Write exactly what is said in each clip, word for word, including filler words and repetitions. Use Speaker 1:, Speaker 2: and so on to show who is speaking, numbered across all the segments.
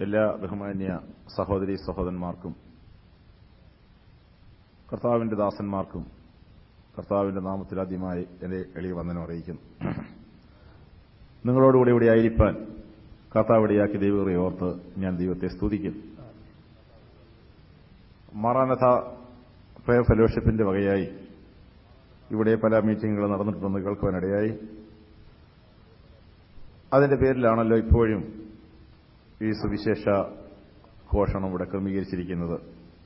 Speaker 1: എല്ലാ ബഹുമാന്യ സഹോദരീ സഹോദരന്മാർക്കും കർത്താവിന്റെ ദാസന്മാർക്കും കർത്താവിന്റെ നാമത്തിൽ ആദ്യമായി എന്റെ എളിയ വന്ദനം അറിയിക്കുന്നു. നിങ്ങളോടുകൂടി ഇവിടെ ആയിരിക്കാൻ കർത്താവ് ഇടയാക്കി ദൈവകൃപയെ ഓർത്ത് ഞാൻ ദൈവത്തെ സ്തുതിക്കുന്നു. മാറാനഥ പ്രയർ ഫെലോഷിപ്പിന്റെ വകയായി ഇവിടെ പല മീറ്റിംഗുകൾ നടന്നിട്ടുണ്ടെന്ന് കേൾക്കുവാനിടയായി. അതിന്റെ പേരിലാണല്ലോ ഇപ്പോഴും ഈ സുവിശേഷ ഘോഷണം ഇവിടെ ക്രമീകരിച്ചിരിക്കുന്നത്.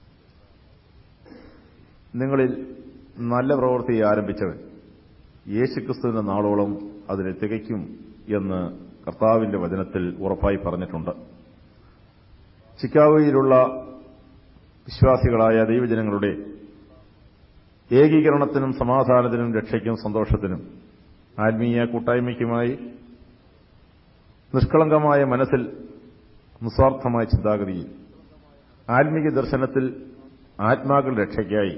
Speaker 1: നിങ്ങളിൽ നല്ല പ്രവൃത്തി ആരംഭിച്ചവൻ യേശുക്രിസ്തുവിന്റെ നാളോളം അതിനെ തികയ്ക്കും എന്ന് കർത്താവിന്റെ വചനത്തിൽ ഉറപ്പായി പറഞ്ഞിട്ടുണ്ട്. ചിക്കാഗോയിലുള്ള വിശ്വാസികളായ ദൈവജനങ്ങളുടെ ഏകീകരണത്തിനും സമാധാനത്തിനും രക്ഷയ്ക്കും സന്തോഷത്തിനും ആത്മീയ കൂട്ടായ്മയ്ക്കുമായി നിഷ്കളങ്കമായ മനസ്സിൽ നിസ്വാർത്ഥമായ ചിന്താഗതിയിൽ ആത്മീയ ദർശനത്തിൽ ആത്മാക്കളുടെ രക്ഷയ്ക്കായി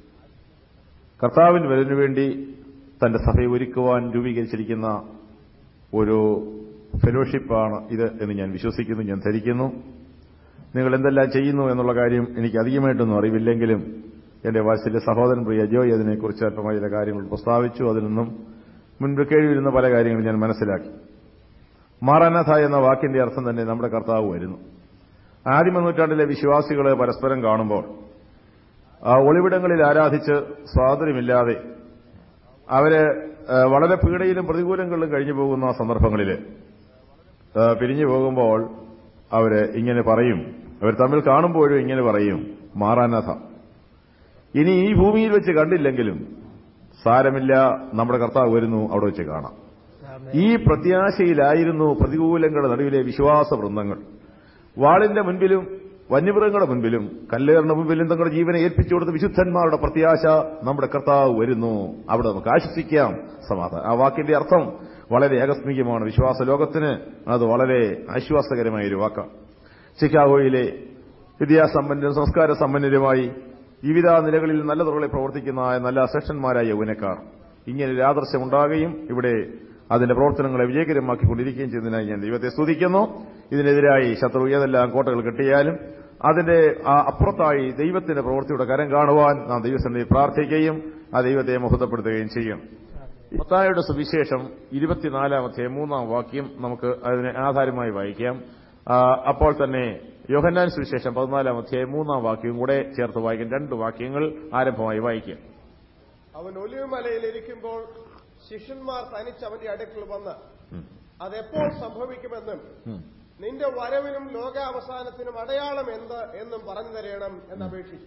Speaker 1: കർത്താവിന് വരനുവേണ്ടി തന്റെ സഭയെ ഒരുക്കുവാൻ രൂപീകരിച്ചിരിക്കുന്ന ഒരു ഫെലോഷിപ്പാണ് ഇത് എന്ന് ഞാൻ വിശ്വസിക്കുന്നു, ഞാൻ ധരിക്കുന്നു. നിങ്ങൾ എന്തെല്ലാം ചെയ്യുന്നു എന്നുള്ള കാര്യം എനിക്ക് അധികമായിട്ടൊന്നും അറിവില്ലെങ്കിലും എന്റെ വാത്സല്യ സഹോദരൻ പ്രിയ ജോയ് അതിനെക്കുറിച്ച് അല്പമായ ചില കാര്യങ്ങൾ പ്രസ്താവിച്ചു. അതിൽ നിന്നും മുൻപ് കേൾവിയിരുന്ന പല കാര്യങ്ങളും ഞാൻ മനസ്സിലാക്കി. മാറാനാഥ എന്ന വാക്കിന്റെ അർത്ഥം തന്നെ നമ്മുടെ കർത്താവ് വരുന്നു. ആദിമ നൂറ്റാണ്ടിലെ വിശ്വാസികളെ പരസ്പരം കാണുമ്പോൾ ഒളിവിടങ്ങളിൽ ആരാധിച്ച് സ്വാതന്ത്ര്യമില്ലാതെ അവര് വളരെ പീഡയിലും പ്രതികൂലങ്ങളിലും കഴിഞ്ഞു പോകുന്ന സന്ദർഭങ്ങളിൽ പിരിഞ്ഞു പോകുമ്പോൾ അവര് ഇങ്ങനെ പറയും, അവർ തമ്മിൽ കാണുമ്പോഴും ഇങ്ങനെ പറയും, മാറാനാഥ. ഇനി ഈ ഭൂമിയിൽ വെച്ച് കണ്ടില്ലെങ്കിലും സാരമില്ല, നമ്മുടെ കർത്താവ് വരുന്നു, അവിടെ വെച്ച് കാണാം. ഈ പ്രത്യാശയിലായിരുന്നു പ്രതികൂലങ്ങളുടെ നടുവിലെ വിശ്വാസ വൃന്ദങ്ങൾ. വാളിന്റെ മുൻപിലും വന്യമൃഗങ്ങളുടെ മുൻപിലും കല്ലേറിന്റെ മുൻപിലും തങ്ങളുടെ ജീവനെ ഏൽപ്പിച്ചു കൊടുത്ത വിശുദ്ധന്മാരുടെ പ്രത്യാശ, നമ്മുടെ കർത്താവ് വരുന്നു, അവിടെ നമുക്ക് ആശ്വസിക്കാം, സമാധാനം. ആ വാക്കിന്റെ അർത്ഥം വളരെ ആകസ്മികമാണ്. വിശ്വാസ ലോകത്തിന് അത് വളരെ ആശ്വാസകരമായ ഒരു വാക്കാണ്. ചിക്കാഗോയിലെ വിദ്യാസമ്പന്നരും സംസ്കാര സമ്പന്നരുമായി വിവിധ നിലകളിൽ നല്ല തുറകളെ പ്രവർത്തിക്കുന്ന നല്ല സെഷന്മാരായ യൗവനക്കാർ ഇങ്ങനെ ഒരു ആദർശമുണ്ടാകുകയും ഇവിടെ അതിന്റെ പ്രവർത്തനങ്ങളെ വിജയകരമാക്കിക്കൊണ്ടിരിക്കുകയും ചെയ്യുന്നതിനായി ഞാൻ ദൈവത്തെ സ്തുതിക്കുന്നു. ഇതിനെതിരായി ശത്രു ഏതെല്ലാം കോട്ടകൾ കെട്ടിയാലും അതിന്റെ അപ്പുറത്തായി ദൈവത്തിന്റെ പ്രവൃത്തിയുടെ കരം കാണുവാൻ നാം ദൈവസന്നിധിയിൽ പ്രാർത്ഥിക്കുകയും ആ ദൈവത്തെ മഹത്വപ്പെടുത്തുകയും ചെയ്യും. മത്തായിയുടെ സുവിശേഷം ഇരുപത്തിനാലാമത്തെ മൂന്നാം വാക്യം നമുക്ക് അതിനെ ആധാരമായി വായിക്കാം. അപ്പോൾ തന്നെ യോഹന്നാൻ സുവിശേഷം പതിനാലാമത്തെ മൂന്നാം വാക്യവും കൂടെ ചേർത്ത് വായിക്കും. രണ്ട് വാക്യങ്ങൾ ആരംഭമായി വായിക്കാം.
Speaker 2: അവൻ ഒലിവുമലയിലിരിക്കുമ്പോൾ ശിഷ്യന്മാർ തനിച്ച് അവന്റെ അടുക്കൽ വന്ന് അതെപ്പോൾ സംഭവിക്കുമെന്നും നിന്റെ വരവിനും ലോകാവസാനത്തിനും അടയാളം എന്ത് എന്നും പറഞ്ഞു തരണം എന്നപേക്ഷിച്ചു.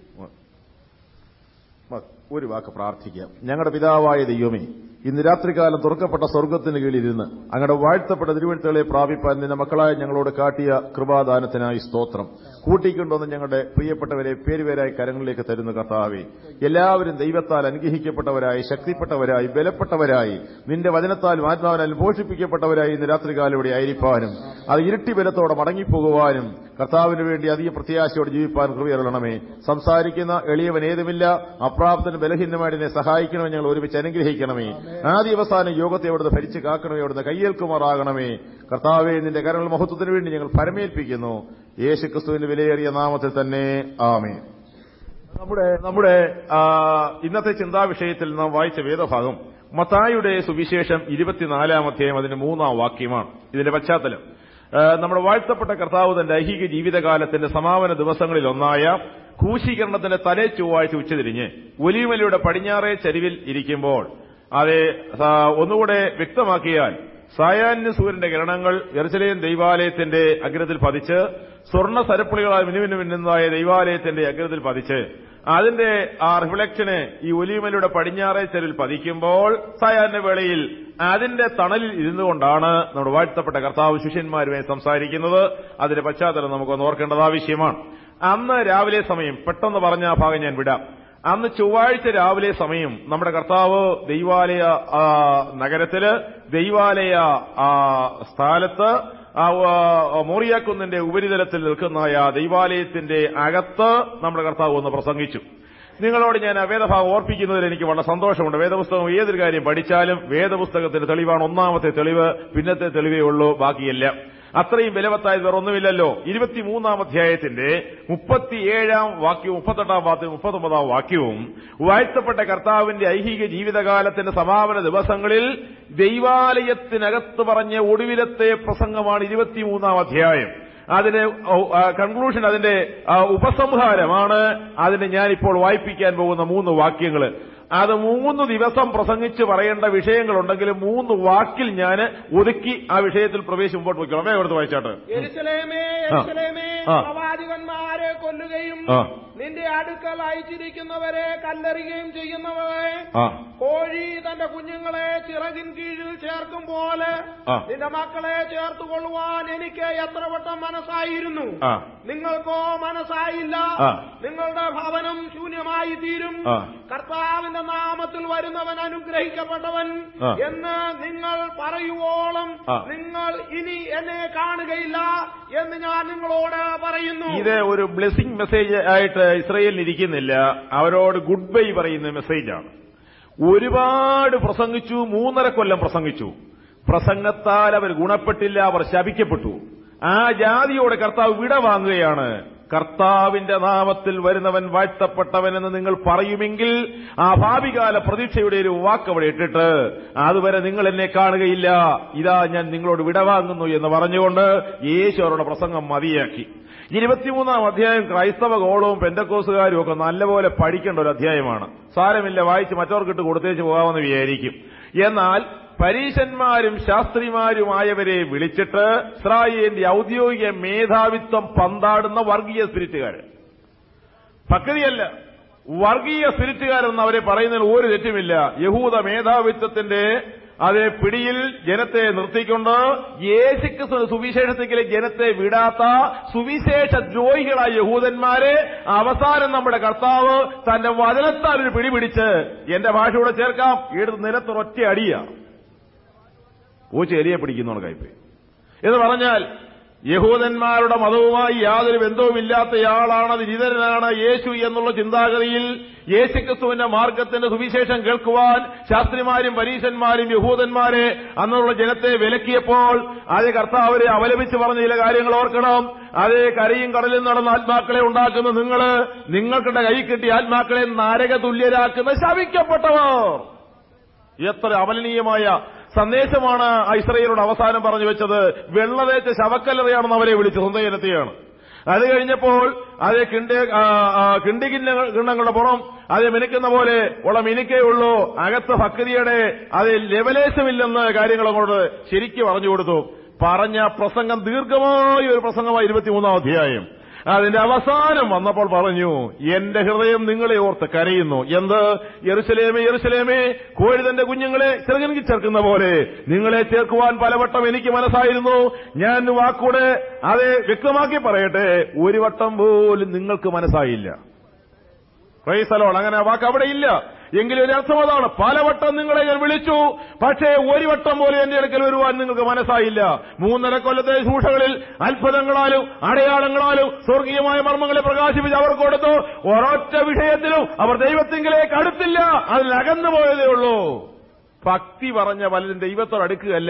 Speaker 1: ഒരു വാക്ക് പ്രാർത്ഥിക്കാം. ഞങ്ങളുടെ പിതാവായ ദൈവമേ, ഇന്ന് രാത്രികാലം തുറക്കപ്പെട്ട സ്വർഗ്ഗത്തിന് കീഴിലിരുന്ന് അങ്ങയുടെ വാഴ്ത്തപ്പെട്ട തിരുവഴുത്തുകളെ പ്രാപിപ്പാൻ നിന്റെ മക്കളായ ഞങ്ങളോട് കാട്ടിയ കൃപാദാനത്തിനായി സ്തോത്രം. കൂട്ടിക്കൊണ്ടുവന്ന് ഞങ്ങളുടെ പ്രിയപ്പെട്ടവരെ പേരുപേരായി കരങ്ങളിലേക്ക് തരുന്ന കർത്താവേ, എല്ലാവരും ദൈവത്താൽ അനുഗ്രഹിക്കപ്പെട്ടവരായി, ശക്തിപ്പെട്ടവരായി, ബലപ്പെട്ടവരായി, നിന്റെ വചനത്താൽ ആത്മാവിനാൽ പോഷിപ്പിക്കപ്പെട്ടവരായി ഇന്ന് രാത്രികാലം ഇവിടെ ആയിരിക്കാനും അത് ഇരട്ടി ബലത്തോടെ മടങ്ങിപ്പോകുവാനും കർത്താവിന് വേണ്ടി അധിക പ്രത്യാശയോടെ ജീവിപ്പാൻ കൃപയരുളണമേ. സംസാരിക്കുന്ന എളിയവൻ ഏതുമില്ല, അപ്രാപ്തന് ബലഹീനമായിട്ടിനെ സഹായിക്കണമേ. ഞങ്ങൾ ഒരുമിച്ച് അനുഗ്രഹിക്കണമേ. ആദ്യ അവസാനം യോഗത്തെ അവിടുന്ന് ഭരിച്ച് കാക്കണമേ, അവിടുന്ന് കയ്യേൽക്കുമാറാകണമേ. കർത്താവെ, നിന്റെ കരങ്ങൾ മഹത്വത്തിന് വേണ്ടി ഞങ്ങൾ പരമേൽപ്പിക്കുന്നു. യേശുക്രിസ്തുവിന്റെ വിലയേറിയ നാമത്തിൽ തന്നെ ആമേൻ. നമ്മുടെ നമ്മുടെ ഇന്നത്തെ ചിന്താവിഷയത്തിൽ നാം വായിച്ച വേദഭാഗം മത്തായിയുടെ സുവിശേഷം ഇരുപത്തിനാലാമത്തെയും അതിന്റെ മൂന്നാം വാക്യമാണ്. ഇതിന്റെ പശ്ചാത്തലം നമ്മുടെ വാഴ്ത്തപ്പെട്ട കർത്താവ് തന്റെ ഐഹിക ജീവിതകാലത്തിന്റെ സമാപന ദിവസങ്ങളിൽ ഒന്നായ ക്രൂശീകരണത്തിന്റെ തലേ ചൊവ്വാഴ്ച ഉച്ചതിരിഞ്ഞ് ഒലിവുമലയുടെ പടിഞ്ഞാറേ ചരിവിൽ ഇരിക്കുമ്പോൾ അതെ ഒന്നുകൂടെ വ്യക്തമാക്കിയാൽ സായാഹ്ന സൂര്യന്റെ കിരണങ്ങൾ യെരുശലേം ദൈവാലയത്തിന്റെ അഗ്രത്തിൽ പതിച്ച് സ്വർണ്ണ സരപ്പുളികളാൽ മിനുമിനു മിന്നുന്നതായ ദൈവാലയത്തിന്റെ അഗ്രത്തിൽ പതിച്ച് അതിന്റെ ആ റിഫ്ലക്ഷന് ഈ ഒലിവുമലയുടെ പടിഞ്ഞാറേ ചരിവിൽ പതിക്കുമ്പോൾ സായാഹ്ന വേളയിൽ അതിന്റെ തണലിൽ ഇരുന്നുകൊണ്ടാണ് നമ്മുടെ വാഴ്ത്തപ്പെട്ട കർത്താവ് ശിഷ്യന്മാരുമായി സംസാരിക്കുന്നത്. അതിന്റെ പശ്ചാത്തലം നമുക്കൊന്ന് ഓർക്കേണ്ടത് ആവശ്യമാണ്. അന്ന് രാവിലെ സമയം, പെട്ടെന്ന് പറഞ്ഞ ആ ഭാഗം ഞാൻ വിടാം. അന്ന് ചൊവ്വാഴ്ച രാവിലെ സമയം നമ്മുടെ കർത്താവ് ദൈവാലയ നഗരത്തില്, ദൈവാലയ സ്ഥലത്ത്, മോറിയാക്കുന്നിന്റെ ഉപരിതലത്തിൽ നിൽക്കുന്ന ദൈവാലയത്തിന്റെ അകത്ത് നമ്മുടെ കർത്താവ് ഒന്ന് പ്രസംഗിച്ചു. നിങ്ങളോട് ഞാൻ ആ വേദഭാഗം ഓർപ്പിക്കുന്നതിൽ എനിക്ക് വളരെ സന്തോഷമുണ്ട്. വേദപുസ്തകം ഏതൊരു കാര്യം പഠിച്ചാലും വേദപുസ്തകത്തിന്റെ തെളിവാണ് ഒന്നാമത്തെ തെളിവ്, പിന്നത്തെ തെളിവേ ഉള്ളൂ, ബാക്കിയല്ല. അത്രയും ബലവത്തായത് വേറെ ഒന്നുമില്ലല്ലോ. ഇരുപത്തിമൂന്നാം അധ്യായത്തിന്റെ മുപ്പത്തിയേഴാം വാക്യവും മുപ്പത്തെട്ടാം വാക്യവും മുപ്പത്തൊമ്പതാം വാക്യവും വാഴ്ത്തപ്പെട്ട കർത്താവിന്റെ ഐഹിക ജീവിതകാലത്തിന്റെ സമാപന ദിവസങ്ങളിൽ ദൈവാലയത്തിനകത്ത് പറഞ്ഞ ഒടുവിലത്തെ പ്രസംഗമാണ് ഇരുപത്തിമൂന്നാം അധ്യായം. അതിന്റെ കൺക്ലൂഷൻ, അതിന്റെ ഉപസംഹാരമാണ് അതിന് ഞാനിപ്പോൾ വായിപ്പിക്കാൻ പോകുന്ന മൂന്ന് വാക്യങ്ങൾ. അത് മൂന്ന് ദിവസം പ്രസംഗിച്ച് പറയേണ്ട വിഷയങ്ങളുണ്ടെങ്കിലും മൂന്ന് വാക്കിൽ ഞാൻ ഒതുക്കി ആ വിഷയത്തിൽ പ്രവേശിച്ച് മുമ്പോട്ട് പോയിക്കണം. അമ്മേ എടുത്ത് വായിച്ചാട്ട്.
Speaker 3: യെരൂശലേമേ, യെരൂശലേമേ, പ്രവാചകന്മാരെ കൊല്ലുകയും നിന്റെ അടുക്കൽ അയച്ചിരിക്കുന്നവരെ കല്ലെറിയുകയും ചെയ്യുന്നവരെ, കോഴി തന്റെ കുഞ്ഞുങ്ങളെ ചിറകിൻ കീഴിൽ ചേർക്കും പോലെ നിന്റെ മക്കളെ ചേർത്തുകൊള്ളുവാൻ എനിക്ക് എത്ര വട്ടം മനസ്സായിരുന്നു, നിങ്ങൾക്കോ മനസ്സായില്ല. നിങ്ങളുടെ ഭവനം ശൂന്യമായി തീരും. കർത്താവിന്റെ നാമത്തിൽ വരുന്നവൻ അനുഗ്രഹിക്കപ്പെട്ടവൻ എന്ന് നിങ്ങൾ പറയുവോളം നിങ്ങൾ ഇനി എന്നെ കാണുകയില്ല എന്ന് ഞാൻ നിങ്ങളോട് പറയുന്നു.
Speaker 1: ഇത് ഒരു ബ്ലെസ്സിംഗ് മെസ്സേജ് ആയിട്ട് ഇസ്രായേലിന് ഇരിക്കുന്നില്ല, അവരോട് ഗുഡ് ബൈ പറയുന്ന മെസ്സേജാണ്. ഒരുപാട് പ്രസംഗിച്ചു, മൂന്നര കൊല്ലം പ്രസംഗിച്ചു. പ്രസംഗത്താൽ അവർ ഗുണപ്പെട്ടില്ല, അവർ ശപിക്കപ്പെട്ടു. ആ ജാതിയോട് കർത്താവ് വിട വാങ്ങുകയാണ്. കർത്താവിന്റെ നാമത്തിൽ വരുന്നവൻ വാഴ്ത്തപ്പെട്ടവനെന്ന് നിങ്ങൾ പറയുമെങ്കിൽ ആ ഭാവികാല പ്രതീക്ഷയുടെ ഒരു വാക്ക് അവിടെ ഇട്ടിട്ട് അതുവരെ നിങ്ങൾ എന്നെ കാണുകയില്ല, ഇതാ ഞാൻ നിങ്ങളോട് വിടവാങ്ങുന്നു എന്ന് പറഞ്ഞുകൊണ്ട് യേശു അവരുടെ പ്രസംഗം മതിയാക്കി. ഇരുപത്തിമൂന്നാം അധ്യായം ക്രൈസ്തവ ഗോളവും പെന്തക്കോസുകാരും ഒക്കെ നല്ലപോലെ പഠിക്കേണ്ട ഒരു അധ്യായമാണ്. സാരമില്ല, വായിച്ച് മറ്റവർക്കിട്ട് കൊടുത്തേച്ച് പോകാമെന്ന് വിചാരിക്കും. എന്നാൽ പരീശന്മാരും ശാസ്ത്രിമാരുമായവരെ വിളിച്ചിട്ട് ഇസ്രായേലിന്റെ ഔദ്യോഗിക മേധാവിത്വം പന്താടുന്ന വർഗീയ സ്പിരിറ്റുകാര്, ഭക്തിയല്ല വർഗീയ സ്പിരിറ്റുകാരെന്ന് അവരെ പറയുന്നതിൽ ഒരു തെറ്റുമില്ല. യഹൂദ മേധാവിത്വത്തിന്റെ അതേ പിടിയിൽ ജനത്തെ നിർത്തിക്കൊണ്ട് യേശുക്രിസ്തു സുവിശേഷത്തിലെ ജനത്തെ വിടാത്ത സുവിശേഷ ദ്രോഹികളായ യഹൂദന്മാരെ അവസാനം നമ്മുടെ കർത്താവ് തന്റെ വചനത്താൽ ഒരു പിടിപിടിച്ച്, എന്റെ ഭാഷയോടെ ചേർക്കാം, എടുത്ത് നിലത്തൊരൊറ്റ അടിയ പൂച്ച എലിയെ പിടിക്കുന്നതാണ് കയ്പ് എന്ന് പറഞ്ഞാൽ യഹൂദന്മാരുടെ മതവുമായി യാതൊരു ബന്ധവുമില്ലാത്തയാളാണ്, നിരിതനാണ് യേശു എന്നുള്ള ചിന്താഗതിയിൽ യേശുക്രിസ്തുവിന്റെ മാർഗത്തിന്റെ സുവിശേഷം കേൾക്കുവാൻ ശാസ്ത്രിമാരും പരീശന്മാരും യഹൂദന്മാരെ അന്നുള്ള ജനത്തെ വിലക്കിയപ്പോൾ അതേ കർത്താവരെ അവലപിച്ച് പറഞ്ഞ ചില കാര്യങ്ങൾ ഓർക്കണം. അതേ കരയും കടലിൽ നടന്ന ആത്മാക്കളെ ഉണ്ടാക്കുന്ന നിങ്ങള്, നിങ്ങൾക്കിടെ കൈ കിട്ടിയ ആത്മാക്കളെ നരക തുല്യരാക്കുന്ന ശപിക്കപ്പെട്ടവർ. എത്ര അമലനീയമായ സന്ദേശമാണ് ആ ഇസ്രായേലിനോട് അവസാനം പറഞ്ഞു വെച്ചത്. വെള്ളതേച്ച ശവക്കല്ലറയാണെന്ന് അവരെ വിളിച്ചു, സ്വന്തം ജനത്തെയാണ്. അത് കഴിഞ്ഞപ്പോൾ അതേ കിണ്ടി കിണ്ടി കിണ്ണങ്ങളുടെ പുറം അതേ മിനുക്കുന്ന പോലെ ഉള്ള മിനുക്കേ ഉള്ളൂ, അകത്ത് ഭക്തിയുടെ അത് ലെവലേശമില്ലെന്ന് കാര്യങ്ങൾ അങ്ങോട്ട് ശരിക്കും പറഞ്ഞു കൊടുത്തു. പറഞ്ഞ പ്രസംഗം ദീർഘമായ ഒരു പ്രസംഗമായി ഇരുപത്തിമൂന്നാം അധ്യായം. അതിന്റെ അവസാനം വന്നപ്പോൾ പറഞ്ഞു, എന്റെ ഹൃദയം നിങ്ങളെ ഓർത്ത് കരയുന്നു. എന്ത്? യെരൂശലേമേ, യെരൂശലേമേ, കോഴി തന്റെ കുഞ്ഞുങ്ങളെ ചിറകിൽ ചേർക്കുന്ന പോലെ നിങ്ങളെ ചേർക്കുവാൻ പലവട്ടം എനിക്ക് മനസ്സായിരുന്നു. ഞാൻ വാക്കൂടെ അത് വ്യക്തമാക്കി പറയട്ടെ, ഒരു വട്ടം പോലും നിങ്ങൾക്ക് മനസ്സായില്ല. Price the Lord. അങ്ങനെ വാക്ക് അവിടെ ഇല്ല. എങ്കിലും ഒരു അർത്ഥം അതാണ്, പലവട്ടം നിങ്ങളെ ഞാൻ വിളിച്ചു, പക്ഷേ ഒരു വട്ടം പോലെ എന്റെ അടുക്കൽ വരുവാൻ നിങ്ങൾക്ക് മനസ്സായില്ല. മൂന്നര കൊല്ലത്തെ ശുശ്രൂഷകളിൽ അത്ഭുതങ്ങളാലും അടയാളങ്ങളാലും സ്വർഗീയമായ മർമ്മങ്ങളെ പ്രകാശിപ്പിച്ച് അവർക്ക് കൊടുത്തു. ഒരൊറ്റ വിഷയത്തിലും അവർ ദൈവത്തിങ്കിലേക്ക് അടുത്തില്ല, അതിലകന്നു പോയതേ ഉള്ളൂ. ഭക്തി പറഞ്ഞ പലരും ദൈവത്തോട് അടുക്കുകയല്ല,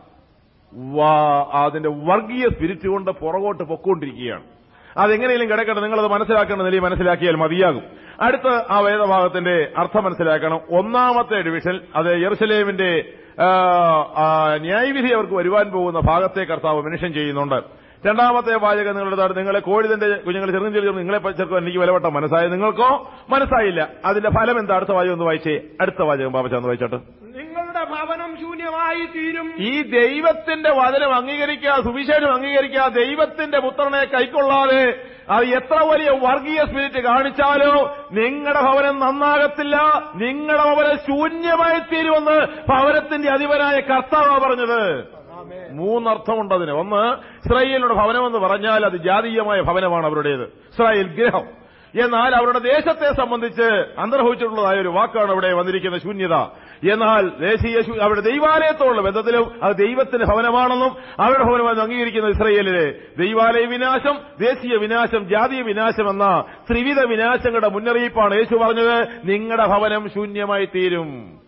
Speaker 1: അതിന്റെ വർഗീയ സ്പിരിറ്റ് കൊണ്ട് പുറകോട്ട് പൊക്കോണ്ടിരിക്കുകയാണ്. അതെങ്ങനെയും കിടക്കട്ടെ, നിങ്ങളത് മനസ്സിലാക്കേണ്ട നിലയിൽ മനസ്സിലാക്കിയാൽ മതിയാകും. അടുത്ത് ആ വേദഭാഗത്തിന്റെ അർത്ഥം മനസ്സിലാക്കണം. ഒന്നാമത്തെ ഡിവിഷൻ അത് യെരൂശലേമിന്റെ ന്യായവിധി അവർക്ക് വരുവാൻ പോകുന്ന ഭാഗത്തെ കർത്താവ് മെൻഷൻ ചെയ്യുന്നുണ്ട്. രണ്ടാമത്തെ വാചകം നിങ്ങളുടെ നിങ്ങളെ കോഴിതന്റെ കുഞ്ഞുങ്ങളെ ചെറുതും ചെറുതും നിങ്ങളെ ചേർക്കുവാൻ എനിക്ക് വിലവട്ടം മനസ്സായി, നിങ്ങൾക്കോ മനസ്സായില്ല. അതിന്റെ ഫലം എന്താ? അടുത്ത വാചകം ഒന്ന് വായിച്ചേ. അടുത്ത വാചകം ബാബച്ചാന്ന് വായിച്ചോട്ടെ.
Speaker 3: നിങ്ങളുടെ ഭവനം ശൂന്യമായി തീരും.
Speaker 1: ഈ ദൈവത്തിന്റെ വചനം അംഗീകരിക്കാതെ, സുവിശേഷം അംഗീകരിക്കാതെ, ദൈവത്തിന്റെ പുത്രനെ കൈക്കൊള്ളാതെ അത് എത്ര വലിയ വർഗീയ സ്പിരിറ്റ് കാണിച്ചാലോ നിങ്ങളുടെ ഭവനം നന്നാകത്തില്ല, നിങ്ങളുടെ ഭവനം ശൂന്യമായി തീരുമെന്ന് ഭവനത്തിന്റെ അധിപനായ കർത്താവാണ് പറഞ്ഞത്. മൂന്നർത്ഥമുണ്ട് അതിന്. ഒന്ന്, ഇസ്രായേലിന്റെ ഭവനമെന്ന് പറഞ്ഞാൽ അത് ജാതീയമായ ഭവനമാണ് അവരുടേത്, ഇസ്രായേൽ ഗൃഹം. എന്നാൽ അവരുടെ ദേശത്തെ സംബന്ധിച്ച് അന്തർഭവിച്ചിട്ടുള്ളതായ ഒരു വാക്കാണ് ഇവിടെ വന്നിരിക്കുന്ന ശൂന്യത. എന്നാൽ ദേശീയ അവരുടെ ദൈവാലയത്തോടുള്ള ബന്ധത്തിലും അത് ദൈവത്തിന്റെ ഭവനമാണെന്നും അവരുടെ ഭവനമാണെന്ന് അംഗീകരിക്കുന്ന ഇസ്രായേലിലെ ദൈവാലയ വിനാശം, ദേശീയ വിനാശം, ജാതീയ വിനാശം എന്ന ത്രിവിധ വിനാശങ്ങളുടെ മുന്നറിയിപ്പാണ് യേശു പറഞ്ഞത്. നിങ്ങളുടെ ഭവനം ശൂന്യമായി തീരും.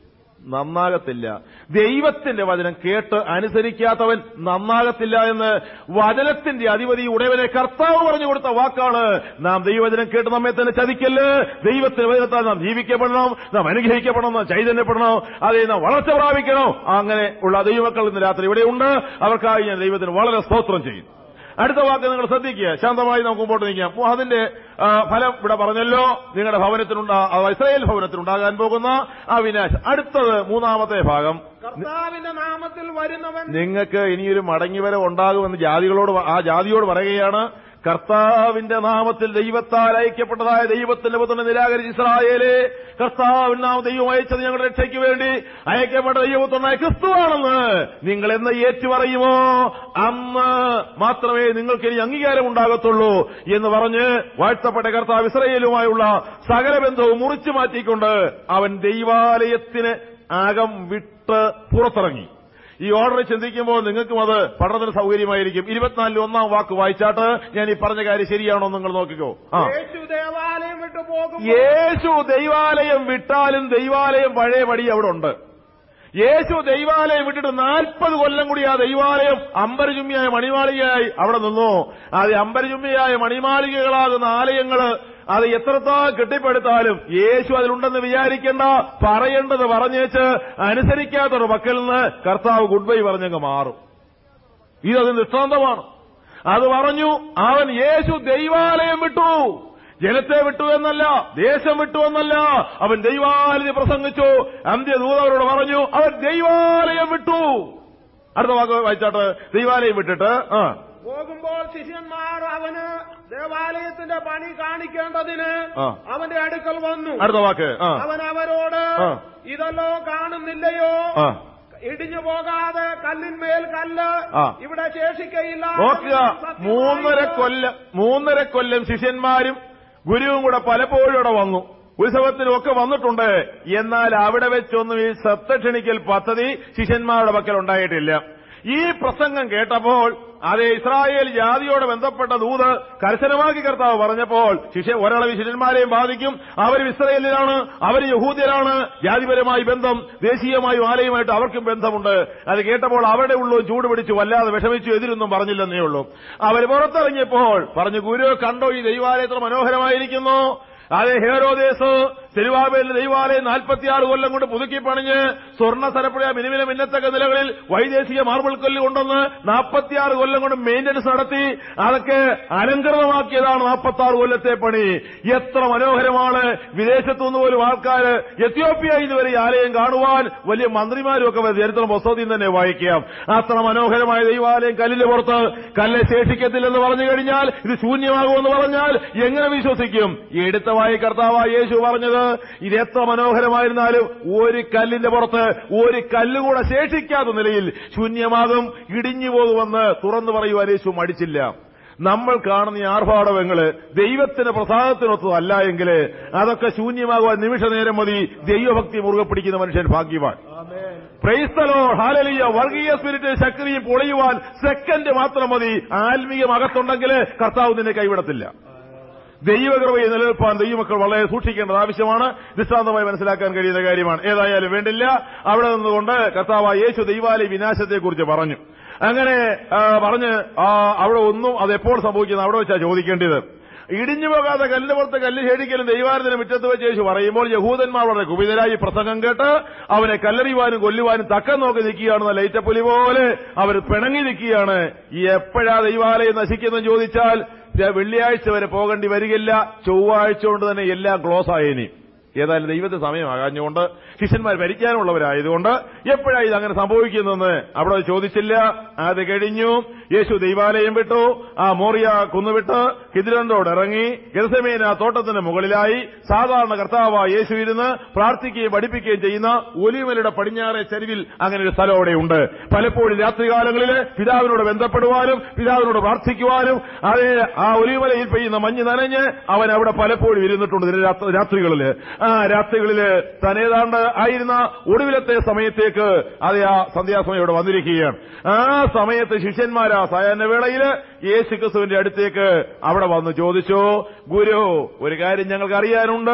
Speaker 1: നന്നാകത്തില്ല. ദൈവത്തിന്റെ വചനം കേട്ട് അനുസരിക്കാത്തവൻ നന്നാകത്തില്ല എന്ന് വചനത്തിന്റെ അധിപതി ഉടയവനെ കർത്താവ് പറഞ്ഞു കൊടുത്ത വാക്കാണ്. നാം ദൈവവചനം കേട്ട് നമ്മെ തന്നെ ചതിക്കല്ല്. ദൈവത്തിന്റെ വചനത്താൽ നാം ജീവിക്കപ്പെടണം, നാം അനുഗ്രഹിക്കപ്പെടണം, നാം ചൈതന്യപ്പെടണം, അതേ നാം വളർച്ച പ്രാപിക്കണം. അങ്ങനെ ഉള്ള ദൈവമക്കൾ ഇന്ന് രാത്രി ഇവിടെയുണ്ട്. അവർക്കായി ഞാൻ ദൈവത്തിന് വളരെ സ്തോത്രം ചെയ്യും. അടുത്ത വാക്ക് നിങ്ങൾ ശ്രദ്ധിക്കുക. ശാന്തമായി നമുക്ക് മുമ്പോട്ട് നീക്കാം. അതിന്റെ ഫലം ഇവിടെ പറഞ്ഞല്ലോ. നിങ്ങളുടെ ഭവനത്തിനുണ്ടാ ഇസ്രായേൽ ഭവനത്തിനുണ്ടാകാൻ പോകുന്ന ആ വിനാശം. അടുത്തത് മൂന്നാമത്തെ ഭാഗം.
Speaker 3: കർത്താവിന്റെ നാമത്തിൽ വരുന്നവൻ
Speaker 1: നിങ്ങൾക്ക് ഇനിയൊരു മടങ്ങിവരവ് ഉണ്ടാകുമെന്ന് ജാതികളോട് ആ ജാതിയോട് പറയുകയാണ്. കർത്താവിന്റെ നാമത്തിൽ ദൈവത്താൽ അയക്കപ്പെട്ടതായ ദൈവത്തിന്റെ പുത്രനെ നിരാകരിച്ച ഇസ്രായേലേ, കർത്താവിന്റെ നാമം ദൈവം അയച്ചത് ഞങ്ങളുടെ രക്ഷയ്ക്ക് വേണ്ടി അയക്കപ്പെട്ട ദൈവപുത്രനായ ക്രിസ്തുവാണെന്ന് നിങ്ങൾ എന്ന് ഏറ്റുപറയുമോ അന്ന് മാത്രമേ നിങ്ങൾക്ക് ഇനി അംഗീകാരം ഉണ്ടാകത്തുള്ളൂ എന്ന് പറഞ്ഞ് വാഴ്ത്തപ്പെട്ട കർത്താവ് ഇസ്രായേലുമായുള്ള സകല ബന്ധവും മുറിച്ചു മാറ്റിക്കൊണ്ട് അവൻ ദൈവാലയത്തിന് അകം വിട്ട് പുറത്തിറങ്ങി. ഈ ഓർഡർ ചിന്തിക്കുമ്പോൾ നിങ്ങൾക്കും അത് പഠനത്തിന് സൗകര്യമായിരിക്കും. ഇരുപത്തിനാലിൽ ഒന്നാം വാക്ക് വായിച്ചാട്ട് ഞാൻ ഈ പറഞ്ഞ കാര്യം ശരിയാണോ നിങ്ങൾ നോക്കിക്കോ.
Speaker 3: യേശു ദേവാലയം വിട്ടു പോകും.
Speaker 1: യേശു ദൈവാലയം വിട്ടാലും ദൈവാലയം പഴയപടി അവിടെ ഉണ്ട്. യേശു ദൈവാലയം വിട്ടിട്ട് നാൽപ്പത് കൊല്ലം കൂടി ആ ദൈവാലയം അമ്പരചുമ്മിയായ മണിമാളികയായി അവിടെ നിന്നു. അത് അമ്പരചുമ്മിയായ മണിമാളികകളാകുന്ന ആലയങ്ങള് അത് എത്രത്താ കെട്ടിപ്പടുത്താലും യേശു അതിലുണ്ടെന്ന് വിചാരിക്കേണ്ട. പറയേണ്ടത് പറഞ്ഞേച്ച് അനുസരിക്കാത്തൊരു പക്കൽ നിന്ന് കർത്താവ് ഗുഡ് ബൈ പറഞ്ഞങ്ങ് മാറും. ഇതതിന് ദൃഷ്ടാന്തമാണ്. അത് പറഞ്ഞു. അവൻ യേശു ദൈവാലയം വിട്ടു. ജനത്തെ വിട്ടു എന്നല്ല, ദേശം വിട്ടു എന്നല്ല, അവൻ ദൈവാലയം പ്രസംഗിച്ചു. അന്ത്യദൂതരോട് പറഞ്ഞു അവൻ ദൈവാലയം വിട്ടു. അടുത്ത വാക്ക് വായിച്ചാട്ട്. ദൈവാലയം വിട്ടിട്ട് ആ
Speaker 3: പോകുമ്പോൾ ശിഷ്യന്മാർ അവന് ദേവാലയത്തിന്റെ പണി കാണിക്കേണ്ടതിന് അവന്റെ അടുക്കൽ വന്നു.
Speaker 1: അടുത്ത വാക്ക്.
Speaker 3: അവൻ അവരോട് ഇതല്ലോ കാണുന്നില്ലയോ, ഇടിഞ്ഞു പോകാതെ കല്ലിന്മേൽ കല്ല് ഇവിടെ ശേഷിക്കയില്ല.
Speaker 1: നോക്കുക, മൂന്നര കൊല്ലം മൂന്നര കൊല്ലം ശിഷ്യന്മാരും ഗുരുവും കൂടെ പലപ്പോഴും ഇവിടെ വന്നു. ഉത്സവത്തിനും ഒക്കെ വന്നിട്ടുണ്ട്. എന്നാൽ അവിടെ വെച്ചൊന്നും ഈ സപ്തക്ഷണിക്കൽ പദ്ധതി ശിഷ്യന്മാരുടെ പക്കൽ ഉണ്ടായിട്ടില്ല. ഈ പ്രസംഗം കേട്ടപ്പോൾ അതേ ഇസ്രായേൽ ജാതിയോട് ബന്ധപ്പെട്ട ദൂത് കർശനമാക്കി കർത്താവ് പറഞ്ഞപ്പോൾ ശിഷ്യ ഒരളവ് ശിഷ്യന്മാരെയും ബാധിക്കും. അവരും ഇസ്രായേലിലാണ്, അവർ യഹൂദ്യരാണ്. ജാതിപരമായി ബന്ധം, ദേശീയമായും ആലയമായിട്ട് അവർക്കും ബന്ധമുണ്ട്. അത് കേട്ടപ്പോൾ അവരുടെ ഉള്ളൂ ചൂട് പിടിച്ചു, വല്ലാതെ വിഷമിച്ചു, എതിരൊന്നും പറഞ്ഞില്ലെന്നേ ഉള്ളൂ. അവർ പുറത്തിറങ്ങിയപ്പോൾ പറഞ്ഞു, ഗുരു കണ്ടോ ഈ ദൈവാലയത്ര മനോഹരമായിരിക്കുന്നു. അതേ ഹേരോദേസ് സെരുബാബേലിന്റെ ദൈവാലയം നാൽപ്പത്തിയാറ് കൊല്ലം കൊണ്ട് പുതുക്കി പണിഞ്ഞ് സ്വർണ്ണ സരപ്പുഴ മിനിമിന മിന്നത്തക്ക നിലകളിൽ വൈദേശിക മാർബിൾ കല്ല് കൊണ്ടുവന്ന് നാൽപ്പത്തിയാറ് കൊല്ലം കൊണ്ട് മെയിന്റനൻസ് നടത്തി അതൊക്കെ അലങ്കൃതമാക്കിയതാണ് നാൽപ്പത്തി ആറ് കൊല്ലത്തെ പണി. എത്ര മനോഹരമാണ്. വിദേശത്തുനിന്ന് പോലും ആൾക്കാര് എത്യോപ്യ ഇതുവരെ ഈ ആലയം കാണുവാൻ വലിയ മന്ത്രിമാരും ഒക്കെ ചരിത്രം പുസ്തകത്തിൽ തന്നെ വായിക്കാം. അത്ര മനോഹരമായ ദൈവാലയം കല്ലിന് പുറത്ത് കല്ല് ശേഷിക്കത്തില്ലെന്ന് പറഞ്ഞു കഴിഞ്ഞാൽ, ഇത് ശൂന്യമാകുമെന്ന് പറഞ്ഞാൽ എങ്ങനെ വിശ്വസിക്കും? എടുത്തവായി കർത്താവായ യേശു പറഞ്ഞത് ഇത് എത്ര മനോഹരമായിരുന്നാലും ഒരു കല്ലിന്റെ പുറത്ത് ഒരു കല്ലുകൂടെ ശേഷിക്കാത്ത നിലയിൽ ശൂന്യമാകും, ഇടിഞ്ഞു പോകുമെന്ന് തുറന്നു പറയുവാൻ യേശു മടിച്ചില്ല. നമ്മൾ കാണുന്ന ഈ ആർഭാടവങ്ങള് ദൈവത്തിന്റെ പ്രസാദത്തിനൊത്തതല്ല എങ്കിൽ അതൊക്കെ ശൂന്യമാകുവാൻ നിമിഷ നേരം മതി. ദൈവഭക്തി മുറുകെ പിടിക്കുന്ന മനുഷ്യൻ ഭാഗ്യവാൻ. Praise the Lord, hallelujah. വർഗീയ സ്പിരിറ്റ് ശക്തിയും പൊളിയുവാൻ സെക്കൻഡ് മാത്രം മതി. ആത്മീയം അകത്തുണ്ടെങ്കിൽ കർത്താവ് നിന്നെ കൈവിടത്തില്ല. ദൈവകൃപയെ നിലനിൽപ്പാൻ ദൈവമക്കൾ വളരെ സൂക്ഷിക്കേണ്ടത് ആവശ്യമാണ്. ദൃഷ്ടാന്തമായി മനസ്സിലാക്കാൻ കഴിയുന്ന കാര്യമാണ്. ഏതായാലും വേണ്ടില്ല, അവിടെ നിന്നുകൊണ്ട് കർത്താവായ യേശു ദൈവാലയ വിനാശത്തെക്കുറിച്ച് പറഞ്ഞു. അങ്ങനെ പറഞ്ഞ് അവിടെ ഒന്നും അതെപ്പോൾ സംഭവിക്കുന്നത് അവിടെ വെച്ചാ ചോദിക്കേണ്ടത്. ഇടിഞ്ഞു പോകാതെ കല്ലിന്റെ പുറത്ത് കല്ല് ശേഷിക്കലും ദൈവാലയത്തിന് മുറ്റത്ത് വെച്ച് യേശു പറയുമ്പോൾ യഹൂദന്മാർ വളരെ കുപിതരായി പ്രസംഗം കേട്ട് അവനെ കല്ലെറിയുവാനും കൊല്ലുവാനും തക്കം നോക്കി നിൽക്കുകയാണെന്ന ലൈറ്റപ്പുലി പോലെ അവർ പിണങ്ങി നിൽക്കുകയാണ്. എപ്പോഴാ ദൈവാലയം നശിക്കുന്നെന്ന് ചോദിച്ചാൽ വെള്ളിയാഴ്ച വരെ പോകേണ്ടി വരികയില്ല. ചൊവ്വാഴ്ച കൊണ്ട് തന്നെ എല്ലാം ക്ലോസ് ആയേനി. ഏതായാലും ദൈവത്തെ സമയമാകാഞ്ഞുകൊണ്ട് ശിഷ്യന്മാർ ഭരിക്കാനുള്ളവരായതുകൊണ്ട് എപ്പോഴാണ് ഇത് അങ്ങനെ സംഭവിക്കുന്നതെന്ന് അവിടെ ചോദിച്ചില്ല. അത് കഴിഞ്ഞു. യേശു ദൈവാലയം വിട്ടു. ആ മോറിയ കുന്നുവിട്ട് കിദ്രോനോട് ഇറങ്ങി ഗെത്സമേന തോട്ടത്തിന് മുകളിലായി സാധാരണ കർത്താവായ യേശു ഇരുന്ന് പ്രാർത്ഥിക്കുകയും പഠിപ്പിക്കുകയും ചെയ്യുന്ന ഒലിവമലയുടെ പടിഞ്ഞാറെ ചരിവിൽ അങ്ങനെ ഒരു സ്ഥലം അവിടെയുണ്ട്. പലപ്പോഴും രാത്രികാലങ്ങളിൽ പിതാവിനോട് ബന്ധപ്പെടുവാനും പിതാവിനോട് പ്രാർത്ഥിക്കുവാനും അതേ ആ ഒലിവമലയിൽ പെയ്യുന്ന മഞ്ഞ് നനഞ്ഞ് അവൻ അവിടെ പലപ്പോഴും ഇരുന്നിട്ടുണ്ട് രാത്രികളില്. ആ രാത്രികളില് തനേതാണ്ട് ആയിരുന്ന ഒടുവിലത്തെ സമയത്തേക്ക് അത് ആ സന്ധ്യാസമയം ഇവിടെ വന്നിരിക്കുകയാണ്. ആ സമയത്ത് ശിഷ്യന്മാരാ സായാഹ്ന വേളയില് യേശു ക്രിസ്തുവിന്റെ അടുത്തേക്ക് അവിടെ വന്ന് ചോദിച്ചു, ഗുരു ഒരു കാര്യം ഞങ്ങൾക്ക് അറിയാനുണ്ട്.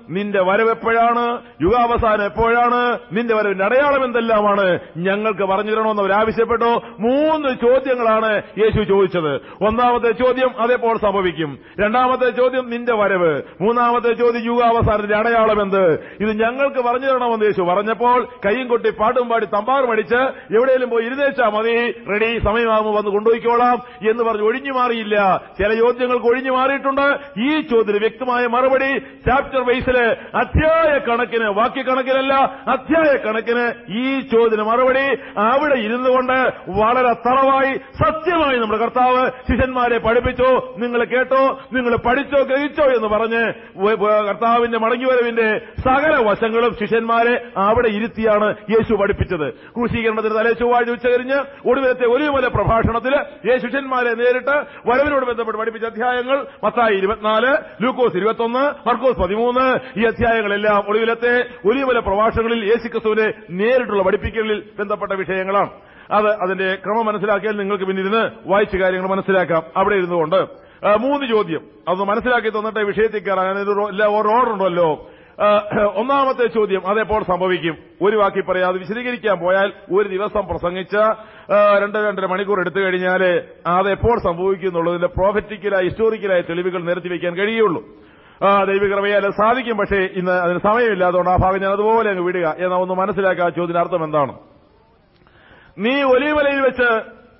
Speaker 1: നിന്റെ വരവ് എപ്പോഴാണ്, യുഗാവസാനം എപ്പോഴാണ്, നിന്റെ വരവിന്റെ അടയാളം എന്തെല്ലാമാണ്, ഞങ്ങൾക്ക് പറഞ്ഞു തരണമെന്ന് അവരാവശ്യപ്പെട്ടു. മൂന്ന് ചോദ്യങ്ങളാണ് യേശു ചോദിച്ചത്. ഒന്നാമത്തെ ചോദ്യം അതെപ്പോൾ സംഭവിക്കും, രണ്ടാമത്തെ ചോദ്യം നിന്റെ വരവ്, മൂന്നാമത്തെ ചോദ്യം യുഗാവസാനത്തിന്റെ അടയാളം എന്ത്, ഇത് ഞങ്ങൾക്ക് പറഞ്ഞു തരണമെന്ന് യേശു പറഞ്ഞപ്പോൾ കയ്യും കൊട്ടി പാട്ടും പാടി തമ്പാറും അടിച്ച് എവിടെയെങ്കിലും പോയി ഇരുന്നേച്ചാ മതി, റെഡി, സമയമാകുമ്പോൾ വന്ന് കൊണ്ടുപോയിക്കോളാം എന്ന് പറഞ്ഞ് ഒഴിഞ്ഞു മാറിയില്ല. ചില ചോദ്യങ്ങൾക്ക് ഒഴിഞ്ഞു മാറിയിട്ടുണ്ട്. ഈ ചോദ്യത്തിന് വ്യക്തമായ മറുപടി ചാപ്റ്റർ വൈസില് അധ്യായ കണക്കിന്, വാക്യക്കണക്കിനല്ല അധ്യായ കണക്കിന് ഈ ചോദ്യത്തിന് മറുപടി അവിടെ ഇരുന്നു കൊണ്ട് വളരെ തറവായി സത്യമായി നമ്മുടെ കർത്താവ് ശിഷ്യന്മാരെ പഠിപ്പിച്ചു. നിങ്ങൾ കേട്ടോ, നിങ്ങൾ പഠിച്ചോ, ഗ്രഹിച്ചോ എന്ന് പറഞ്ഞ് കർത്താവിന്റെ മടങ്ങിവരവിന്റെ സകല വശങ്ങളും ശിഷ്യന്മാരെ അവിടെ ഇരുത്തിയാണ് യേശു പഠിപ്പിച്ചത്. ക്രൂശീകരണത്തിന് തലേ ചൊവ്വാഴ്ച ഉച്ചകഴിഞ്ഞ് ഒടുവിലത്തെ ഒലിവുമല പ്രഭാഷണത്തില് യേശു ശിഷ്യന്മാരെ നേരിട്ട് വരവിനോട് ബന്ധപ്പെട്ട് പഠിപ്പിച്ച അധ്യായങ്ങൾ മത്തായി ഇരുപത്തിനാല്, ലൂക്കോസ് ഇരുപത്തൊന്ന്, മർക്കോസ് പതിമൂന്ന്, ഈ അധ്യായങ്ങളെല്ലാം ഒടുവിലത്തെ ഒലിവുമല പ്രഭാഷണങ്ങളിൽ യേശുക്രിസ്തുവിനെ നേരിട്ടുള്ള പഠിപ്പിക്കലിൽ ബന്ധപ്പെട്ട വിഷയങ്ങളാണ്. അത് അതിന്റെ ക്രമം മനസ്സിലാക്കിയാൽ നിങ്ങൾക്ക് പിന്നിരുന്ന് വായിച്ച കാര്യങ്ങൾ മനസ്സിലാക്കാം. അവിടെ ഇരുന്നുകൊണ്ട് മൂന്ന് ചോദ്യം അതൊന്ന് മനസ്സിലാക്കി തന്നിട്ട് വിഷയത്തിൽ കയറാൻ ഒരു ഓർഡർ ഉണ്ടല്ലോ. ഒന്നാമത്തെ ചോദ്യം അതെപ്പോൾ സംഭവിക്കും. ഒരു വാക്കി പറയാതെ വിശദീകരിക്കാൻ പോയാൽ ഒരു ദിവസം പ്രസംഗിച്ച രണ്ട് രണ്ടര മണിക്കൂർ എടുത്തു കഴിഞ്ഞാൽ അതെപ്പോൾ സംഭവിക്കും എന്നുള്ളതിന്റെ പ്രോഫറ്റിക്കലായ ഹിസ്റ്റോറിക്കലായ തെളിവുകൾ നിരത്തി വയ്ക്കാൻ കഴിയുള്ളൂ. ദൈവികൃപയാൽ സാധിക്കും. പക്ഷേ ഇന്ന് അതിന് സമയമില്ല. അതുകൊണ്ട് ആ ഭാഗം ഞാൻ അതുപോലെ അങ്ങ് വിടുക. എന്നാ ഒന്ന് മനസ്സിലാക്കുക ചോദ്യത്തിന്റെ അർത്ഥം എന്താണ്. നീ ഒലിവലയിൽ വെച്ച്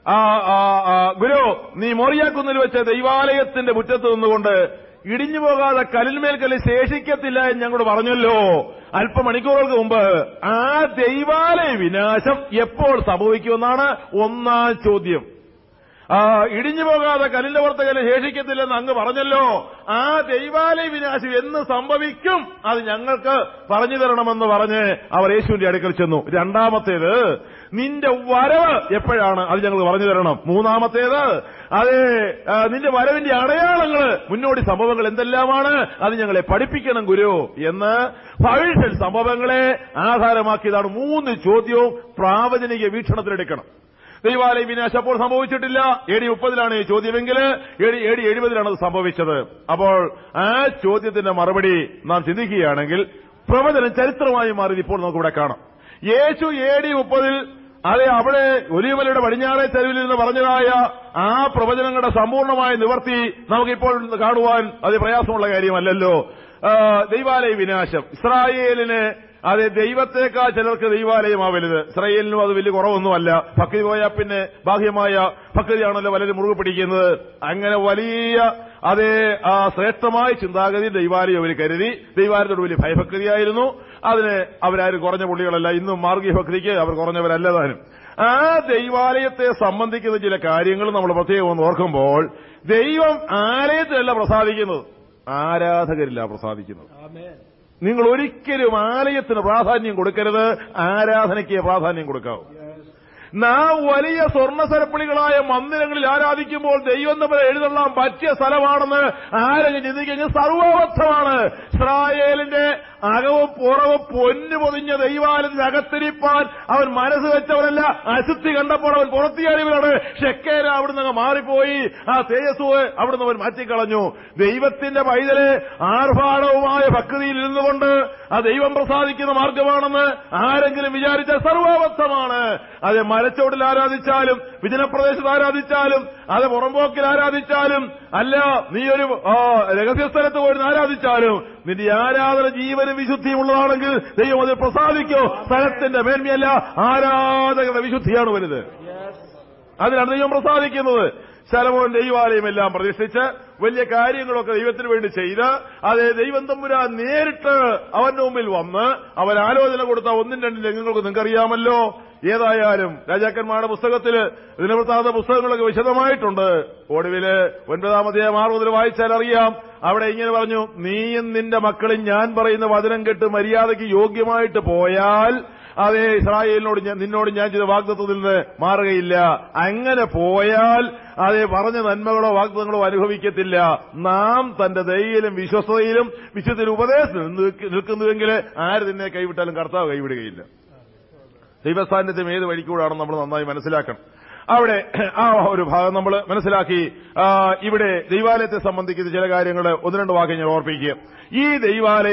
Speaker 1: ഗുരു നീ മോറിയാക്കുന്നിൽ വെച്ച് ദൈവാലയത്തിന്റെ മുറ്റത്ത് നിന്നുകൊണ്ട് ഇടിഞ്ഞു പോകാതെ കല്ലിന്മേൽ കല്ല് ശേഷിക്കത്തില്ല എന്ന് ഞങ്ങളോട് പറഞ്ഞല്ലോ അല്പമണിക്കൂറുകൾക്ക് മുമ്പ്. ആ ദൈവാലയ വിനാശം എപ്പോൾ സംഭവിക്കുമെന്നാണ് ഒന്നാം ചോദ്യം. ആ ഇടിഞ്ഞു പോകാതെ കല്ലിന്റെ പുറത്ത് കല്ല് ശേഷിക്കത്തില്ലെന്ന് അങ്ങ് പറഞ്ഞല്ലോ. ആ ദൈവാലയ വിനാശം എന്ന് സംഭവിക്കും അത് ഞങ്ങൾക്ക് പറഞ്ഞു തരണമെന്ന് പറഞ്ഞ് അവർ യേശുവിന്റെ അടുക്കൽ ചെന്നു. രണ്ടാമത്തേത് നിന്റെ വരവ് എപ്പോഴാണ് അത് ഞങ്ങൾക്ക് പറഞ്ഞു തരണം. മൂന്നാമത്തേത് അതെ നിന്റെ വരവിന്റെ അടയാളങ്ങൾ, മുന്നോടി സംഭവങ്ങൾ എന്തെല്ലാമാണ് അത് ഞങ്ങളെ പഠിപ്പിക്കണം ഗുരു എന്ന് ഭവിഷ്യൽ സംഭവങ്ങളെ ആധാരമാക്കിയതാണ് മൂന്ന് ചോദ്യവും പ്രാവചനിക വീക്ഷണത്തിലെടുക്കണം. ദൈവാലയ വിനാശം അപ്പോൾ സംഭവിച്ചിട്ടില്ല. എ ഡി മുപ്പതിലാണ് ഈ ചോദ്യമെങ്കിൽ എ ഡി എഴുപതിലാണ് അത് സംഭവിച്ചത്. അപ്പോൾ ആ ചോദ്യത്തിന്റെ മറുപടി നാം ചിന്തിക്കുകയാണെങ്കിൽ പ്രവചനം ചരിത്രമായി മാറിയത് ഇപ്പോൾ നമുക്കിവിടെ കാണാം. യേശു എ ഡി മുപ്പതിൽ അതെ അവിടെ ഒലിവുമലയുടെ പടിഞ്ഞാറേ തെരുവിൽ നിന്ന് പറഞ്ഞതായ ആ പ്രവചനങ്ങളുടെ സമ്പൂർണമായ നിവർത്തി നമുക്കിപ്പോൾ കാണുവാൻ അത് പ്രയാസമുള്ള കാര്യമല്ലല്ലോ. ദൈവാലയ വിനാശം ഇസ്രായേലിന് അതെ ദൈവത്തേക്കാൾ ചിലർക്ക് ദൈവാലയമാ വലുത്. ഇസ്രായേലിനും അത് വലിയ കുറവൊന്നുമല്ല. ഭക്തി പോയാൽ പിന്നെ ബാഹ്യമായ ഭക്തിയാണല്ലോ പലരും മുറുകെ പിടിക്കുന്നത്. അങ്ങനെ വലിയ അതേ ആ ശ്രേഷ്ഠമായ ചിന്താഗതി ദൈവാലയം അവർ കരുതി. ദൈവാലയത്തോട് വലിയ ഭയഭക്തിയായിരുന്നു. അതിന് അവരാരും കുറഞ്ഞ പുള്ളികളല്ല. ഇന്നും മാർഗീയ ഭക്തിക്ക് അവർ കുറഞ്ഞവരല്ല താനും. ആ ദൈവാലയത്തെ സംബന്ധിക്കുന്ന ചില കാര്യങ്ങൾ നമ്മൾ പ്രത്യേകം ഒന്ന് ഓർക്കുമ്പോൾ ദൈവം ആലയത്തിലല്ല പ്രസാദിക്കുന്നത്, ആരാധകരില്ല പ്രസാദിക്കുന്നത്. നിങ്ങൾ ഒരിക്കലും ആലയത്തിന് പ്രാധാന്യം കൊടുക്കരുത്, ആരാധനയ്ക്ക് പ്രാധാന്യം കൊടുക്കാവൂ. നാം വലിയ സ്വർണ്ണസരപ്പളികളായ മന്ദിരങ്ങളിൽ ആരാധിക്കുമ്പോൾ ദൈവം നമ്മൾ എഴുന്നള്ളാൻ പറ്റിയ സ്ഥലമാണെന്ന് ആരെങ്കിലും ചിന്തിക്കുന്നത് സർവബദ്ധമാണ്. ഇസ്രായേലിന്റെ അകവും പുറവും പൊന്നു പൊതിഞ്ഞ ദൈവാലയത്തിൽ അകത്തിരിപ്പാൻ അവൻ മനസ്സ് വെച്ചവരല്ല. അശുദ്ധി കണ്ടപ്പോൾ അവൻ പുറത്തിയാടിയവരാണ്. ഷെക്കേര അവിടുന്ന് അങ്ങ് മാറിപ്പോയി. ആ തേജസ് അവിടുന്ന് അവൻ മാറ്റിക്കളഞ്ഞു. ദൈവത്തിന്റെ പൈതലെ ആർഭാടവുമായ ഭക്തിയിൽ ഇരുന്നുകൊണ്ട് ആ ദൈവം പ്രസാദിക്കുന്ന മാർഗമാണെന്ന് ആരെങ്കിലും വിചാരിച്ചാൽ സർവബദ്ധമാണ്. അത് മലച്ചോട്ടിൽ ആരാധിച്ചാലും വിജനപ്രദേശത്ത് ആരാധിച്ചാലും അത് പുറമ്പോക്കിൽ ആരാധിച്ചാലും അല്ല നീ ഒരു രഹസ്യസ്ഥലത്ത് പോയി ആരാധിച്ചാലും നിന്റെ ആരാധന ജീവനും വിശുദ്ധിയും ഉള്ളതാണെങ്കിൽ ദൈവം അതിൽ പ്രസാദിക്കോ. സ്ഥലത്തിന്റെ മേന്മയല്ല, ആരാധകരുടെ വിശുദ്ധിയാണ് വലുത്. അതിനാണ് ദൈവം പ്രസാദിക്കുന്നത്. ശലോമോൻ ദൈവാലയമെല്ലാം പ്രതിഷ്ഠിച്ച് വലിയ കാര്യങ്ങളൊക്കെ ദൈവത്തിന് വേണ്ടി ചെയ്ത് അതേ ദൈവം തമ്പുരാൻ നേരിട്ട് അവന്റെ മുമ്പിൽ വന്ന് അവൻ ആലോചന കൊടുത്ത ഒന്നും രണ്ടും രംഗങ്ങൾക്ക് നിങ്ങൾക്കറിയാമല്ലോ. ഏതായാലും രാജാക്കന്മാരുടെ പുസ്തകത്തില് ദിനവൃത്താന്ത പുസ്തകങ്ങളൊക്കെ വിശദമായിട്ടുണ്ട്. ഒടുവില് ഒൻപതാമത്തെ ആറ് മുതൽ വായിച്ചാൽ അറിയാം. അവിടെ ഇങ്ങനെ പറഞ്ഞു, നീയും നിന്റെ മക്കളും ഞാൻ പറയുന്ന വചനം കേട്ട് മര്യാദയ്ക്ക് യോഗ്യമായിട്ട് പോയാൽ അതേ ഇസ്രായേലിനോട് നിന്നോട് ഞാൻ ചെയ്ത വാഗ്ദത്തത്തിൽ നിന്ന് മാറുകയില്ല. അങ്ങനെ പോയാൽ അതേ പറഞ്ഞ നന്മകളോ വാഗ്ദത്തങ്ങളോ അനുഭവിക്കത്തില്ല. നാം തന്റെ ദയയിലും വിശ്വസ്തയിലും വിശുദ്ധിയിലും ഉപദേശത്തിൽ നിൽക്കുന്നുവെങ്കിൽ ആര് നിന്നെ കൈവിട്ടാലും കർത്താവ് കൈവിടുകയില്ല. ദൈവസാന്നിധ്യം ഏത് വഴിക്കൂടാണെന്ന് നമ്മൾ നന്നായി മനസ്സിലാക്കണം. അവിടെ ആ ഒരു ഭാഗം നമ്മൾ മനസ്സിലാക്കി. ഇവിടെ ദൈവാലയത്തെ സംബന്ധിക്കുന്ന ചില കാര്യങ്ങൾ ഒന്ന് രണ്ട് വാക്യം ഞാൻ ഓർപ്പിക്കുക. ഈ ദൈവാലയം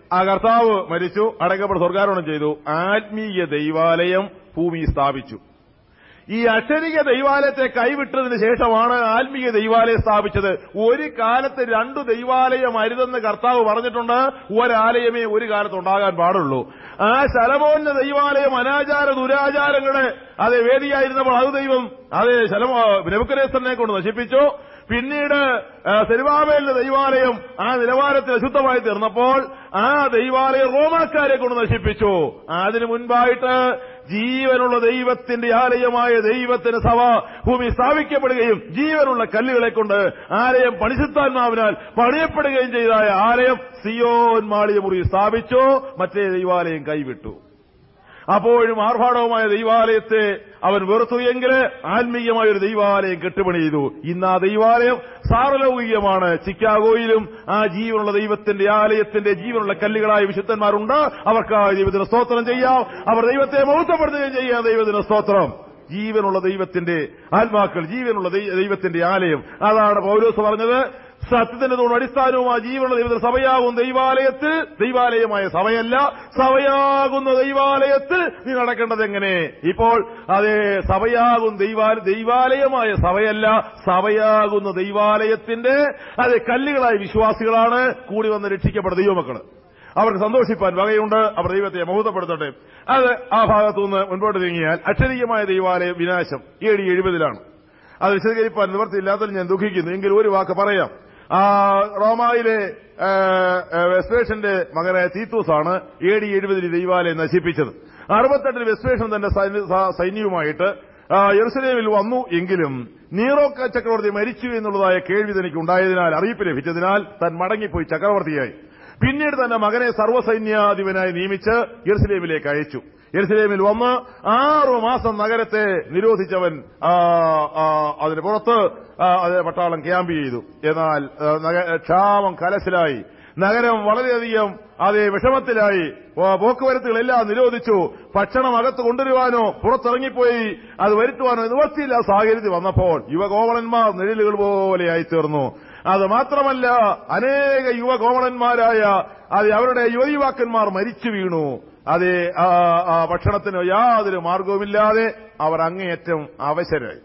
Speaker 1: ആ കർത്താവ് മരിച്ചു, അടക്കപ്പെട്ട് സ്വർഗാരോഹണം ചെയ്തു. ആത്മീയ ദൈവാലയം ഭൂമി സ്ഥാപിച്ചു. ഈ അക്ഷരിക ദൈവാലയത്തെ കൈവിട്ടതിന് ശേഷമാണ് ആത്മീയ ദൈവാലയം സ്ഥാപിച്ചത്. ഒരു കാലത്ത് രണ്ടു ദൈവാലയം അരുതെന്ന് കർത്താവ് പറഞ്ഞിട്ടുണ്ട്. ഒരാലയമേ ഒരു കാലത്ത് ഉണ്ടാകാൻ പാടുള്ളൂ. ആ ശലോമോന്റെ ദൈവാലയം അനാചാര ദുരാചാരങ്ങളുടെ അതേ വേദിയായിരുന്നപ്പോൾ അത് ദൈവം അതേ ശലോമോ നെബൂഖദ്നേസറിനെ കൊണ്ട് നശിപ്പിച്ചു. പിന്നീട് സെരുബാബേലിന്റെ ദൈവാലയം ആ നിലവാരത്തിൽ അശുദ്ധമായി തീർന്നപ്പോൾ ആ ദൈവാലയം റോമാക്കാരെ കൊണ്ട് നശിപ്പിച്ചു. അതിനു മുൻപായിട്ട് ജീവനുള്ള ദൈവത്തിന്റെ ആലയമായ ദൈവത്തിന്റെ സഭ ഭൂമി സ്ഥാപിക്കപ്പെടുകയും ജീവനുള്ള കല്ലുകളെ കൊണ്ട് ആലയം പരിശുദ്ധാത്മാവിനാൽ പണിയപ്പെടുകയും ചെയ്തായ ആലയം സിയോൻ മാളിക മുറി സ്ഥാപിച്ചു. മറ്റേ ദൈവാലയം കൈവിട്ടു. അപ്പോഴും ആർഭാടവുമായ ദൈവാലയത്തെ അവൻ വെറുത്തു എങ്കിൽ ആത്മീയമായ ഒരു ദൈവാലയം കെട്ടുപണി ചെയ്തു. ഇന്ന് ആ ദൈവാലയം സാർവലൗകികമാണ്. ചിക്കാഗോയിലും ആ ജീവനുള്ള ദൈവത്തിന്റെ ആലയത്തിന്റെ ജീവനുള്ള കല്ലുകളായ വിശുദ്ധന്മാരുണ്ട്. അവർക്ക് ദൈവത്തിന് സ്തോത്രം ചെയ്യാം. അവർ ദൈവത്തെ മഹത്വപ്പെടുത്തുകയും ചെയ്യാം. ദൈവത്തിന് സ്തോത്രം. ജീവനുള്ള ദൈവത്തിന്റെ ആത്മാക്കൾ, ജീവനുള്ള ദൈവത്തിന്റെ ആലയം. അതാണ് പൗലോസ് പറഞ്ഞത്. സത്യത്തിന്റെ തൂണും അടിസ്ഥാനവുമായ ജീവനുള്ള ദൈവത്തിന്റെ സഭയാകും ദൈവാലയത്തിൽ, ദൈവാലയമായ സഭയല്ല, സഭയാകുന്ന ദൈവാലയത്തിൽ നീ നടക്കേണ്ടത് എങ്ങനെ? ഇപ്പോൾ അതേ സഭയാകും ദൈവാലയ ദൈവാലയമായ സഭയല്ല, സഭയാകുന്ന ദൈവാലയത്തിന്റെ അതേ കല്ലുകളായ വിശ്വാസികളാണ് കൂടി വന്ന് രക്ഷിക്കപ്പെട്ട ദൈവമക്കള്. അവർക്ക് സന്തോഷിപ്പാൻ വകയുണ്ട്. അവർ ദൈവത്തെ മഹത്വപ്പെടുത്തട്ടെ. അത് ആ ഭാഗത്തുനിന്ന് മുൻപോട്ട് നീങ്ങിയാൽ അക്ഷരീയമായ ദൈവാലയ വിനാശം എ ഡി എഴുപതിലാണ്. അത് വിശദീകരിപ്പാൻ നിവർത്തിയില്ലാത്തതിൽ ഞാൻ ദുഃഖിക്കുന്നു. എങ്കിൽ ഒരു വാക്ക് പറയാം. ആ റോമായിലെ വെസ്പേഷന്റെ മകനായ തീത്തൂസാണ് എ ഡി എഴുപതിൽ ദൈവാലയം നശിപ്പിച്ചത്. അറുപത്തെട്ടിൽ വെസ്പേഷൻ തന്റെ സൈന്യവുമായിട്ട് യെരുസലേമിൽ വന്നു. എങ്കിലും നീറോ ചക്രവർത്തി മരിച്ചു എന്നുള്ളതായ കേൾവി തനിക്ക് ഉണ്ടായതിനാൽ, അറിയിപ്പ് ലഭിച്ചതിനാൽ താൻ മടങ്ങിപ്പോയി ചക്രവർത്തിയായി. പിന്നീട് തന്റെ മകനെ സർവ്വസൈന്യാധിപനായി നിയമിച്ച് യെരുസലേമിലേക്ക് അയച്ചു. യെരുസലേമിൽ വന്ന് ആറു മാസം നഗരത്തെ നിരോധിച്ചവൻ അതിന് പുറത്ത് അതേ പട്ടാളം ക്യാമ്പ് ചെയ്തു. എന്നാൽ ക്ഷാമം കലശലായി. നഗരം വളരെയധികം അതേ വിഷമത്തിലായി. പോക്കുവരത്തുകളെല്ലാം നിരോധിച്ചു. ഭക്ഷണം അകത്ത് കൊണ്ടുവരുവാനോ പുറത്തിറങ്ങിപ്പോയി അത് വരുത്തുവാനോ നിവർത്തിയില്ല സാഹചര്യത്തിൽ വന്നപ്പോൾ യുവകോമളന്മാർ നിഴലുകൾ പോലെയായി തീർന്നു. അത് മാത്രമല്ല, അനേക യുവകോമളന്മാരായ അത് അവരുടെ യുവയുവാക്കന്മാർ മരിച്ചു വീണു. അതേ ഭക്ഷണത്തിന് യാതൊരു മാർഗവുമില്ലാതെ അവർ അങ്ങേയറ്റം അവശരായി.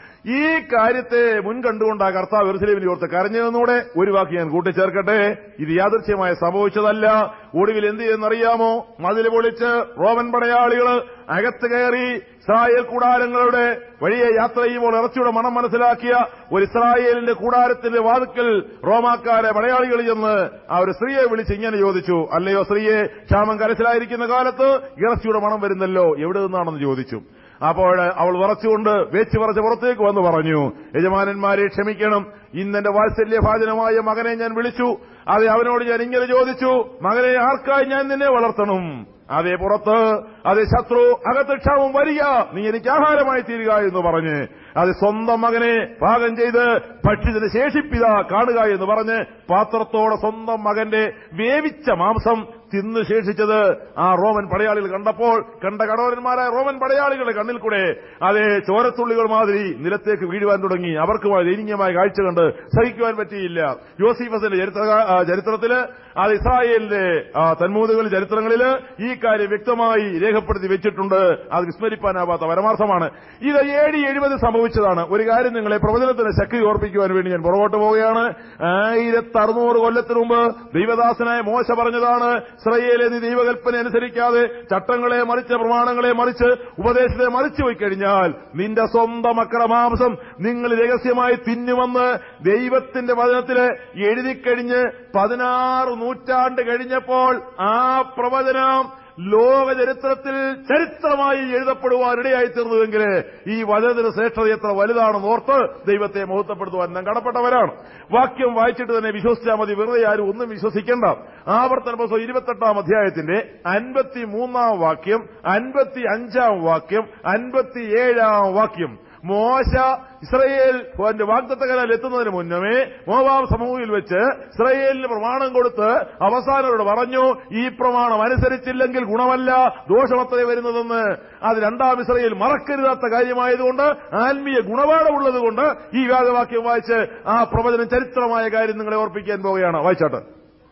Speaker 1: ഈ കാര്യത്തെ മുൻകണ്ടുകൊണ്ട് ആ കർത്താവ് യെരുസലേമിനെ ഓർത്ത് കരഞ്ഞതെന്നൂടെ ഒരു വാക്ക് ഞാൻ കൂട്ടിച്ചേർക്കട്ടെ. ഇത് യാദൃച്ഛ്യമായി സംഭവിച്ചതല്ല. ഒടുവിൽ എന്ത് ചെയ്യുന്നറിയാമോ? മതിൽ പൊളിച്ച് റോമൻ പടയാളികൾ അകത്ത് കയറി ഇസ്രായേൽ കൂടാരങ്ങളുടെ വഴിയെ യാത്ര ചെയ്യുമ്പോൾ ഇറച്ചിയുടെ മണം മനസ്സിലാക്കിയ ഒരു ഇസ്രായേലിന്റെ കൂടാരത്തിന്റെ വാതിക്കൽ റോമാക്കാരെ പടയാളികൾ ചെന്ന് ആ ഒരു സ്ത്രീയെ വിളിച്ച് ഇങ്ങനെ ചോദിച്ചു, അല്ലയോ സ്ത്രീയെ, ക്ഷാമം കരച്ചിലായിരിക്കുന്ന കാലത്ത് ഇറച്ചിയുടെ മണം വരുന്നല്ലോ, എവിടെ നിന്നാണെന്ന് ചോദിച്ചു. അപ്പോൾ അവൾ വിറച്ചുകൊണ്ട് വേച്ചു പറച്ച് പുറത്തേക്ക് വന്ന് പറഞ്ഞു, യജമാനന്മാരെ ക്ഷമിക്കണം, ഇന്നെന്റെ വാത്സല്യഭാജനമായ മകനെ ഞാൻ വിളിച്ചു. അതെ, അവനോട് ഞാൻ ഇങ്ങനെ ചോദിച്ചു, മകനെ ആർക്കായി ഞാൻ നിന്നെ വളർത്തണം? അതേ പുറത്ത് അതേ ശത്രു അകത്ത് ക്ഷാമം വരിക, നീ എനിക്ക് ആഹാരമായി തീരുക എന്ന് പറഞ്ഞ് അത് സ്വന്തം മകനെ പാകം ചെയ്ത് ഭക്ഷ്യത്തിന് ശേഷിപ്പിത കാണുക എന്ന് പറഞ്ഞ് പാത്രത്തോടെ സ്വന്തം മകന്റെ വേവിച്ച മാംസം തിന്നു ശേഷിച്ചത് ആ റോമൻ പടയാളികൾ കണ്ടപ്പോൾ കണ്ട കടവരന്മാരായ റോമൻ പടയാളികളുടെ കണ്ണിൽ കൂടെ അതേ ചോരത്തുള്ളികൾ മാതിരി നിലത്തേക്ക് വീഴുവാൻ തുടങ്ങി. അവർക്ക് ദൈന്യമായ കാഴ്ച കണ്ട് സഹിക്കുവാൻ പറ്റിയില്ല. യോസീഫസിന്റെ ചരിത്ര ചരിത്രത്തില് അത് ഇസ്രായേലിന്റെ തന്മൂതുകൾ ചരിത്രങ്ങളിൽ ഈ കാര്യം വ്യക്തമായി രേഖപ്പെടുത്തി വെച്ചിട്ടുണ്ട്. അത് വിസ്മരിപ്പാനാവാത്ത പരമാർത്ഥമാണ്. ഇത് എ ഡി എഴുപത് സംഭവിച്ചതാണ്. ഒരു കാര്യം നിങ്ങളെ പ്രവചനത്തിന് ശക്തി ഓർപ്പിക്കുവാൻ വേണ്ടി ഞാൻ പുറകോട്ട് പോവുകയാണ്. ആയിരത്തി അറുന്നൂറ് കൊല്ലത്തിനു മുമ്പ് ദൈവദാസനായ മോശ പറഞ്ഞതാണ്, ഇസ്രായേലേ, നീ ദൈവകൽപ്പന അനുസരിക്കാതെ ചട്ടങ്ങളെ മറിച്ച് പ്രമാണങ്ങളെ മറിച്ച് ഉപദേശത്തെ മറിച്ചു പോയി കഴിഞ്ഞാൽ നിന്റെ സ്വന്തം അക്രമാംസം നിങ്ങൾ രഹസ്യമായി തിന്നുമെന്ന് ദൈവത്തിന്റെ വചനത്തില് എഴുതിക്കഴിഞ്ഞ് പതിനാറ് നൂറ്റാണ്ട് കഴിഞ്ഞപ്പോൾ ആ പ്രവചനം ലോക ചരിത്രത്തിൽ ചരിത്രമായി എഴുതപ്പെടുവാനിടയായി തീർന്നുവെങ്കിൽ ഈ വചനത്തിന് ശ്രേഷ്ഠത എത്ര വലുതാണെന്ന് ഓർത്ത് ദൈവത്തെ മഹത്വപ്പെടുത്തുവാൻ നാം കടപ്പെട്ടവരാണ്. വാക്യം വായിച്ചിട്ട് തന്നെ വിശ്വസിച്ചാൽ മതി, വെറുതെ ആരും ഒന്നും വിശ്വസിക്കേണ്ട. ആവർത്തന പുസ്തകം ഇരുപത്തെട്ടാം അധ്യായത്തിന്റെ അൻപത്തി മൂന്നാം വാക്യം, അൻപത്തി അഞ്ചാം വാക്യം, അൻപത്തിയേഴാം വാക്യം. മോശ ഇസ്രായേൽ വാഗ്ദത്തകരാൽ എത്തുന്നതിന് മുന്നമേ മോവാബ് സമൂഹത്തിൽ വെച്ച് ഇസ്രായേലിന് പ്രമാണം കൊടുത്ത് അവസാനരോട് പറഞ്ഞു, ഈ പ്രമാണം അനുസരിച്ചില്ലെങ്കിൽ ഗുണമല്ല, ദോഷമത്രേ വരുന്നതെന്ന്. അത് രണ്ടാം ഇസ്രായേൽ മറക്കരുതാത്ത കാര്യമായതുകൊണ്ട്, ആത്മീയ ഗുണപാഠമുള്ളതുകൊണ്ട് ഈ വേദവാക്യം വായിച്ച് ആ പ്രവചനം ചരിത്രമായ കാര്യം നിങ്ങളെ ഓർപ്പിക്കാൻ പോവുകയാണ്. വായിച്ചാട്ടെ.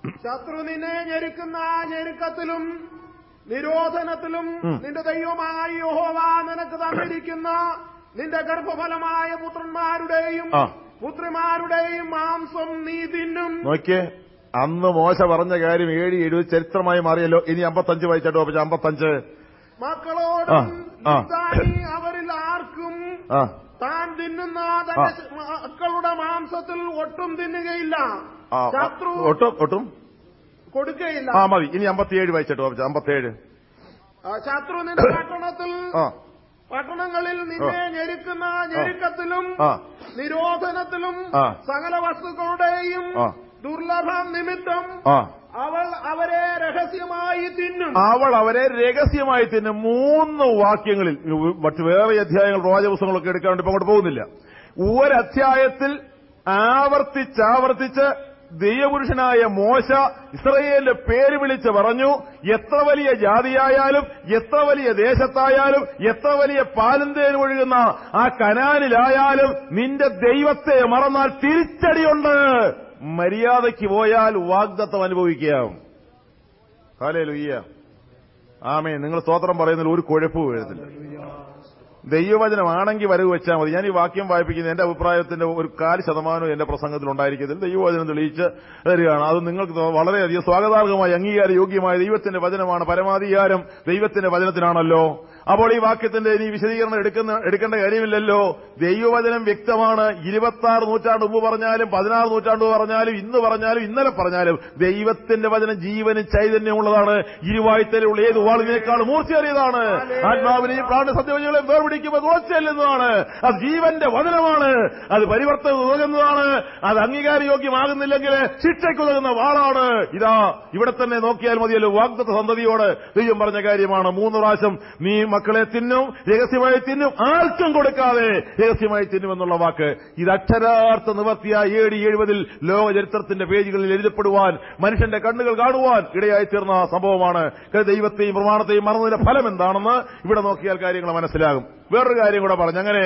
Speaker 3: ശത്രു നിന്നെ ഞെരുക്കുന്ന ഞെരുക്കത്തിലും നിരോധനത്തിലും നിന്റെ ദൈവമായ യഹോവ നിനക്ക് തന്നിരിക്കുന്ന നിന്റെ ഗർഭഫലമായ പുത്രന്മാരുടെയും പുത്രിമാരുടെയും മാംസം നീ തിന്നും.
Speaker 1: നോക്കിയേ, അന്ന് മോശ പറഞ്ഞ കാര്യം ഏഴ് എഴുപത് ചരിത്രമായി മാറിയല്ലോ. ഇനി അമ്പത്തഞ്ച് വായിച്ചാട്ടോ. പക്ഷെ അമ്പത്തഞ്ച്
Speaker 3: മക്കളോടും അവരിൽ ആർക്കും താൻ തിന്നുന്ന തന്റെ മക്കളുടെ മാംസത്തിൽ ഒട്ടും തിന്നുകയില്ല, ശത്രു
Speaker 1: ഒട്ടും ഒട്ടും
Speaker 3: കൊടുക്കുകയില്ല.
Speaker 1: ആ മതി. ഇനി അമ്പത്തിയേഴ് വായിച്ചോ. അമ്പത്തിയേഴ്
Speaker 3: ശത്രു നിന്റെ പട്ടണത്തിൽ പട്ടണങ്ങളിൽ നിന്നെ ഞെരുക്കുന്ന ഞെരുക്കത്തിലും നിരോധനത്തിലും സകല വസ്തുക്കളുടെയും ദുർലഭം നിമിത്തം അവൾ അവരെ രഹസ്യമായി തിന്നും.
Speaker 1: അവൾ അവരെ രഹസ്യമായി തിന്നും. മൂന്ന് വാക്യങ്ങളിൽ മറ്റു വേറെ അധ്യായങ്ങൾ പ്രവാചകപുസ്തകങ്ങളൊക്കെ എടുക്കാൻ വേണ്ടി ഇപ്പൊ അങ്ങോട്ട് പോകുന്നില്ല. ഒരധ്യായത്തിൽ ആവർത്തിച്ചാവർത്തിച്ച് ദൈവപുരുഷനായ മോശ ഇസ്രായേലിന്റെ പേര് വിളിച്ച് പറഞ്ഞു, എത്ര വലിയ ജാതിയായാലും എത്ര വലിയ ദേശത്തായാലും എത്ര വലിയ പാലും തേനും ഒഴുകുന്ന ആ കനാനിലായാലും നിന്റെ ദൈവത്തെ മറന്നാൽ തിരിച്ചടിയുണ്ട്. മര്യാദയ്ക്ക് പോയാൽ വാഗ്ദത്തം അനുഭവിക്കാം. ഹല്ലേലൂയ, ആമേൻ. നിങ്ങൾ സ്തോത്രം പറയുന്നതിൽ ഒരു കുഴപ്പവും വരുന്നില്ല. ദൈവവചനമാണെങ്കിൽ വരവ് വെച്ചാൽ മതി. ഞാൻ ഈ വാക്യം വായിപ്പിക്കുന്നത് എന്റെ അഭിപ്രായത്തിന്റെ ഒരു കാല് ശതമാനവും എന്റെ പ്രസംഗത്തിൽ ഉണ്ടായിരിക്കത്തില്ല. ദൈവവചനം തെളിയിച്ച് തരികയാണ്. അത് നിങ്ങൾക്ക് വളരെയധികം സ്വാഗതാർഹമായ അംഗീകാര യോഗ്യമായ ദൈവത്തിന്റെ വചനമാണ്. പരമാധികാരം ദൈവത്തിന്റെ വചനത്തിനാണല്ലോ. അപ്പോൾ ഈ വാക്യത്തിന്റെ ഇനി വിശദീകരണം എടുക്കുന്ന എടുക്കേണ്ട കാര്യമില്ലല്ലോ. ദൈവവചനം വ്യക്തമാണ്. ഇരുപത്തി ആറ് നൂറ്റാണ്ട് മുമ്പ് പറഞ്ഞാലും പതിനാറ് നൂറ്റാണ്ട് പറഞ്ഞാലും ഇന്ന് പറഞ്ഞാലും ഇന്നലെ പറഞ്ഞാലും ദൈവത്തിന്റെ വചനം ജീവനും ചൈതന്യമുള്ളതാണ്. ഇരുവായ്ത്തലുള്ള ഏത് വാളിനേക്കാൾ മൂർച്ചയേറിയതാണ്. ആത്മാവിനെയും പ്രാണ സത്യവചനങ്ങളെയും വേർപിടിക്കുമ്പോൾ ഉറച്ചെല്ലുന്നതാണ്. അത് ജീവന്റെ വചനമാണ്. അത് പരിവർത്തനം ഉതകുന്നതാണ്. അത് അംഗീകാരയോഗ്യമാകുന്നില്ലെങ്കിൽ ശിക്ഷയ്ക്കുതകുന്ന വാളാണ്. ഇതാ ഇവിടെ തന്നെ നോക്കിയാൽ മതിയല്ലോ. വാഗ്ദത്ത സന്തതിയോട് ദൈവം പറഞ്ഞ കാര്യമാണ്. മൂന്ന് പ്രാവശ്യം നീ മക്കളെ തിന്നും, രഹസ്യമായി തിന്നും, ആർക്കും കൊടുക്കാതെ രഹസ്യമായി തിന്നുമെന്നുള്ള വാക്ക് ഇത് അക്ഷരാർത്ഥ നിവർത്തിയായി ഏഴ് എഴുപതിൽ ലോക ചരിത്രത്തിന്റെ പേജുകളിൽ എഴുതപ്പെടുവാൻ മനുഷ്യന്റെ കണ്ണുകൾ കാണുവാൻ ഇടയായി തീർന്ന സംഭവമാണ്. ദൈവത്തെയും പ്രമാണത്തെയും മറന്നതിന്റെ ഫലം എന്താണെന്ന് ഇവിടെ നോക്കിയാൽ കാര്യങ്ങൾ മനസ്സിലാകും. വേറൊരു കാര്യം കൂടെ പറഞ്ഞു. അങ്ങനെ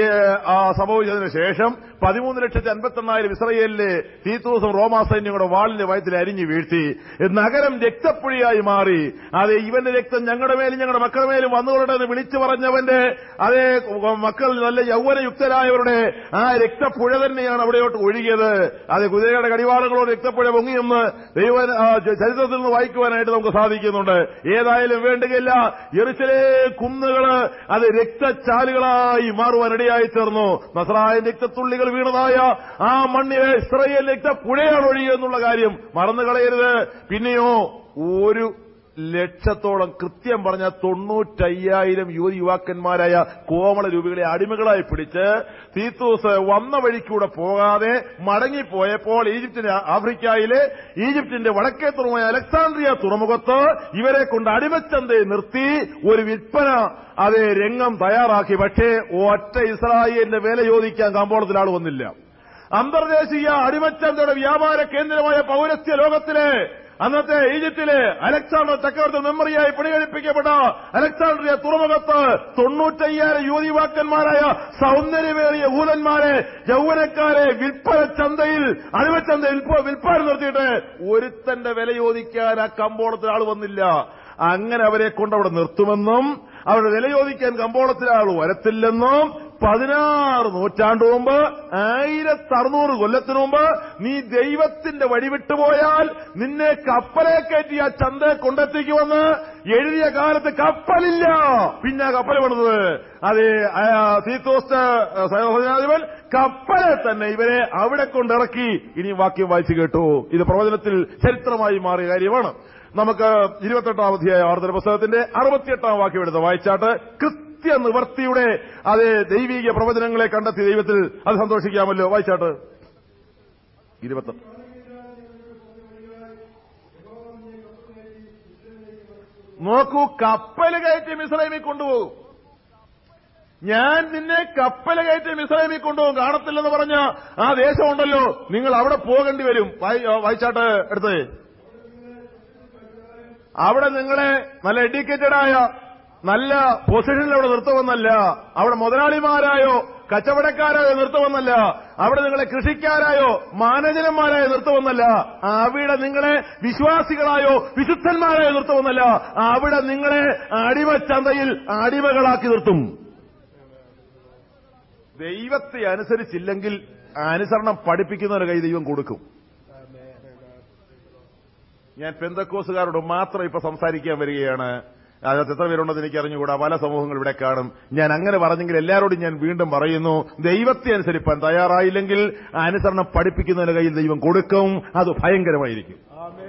Speaker 1: ആ സംഭവിച്ചതിന് ശേഷം പതിമൂന്ന് ലക്ഷത്തി അൻപത്തി എണ്ണായിരം ഇസ്രായേലിലെ തീത്തൂസും റോമാ സൈന്യം കൂടെ വാളിന്റെ വയറ്റിൽ അരിഞ്ഞു വീഴ്ത്തി. നഗരം രക്തപ്പുഴിയായി മാറി. അതെ, ഇവന്റെ രക്തം ഞങ്ങളുടെ മേലും ഞങ്ങളുടെ മക്കളുടെ മേലും വന്നുകൊള്ളട്ടെ എന്ന് വിളിച്ചു പറഞ്ഞവന്റെ അതേ മക്കൾ നല്ല യൗവനയുക്തരായവരുടെ ആ രക്തപ്പുഴ തന്നെയാണ് അവിടെയോട്ട് ഒഴുകിയത്. അത് കുതിരയുടെ കടിവാളങ്ങളോട് രക്തപ്പുഴ പൊങ്ങിയെന്ന് ദൈവ ചരിത്രത്തിൽ നിന്ന് വായിക്കുവാനായിട്ട് നമുക്ക് സാധിക്കുന്നുണ്ട്. ഏതായാലും വേണ്ടുകയില്ല, യെരൂശലേം കുന്നുകള് അത് രക്തച്ചാലുകളായി മാറുവാനിടയായി തീർന്നു. നസ്രായൻ രക്തത്തുള്ളികൾ വീണതായ ആ മണ്ണിലെ ഇസ്രായേൽ രക്തപ്പുഴയാണ് ഒഴുകിയെന്നുള്ള കാര്യം മറന്നു കളയരുത്. പിന്നെയോ ഒരു ലക്ഷത്തോളം, കൃത്യം പറഞ്ഞ തൊണ്ണൂറ്റയ്യായിരം യുവതി യുവാക്കന്മാരായ കോമള രൂപികളെ അടിമകളായി പിടിച്ച് തീത്തൂസ് വന്ന വഴിക്കൂടെ പോകാതെ മടങ്ങിപ്പോയപ്പോൾ ഈജിപ്തിന്റെ ആഫ്രിക്കയിലെ ഈജിപ്തിന്റെ വടക്കേ തുറമുഖ അലക്സാണ്ട്രിയ തുറമുഖത്ത് ഇവരെ കൊണ്ട് അടിമച്ചന്തയെ നിർത്തി ഒരു വിൽപ്പന അതേ രംഗം തയ്യാറാക്കി. പക്ഷേ ഒറ്റ ഇസ്രായേലിന്റെ വില ചോദിക്കാൻ കമ്പോളത്തിൽ ആൾ വന്നില്ല. അന്തർദേശീയ അടിമച്ചന്തയുടെ വ്യാപാര കേന്ദ്രമായ പൗരസ്ത്യ ലോകത്തിലെ അന്നത്തെ ഈജിപ്തിലെ അലക്സാണ്ടർ ചക്രവർത്തി മെമ്മറിയായി പണികഴിപ്പിക്കപ്പെട്ട അലക്സാണ്ട്രിയ തുറമുഖത്ത് തൊണ്ണൂറ്റയ്യായിരം യുവതി യുവാക്കന്മാരായ സൗന്ദര്യമേറിയ ഊതന്മാരെ യൗവനക്കാരെ വിൽപ്പന ചന്തയിൽ അടിമച്ചന്തയിൽ വിൽപ്പന നിർത്തിയിട്ട് ഒരുത്തന്റെ വില ചോദിക്കാൻ ആ കമ്പോളത്തിൽ ആൾ വന്നില്ല. അങ്ങനെ അവരെ കൊണ്ട് അവിടെ നിർത്തുമെന്നും അവരുടെ വില ചോദിക്കാൻ കമ്പോളത്തിൽ ആൾ വരത്തില്ലെന്നും പതിനാറ് നൂറ്റാണ്ട് മുമ്പ് ആയിരത്തി അറുന്നൂറ് കൊല്ലത്തിനു മുമ്പ് നീ ദൈവത്തിന്റെ വഴി വിട്ടുപോയാൽ നിന്നെ കപ്പലെ കയറ്റി ആ ചന്തയെ കൊണ്ടെത്തിക്കുമെന്ന് എഴുതിയ കാലത്ത് കപ്പലില്ല. പിന്നെ കപ്പൽ പണിതത് അതേ തീത്തോസ് സൈന്യാധിപൻ കപ്പലെ തന്നെ ഇവരെ അവിടെ കൊണ്ടിറക്കി. ഇനി വാക്യം വായിച്ചു കേട്ടു. ഇത് പ്രവചനത്തിൽ ചരിത്രമായി മാറിയ കാര്യമാണ്. നമുക്ക് ഇരുപത്തെട്ടാം അധ്യായ ആവർത്തന പുസ്തകത്തിന്റെ അറുപത്തിയെട്ടാം വാക്യം എടുത്ത് വായിച്ചാട്ട് കൃത്യനിവർത്തിയുടെ അതേ ദൈവീക പ്രവചനങ്ങളെ കണ്ടെത്തി ദൈവത്തിൽ അത് സന്തോഷിക്കാമല്ലോ. വായിച്ചാട്ട് ഇരുപത്തെട്ട്. നോക്കൂ, കപ്പല് കയറ്റി മിസ്രൈമിൽ കൊണ്ടുപോകും. ഞാൻ നിന്നെ കപ്പല് കയറ്റി മിസ്രൈമിൽ കൊണ്ടുപോകും. കാണത്തില്ലെന്ന് പറഞ്ഞ ആ ദേശമുണ്ടല്ലോ, നിങ്ങൾ അവിടെ പോകേണ്ടി വരും. വായിച്ചാട്ട് എടുത്ത്. അവിടെ നിങ്ങളെ നല്ല എഡ്യൂക്കേറ്റഡായ നല്ല പൊസിഷനിൽ അവിടെ നിർത്തുമെന്നല്ല, അവിടെ മുതലാളിമാരായോ കച്ചവടക്കാരായോ നിർത്തുമെന്നല്ല, അവിടെ നിങ്ങളെ കൃഷിക്കാരായോ മാനേജരന്മാരായോ നിർത്തുമെന്നല്ല, അവിടെ നിങ്ങളെ വിശ്വാസികളായോ വിശുദ്ധന്മാരായോ നിർത്തുമെന്നല്ല, അവിടെ നിങ്ങളെ അടിമച്ചന്തയിൽ അടിമകളാക്കി നിർത്തും. ദൈവത്തെ അനുസരിച്ചില്ലെങ്കിൽ അനുസരണം പഠിപ്പിക്കുന്നവരുടെ കൈ ദൈവം കൊടുക്കും. ഞാൻ പെന്തക്കോസുകാരോട് മാത്രം ഇപ്പൊ സംസാരിക്കാൻ വരികയാണ്. അതിനകത്ത് എത്ര പേരുണ്ടെന്ന് എനിക്ക് അറിഞ്ഞുകൂടാ, പല സമൂഹങ്ങൾ ഇവിടെ കാണും. ഞാൻ അങ്ങനെ പറഞ്ഞെങ്കിൽ എല്ലാവരോടും ഞാൻ വീണ്ടും പറയുന്നു, ദൈവത്തെ അനുസരിപ്പാൻ തയ്യാറായില്ലെങ്കിൽ അനുസരണം പഠിപ്പിക്കുന്നതിന്റെ കയ്യിൽ ദൈവം കൊടുക്കും. അത് ഭയങ്കരമായിരിക്കും.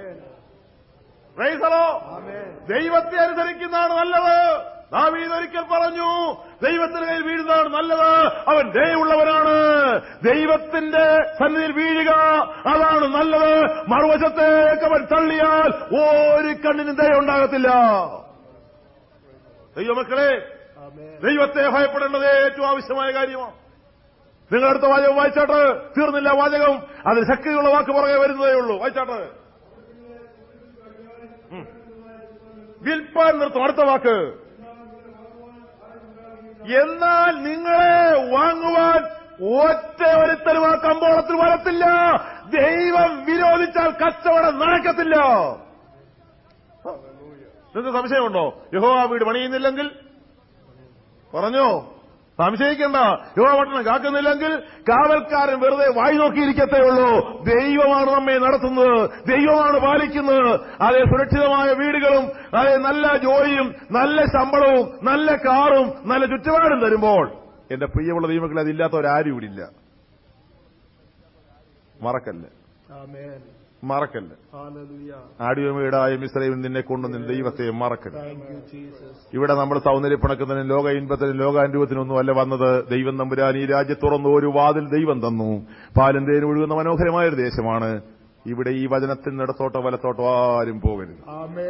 Speaker 1: ദൈവത്തെ അനുസരിക്കുന്നതാണ് നല്ലത്. ദാവീദ് ഒരിക്കൽ പറഞ്ഞു, ദൈവത്തിന്റെ കയ്യിൽ വീഴുന്നതാണ് നല്ലത്, അവൻ ദയവുള്ളവനാണ്. ദൈവത്തിന്റെ സന്നിധിയിൽ വീഴുക, അതാണ് നല്ലത്. മറുവശത്തേക്ക് അവൻ തള്ളിയാൽ ഒരു കണ്ണിനും ദയ ഉണ്ടാകത്തില്ല. ദൈവമക്കളെ, ദൈവത്തെ ഭയപ്പെടേണ്ടത് ഏറ്റവും ആവശ്യമായ കാര്യമാണ്. നിങ്ങളടുത്ത വാചകം വായിച്ചാട്ട് തീർന്നില്ല. വാചകം അതിന് ശക്തിയുള്ള വാക്ക് പുറകെ വരുന്നതേ ഉള്ളൂ. വായിച്ചാട്ട് വിൽപ്പാൻ നിർത്തും. അടുത്ത വാക്ക്, എന്നാൽ നിങ്ങളെ വാങ്ങുവാൻ ഒറ്റ ഒരുത്തരും ആ കമ്പോളത്തിൽ വരത്തില്ല. ദൈവം വിരോധിച്ചാൽ കച്ചവടം നടക്കത്തില്ല. നിങ്ങൾക്ക് സംശയമുണ്ടോ? യഹോവ വീട് പണിയുന്നില്ലെങ്കിൽ പറഞ്ഞോ, സംശയിക്കണ്ട. യഹോവ പട്ടണം കാക്കുന്നില്ലെങ്കിൽ കാവൽക്കാരൻ വെറുതെ വായി നോക്കിയിരിക്കത്തേ ഉള്ളൂ. ദൈവമാണ് നമ്മെ നടത്തുന്നത്, ദൈവമാണ് പാലിക്കുന്നത്. അതേ സുരക്ഷിതമായ വീടുകളും അതേ നല്ല ജോലിയും നല്ല ശമ്പളവും നല്ല കാറും നല്ല ചുറ്റുപാടും തരുമ്പോൾ എന്റെ പ്രിയമുള്ള ദൈവമക്കളെ, അതില്ലാത്തവരാരും ഇവിടെ ഇല്ല. മറക്കല്ലേ, മറക്കല്ലേ. ആടിയമീടായ മിസ്രയീമിൽ നിന്നെ കൊണ്ട് നിന്റെ ദൈവത്തെ മറക്കല്ലേ. ഇവിടെ നമ്മൾ സൗന്ദര്യപ്പണക്കത്തിനും ലോക ഇൻപത്തിനും ലോകാനുഭവത്തിനും ഒന്നും അല്ല വന്നത്. ദൈവം തമ്പുരാൻ ഈ രാജ്യത്ത് തുറന്നു ഒരു വാതിൽ ദൈവം തന്നു. പാലും തേനും ഒഴുകുന്ന മനോഹരമായൊരു ദേശമാണ്. ഇവിടെ ഈ വചനത്തിന് ഇടത്തോട്ടോ വലത്തോട്ടോ ആരും പോകരുത്.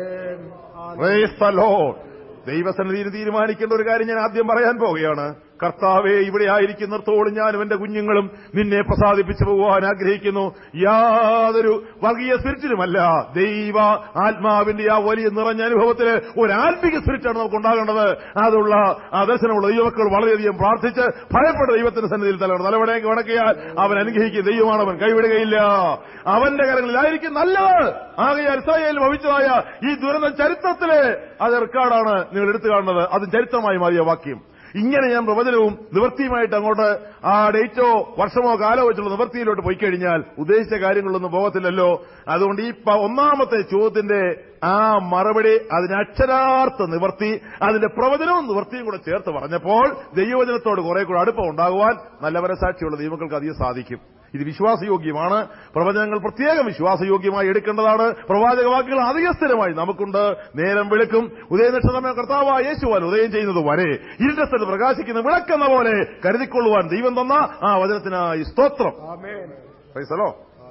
Speaker 1: Praise the Lord. ദൈവസന്നിധിയിൽ തീരുമാനിക്കേണ്ട ഒരു കാര്യം ഞാൻ ആദ്യം പറയാൻ പോവുകയാണ്. കർത്താവേ, ഇവിടെ ആയിരിക്കുന്നിടത്തോളം ഞാനും എന്റെ കുഞ്ഞുങ്ങളും നിന്നെ പ്രസാദിപ്പിച്ചു പോകുവാൻ ആഗ്രഹിക്കുന്നു. യാതൊരു വർഗീയ സ്പിരിറ്റിനുമല്ല, ദൈവ ആത്മാവിന്റെ ആ വലിയ നിറഞ്ഞ അനുഭവത്തില് ഒരു ആത്മിക സ്പിരിറ്റാണ് നമുക്ക് ഉണ്ടാകേണ്ടത്. അതുള്ള ആ ദർശനമുള്ള ദൈവമക്കൾ വളരെയധികം പ്രാർത്ഥിച്ച് ഭയപ്പെട്ട ദൈവത്തിന്റെ സന്നിധിയിൽ തലവണം തലവടേക്ക് വണക്കിയാൽ അവൻ അനുഗ്രഹിക്കും. ദൈവമാണ്, അവൻ കൈവിടുകയില്ല. അവന്റെ കരങ്ങളിലായിരിക്കും നല്ലത്. ആകയാൽ ഇസ്രായേൽ ഭവിച്ചതായ ഈ ദുരന്തം ചരിത്രത്തിലെ അത് റെക്കോർഡാണ് നിങ്ങൾ എടുത്തു കാണുന്നത്. അത് ചരിത്രമായി മാറിയ വാക്യം. ഇങ്ങനെ ഞാൻ പ്രവചനവും നിവൃത്തിയുമായിട്ട് അങ്ങോട്ട് ആ ഡേറ്റോ വർഷമോ കാലോ വെച്ചുള്ള നിവൃത്തിയിലോട്ട് പോയി കഴിഞ്ഞാൽ ഉദ്ദേശിച്ച കാര്യങ്ങളൊന്നും പോകത്തില്ലല്ലോ. അതുകൊണ്ട് ഈ ഒന്നാമത്തെ ചോദ്യത്തിന്റെ ആ മറുപടി, അതിന് അക്ഷരാർത്ഥ നിവൃത്തി, അതിന്റെ പ്രവചനവും നിവൃത്തിയും കൂടെ ചേർത്ത് പറഞ്ഞപ്പോൾ ദൈവവചനത്തോട് കുറെ കൂടെ അടുപ്പം ഉണ്ടാകുവാൻ നല്ല മനസാക്ഷിയുള്ള ദൈവങ്ങൾക്ക് അധികം സാധിക്കും. ഇത് വിശ്വാസയോഗ്യമാണ്. പ്രവചനങ്ങൾ പ്രത്യേകം വിശ്വാസയോഗ്യമായി എടുക്കേണ്ടതാണ്. പ്രവാചക വാക്കുകൾ അധിക സ്ഥിരമായി നമുക്കുണ്ട്. നേരം വെളുക്കും, ഉദയനക്ഷത്രമേ കർത്താവായ യേശുവാൻ ഉദയം ചെയ്യുന്നത് വരെ ഇരുണ്ട സ്ഥലത്ത് പ്രകാശിക്കുന്ന വിളക്കെന്ന പോലെ കരുതിക്കൊള്ളുവാൻ ദൈവം തന്ന ആ വചനത്തിനായി സ്തോത്രം. പ്രൈസലോ.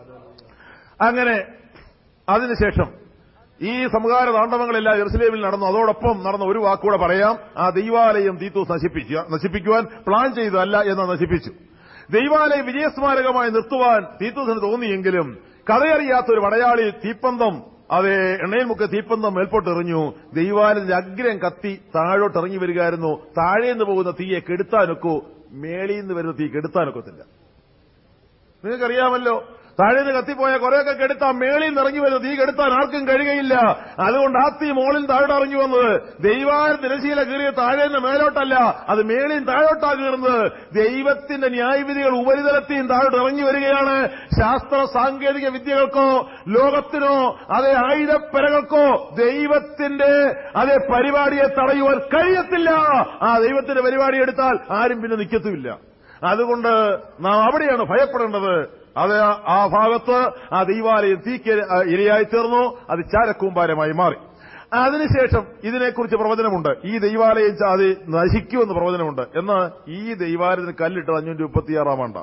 Speaker 1: അങ്ങനെ അതിനുശേഷം ഈ സംഹാര താണ്ഡവങ്ങളെല്ലാം യെരുശലേമിൽ നടന്നു. അതോടൊപ്പം നടന്ന ഒരു വാക്കുകൂടെ പറയാം. ആ ദൈവാലയം തീത്തോസ് നശിപ്പിക്കുക നശിപ്പിക്കുവാൻ പ്ലാൻ ചെയ്തതല്ല എന്ന് നശിപ്പിച്ചു. ദൈവാലയം വിജയസ്മാരകമായി നിർത്തുവാൻ തീത്തോസിന് തോന്നിയെങ്കിലും കഥയറിയാത്തൊരു പടയാളി തീപ്പന്തം, അതെ എണ്ണയിൽ മുക്ക തീപ്പന്തം മേൽപോട്ട് എറിഞ്ഞു. ദൈവാലയത്തിന്റെ അഗ്രം കത്തി താഴോട്ട് ഇറങ്ങി വരികയായിരുന്നു. താഴേന്ന് പോകുന്ന തീയെ കെടുത്താനൊക്കോ, മേളിന്ന് വരുന്ന തീ കെടുത്താനൊക്കത്തില്ല. നിങ്ങൾക്കറിയാമല്ലോ, താഴേന്ന് കത്തിപ്പോയ കുറെയൊക്കെ കെടുത്താൻ മേളിൽ നിന്ന് ഇറങ്ങി വരുന്നത് തീ കെടുത്താൻ ആർക്കും കഴിയുകയില്ല. അതുകൊണ്ട് ആ തീ മോളിൽ താഴോട്ട് ഇറങ്ങി വന്നത് ദൈവാലയ തിരശ്ശീല കീറിയ താഴേന്ന് മേലോട്ടല്ല, അത് മേളിൽ താഴോട്ടാ കീറുന്നത്. ദൈവത്തിന്റെ ന്യായവിധികൾ ഉപരിതലത്തിൽ താഴോട്ട് ഇറങ്ങി വരികയാണ്. ശാസ്ത്ര സാങ്കേതിക വിദ്യകൾക്കോ ലോകത്തിനോ അതേ ആയുധപ്പരകൾക്കോ ദൈവത്തിന്റെ അതേ പരിപാടിയെ തടയുവാൻ കഴിയത്തില്ല. ആ ദൈവത്തിന്റെ പരിപാടി എടുത്താൽ ആരും പിന്നെ നിൽക്കത്തുമില്ല. അതുകൊണ്ട് നാം അവിടെയാണ് ഭയപ്പെടേണ്ടത്. അത് ആ ഭാഗത്ത് ആ ദൈവാലയം തീക്ക് ഇരയായി തീർന്നു. അത് ചാരക്കൂമ്പാരമായി മാറി. അതിനുശേഷം ഇതിനെക്കുറിച്ച് പ്രവചനമുണ്ട്. ഈ ദൈവാലയം അത് നശിക്കുമെന്ന് പ്രവചനമുണ്ട്. എന്നാൽ ഈ ദൈവാലയത്തിന് കല്ലിട്ടത് അഞ്ഞൂറ്റി മുപ്പത്തിയാറാം ആണ്ട.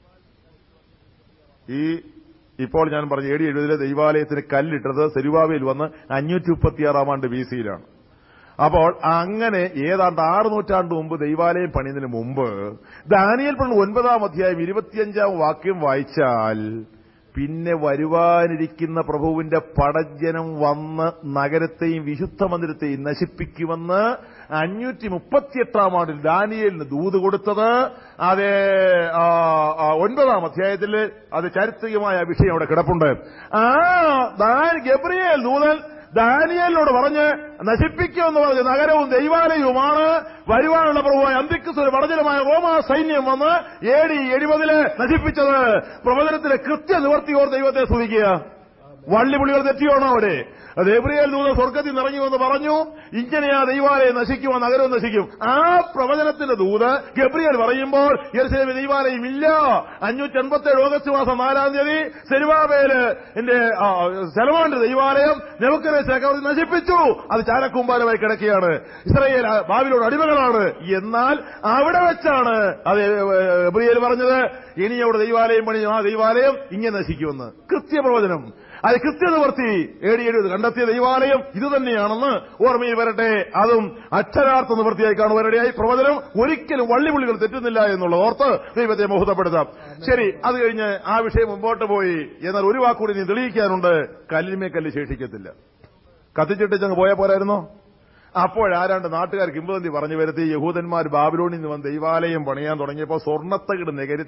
Speaker 1: ഈ ഇപ്പോൾ ഞാൻ പറഞ്ഞ എ ഡി എഴുപതിലെ ദൈവാലയത്തിന് കല്ലിട്ടത് സെരുബാബേൽ വന്ന് അഞ്ഞൂറ്റി മുപ്പത്തിയാറാം ആണ്ട് ബി സിയിലാണ്. അപ്പോൾ അങ്ങനെ ഏതാണ്ട് ആറ് നൂറ്റാണ്ട് മുമ്പ് ദൈവാലയം പണിയുന്നതിന് മുമ്പ് ദാനിയേൽ പണ്ട് ഒൻപതാം അധ്യായം ഇരുപത്തിയഞ്ചാം വാക്യം വായിച്ചാൽ പിന്നെ വരുവാനിരിക്കുന്ന പ്രഭുവിന്റെ പടജ്ജനം വന്ന് നഗരത്തെയും വിശുദ്ധ മന്ദിരത്തെയും നശിപ്പിക്കുമെന്ന് അഞ്ഞൂറ്റി മുപ്പത്തിയെട്ടാം ആണ്ടിൽ ദാനിയേലിന് ദൂത് കൊടുത്തത് അത് ഒൻപതാം അധ്യായത്തിൽ അത് ചരിത്രികമായ വിഷയം അവിടെ കിടപ്പുണ്ട്. ആ ഗബ്രിയേൽ ദൂതൻ ദാനിയേലിനോട് പറഞ്ഞ് നശിപ്പിക്കുമെന്ന് പറഞ്ഞ് നഗരവും ദൈവാലയവുമാണ് വരുവാനുള്ള പ്രഭുവായ അന്തിക്രിസ്തു ഒരു പടജലമായ റോമാ സൈന്യം വന്ന് എ ഡി എഴുപതില് നശിപ്പിച്ചത്. പ്രവചനത്തിലെ കൃത്യനിവർത്തിയോർ ദൈവത്തെ സ്തുതിക്കുക. വള്ളിപുളികൾ തെറ്റിയാണോ അവിടെ? ഗബ്രിയേൽ ദൂതൻ സ്വർഗ്ഗത്തിൽ ഇറങ്ങി വന്ന് പറഞ്ഞു, ഇങ്ങനെയാ ദൈവാലയം നശിക്കുമോ നഗരവും നശിക്കും. ആ പ്രവചനത്തിന്റെ ദൂത് ഗബ്രിയേൽ പറയുമ്പോൾ യെരുശലേമിൽ ദൈവാലയം ഇല്ല. അഞ്ഞൂറ്റി എൺപത്തി ഏഴ് ഓഗസ്റ്റ് മാസം നാലാം തീയതി സെരുബാബേല് എന്റെ ശലോമോന്റെ ദൈവാലയം നെബൂഖദ്നേസർ ചക്രവർത്തി നശിപ്പിച്ചു. അത് ചാരക്കൂമ്പാരമായി കിടക്കുകയാണ്. ഇസ്രായേൽ ബാബിലോൺ അടിമകളാണ്. എന്നാൽ അവിടെ വെച്ചാണ് അത് ഗബ്രിയേൽ പറഞ്ഞത്, ഇനി അവിടെ ദൈവാലയം പണി, ആ ദൈവാലയം ഇങ്ങനെ നശിക്കുമെന്ന്. കൃത്യപ്രവചനം, അത് കൃത്യനിവർത്തി. എ ഡി എഴുപത് കണ്ടെത്തിയ ദൈവാലയം ഇതുതന്നെയാണെന്ന് ഓർമ്മയിൽ വരട്ടെ. അതും അക്ഷരാർത്ഥ നിവൃത്തിയായി കാണുവാനിടയായി. പ്രവചനം ഒരിക്കലും വള്ളിപുള്ളികൾ തെറ്റുന്നില്ല എന്നുള്ളത് ഓർത്ത് ദൈവത്തെ മഹത്വപ്പെടുത്താം. ശരി, അത് കഴിഞ്ഞ് ആ വിഷയം മുമ്പോട്ട് പോയി. എന്നാൽ ഒരു വാക്കുകൂടി നീ തെളിയിക്കാനുണ്ട്. കല്ലിന്മേ കല്ല് ശേഷിക്കത്തില്ല. കത്തിച്ചിട്ടങ്ങ് പോയാൽ പോരായിരുന്നോ? അപ്പോഴാരാണ്ട് നാട്ടുകാർ കിംവദന്തി പറഞ്ഞു വരുത്തി, യഹൂദന്മാർ ബാബിലോണിൽ നിന്ന് വന്ന് ദൈവാലയം പണിയാൻ തുടങ്ങിയപ്പോൾ സ്വർണ്ണത്തകിട്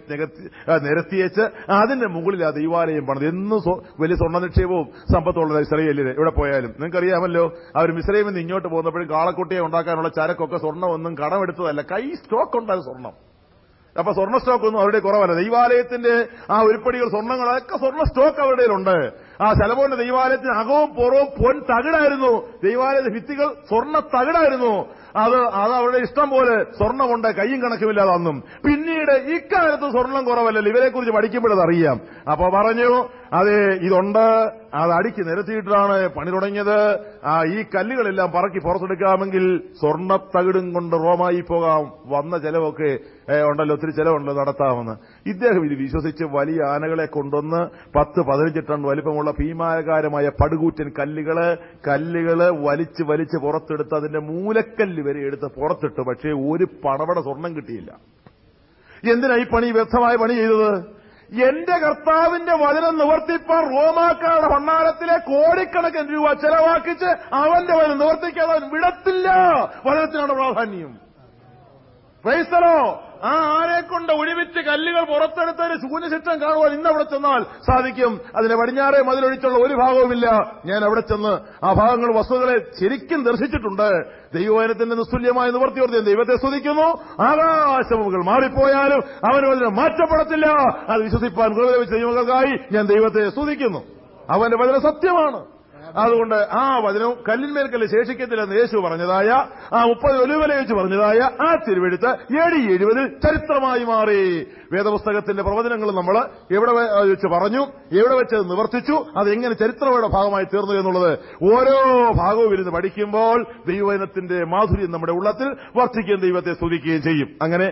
Speaker 1: നിരത്തിയേച്ച് അതിന്റെ മുകളിൽ ആ ദൈവാലയം പണിത്. എന്നും വലിയ സ്വർണ്ണ നിക്ഷേപവും സമ്പത്തുള്ള ഇസ്രായേലിന് എവിടെ പോയാലും നിങ്ങൾക്കറിയാമല്ലോ. അവർ മിസ്രൈമിൽ നിന്ന് ഇങ്ങോട്ട് പോകുന്നപ്പോഴും കാളക്കുട്ടിയെ ഉണ്ടാക്കാനുള്ള ചരക്കൊക്കെ സ്വർണ്ണമൊന്നും കടമെടുത്തതല്ല, കൈ സ്റ്റോക്ക് ഉണ്ടാകും സ്വർണ്ണം. അപ്പൊ സ്വർണ്ണ സ്റ്റോക്ക് ഒന്നും അവരുടെ കുറവല്ല. ദൈവാലയത്തിന്റെ ആ ഉരുപ്പടികൾ സ്വർണ്ണങ്ങളൊക്കെ സ്വർണ്ണ സ്റ്റോക്ക് അവരുടെ ഉണ്ട്. ആ ശലോമോന്റെ ദൈവാലയത്തിന് അകവും പുറവും പൊൻ തകിടായിരുന്നു. ദൈവാലയ ഭിത്തികൾ സ്വർണ്ണ തകിടായിരുന്നു. അത് അത് അവരുടെ ഇഷ്ടം പോലെ സ്വർണ്ണമുണ്ട്, കയ്യും കണക്കുമില്ലാതെ അന്നും. പിന്നീട് ഇക്കാലത്ത് സ്വർണ്ണം കുറവല്ലല്ലോ, ഇവരെ കുറിച്ച് പഠിക്കുമ്പോഴത് അറിയാം. അപ്പൊ പറഞ്ഞു, അതെ ഇതുണ്ട്, അത് അടിക്ക് നിരത്തിയിട്ടാണ് പണി തുടങ്ങിയത്. ആ ഈ കല്ലുകളെല്ലാം പറക്കി പുറത്തെടുക്കാമെങ്കിൽ സ്വർണ്ണത്തകിടും കൊണ്ട് റോമായി പോകാം. വന്ന ചെലവൊക്കെ ഉണ്ടല്ലോ, ഒത്തിരി ചെലവുണ്ടല്ലോ, നടത്താമെന്ന്. ഇദ്ദേഹം ഇത് വിശ്വസിച്ച് വലിയ ആനകളെ കൊണ്ടുവന്ന് പത്ത് പതിനഞ്ച് ടൺ വലിപ്പമുള്ള ഭീമാകാരമായ പടുകൂറ്റൻ കല്ലുകള് കല്ലുകള് വലിച്ച് വലിച്ച് പുറത്തെടുത്ത് അതിന്റെ മൂലക്കല്ല് വരെ എടുത്ത് പുറത്തിട്ട്. പക്ഷേ ഒരു പടപട സ്വർണം കിട്ടിയില്ല. എന്തിനാ ഈ പണി, വ്യർത്ഥമായ പണി ചെയ്തത്? എന്റെ കർത്താവിന്റെ വചനം നിവർത്തിപ്പാൻ റോമാക്കാരുടെ ഭണ്ഡാരത്തിലെ കോടിക്കണക്കിന് രൂപ ചെലവാക്കിച്ച് അവന്റെ വചനം നിവർത്തിക്കാതെ അവൻ വിടത്തില്ല. വചനത്തിനാണ് പ്രാധാന്യം. ക്രൈസ്തലോ, ആ ആരെ കൊണ്ട് ഒഴിവിച്ച് കല്ലുകൾ പുറത്തെടുത്തൊരു ശൂന്യശിഷ്ടം കാണുവാൻ ഇന്ന് അവിടെ ചെന്നാൽ സാധിക്കും. അതിന്റെ പടിഞ്ഞാറേ മതിലൊഴിച്ചുള്ള ഒരു ഭാഗവുമില്ല. ഞാൻ അവിടെ ചെന്ന് ആ ഭാഗങ്ങൾ വസ്തുക്കളെ ശരിക്കും ദർശിച്ചിട്ടുണ്ട്. ദൈവവചനത്തിന്റെ നിസ്തുല്യമായ നിവർത്തിയോർത്തി ദൈവത്തെ സ്തുതിക്കുന്നു. ആകാശമുകൾ മാറിപ്പോയാലും അവന് വചനം മാറ്റപ്പെടത്തില്ല. അത് വിശ്വസിപ്പാൻ കൃപ ലഭിച്ച ദൈവങ്ങൾക്കായി ഞാൻ ദൈവത്തെ സ്തുതിക്കുന്നു. അവന്റെ വചനം സത്യമാണ്. അതുകൊണ്ട് ആ വചനം കല്ലിന്മേൽ കല്ല് ശേഷിക്കത്തില്ലെന്ന് യേശു പറഞ്ഞതായ, ആ മുപ്പത് ഒലിവല വെച്ച് പറഞ്ഞതായ ആ തിരുവെഴുത്ത് എ ഡി എഴുപതിൽ ചരിത്രമായി മാറി. വേദപുസ്തകത്തിന്റെ പ്രവചനങ്ങൾ നമ്മൾ എവിടെ വെച്ച് പറഞ്ഞു, എവിടെ വെച്ച് നിവർത്തിച്ചു, അത് എങ്ങനെ ചരിത്രയുടെ ഭാഗമായി തീർന്നു എന്നുള്ളത് ഓരോ ഭാഗവും ഇരുന്ന് പഠിക്കുമ്പോൾ ദൈവവചനത്തിന്റെ മാധുര്യം നമ്മുടെ ഉള്ളത്തിൽ വർദ്ധിക്കുകയും ദൈവത്തെ സ്തുതിക്കുകയും ചെയ്യും. അങ്ങനെ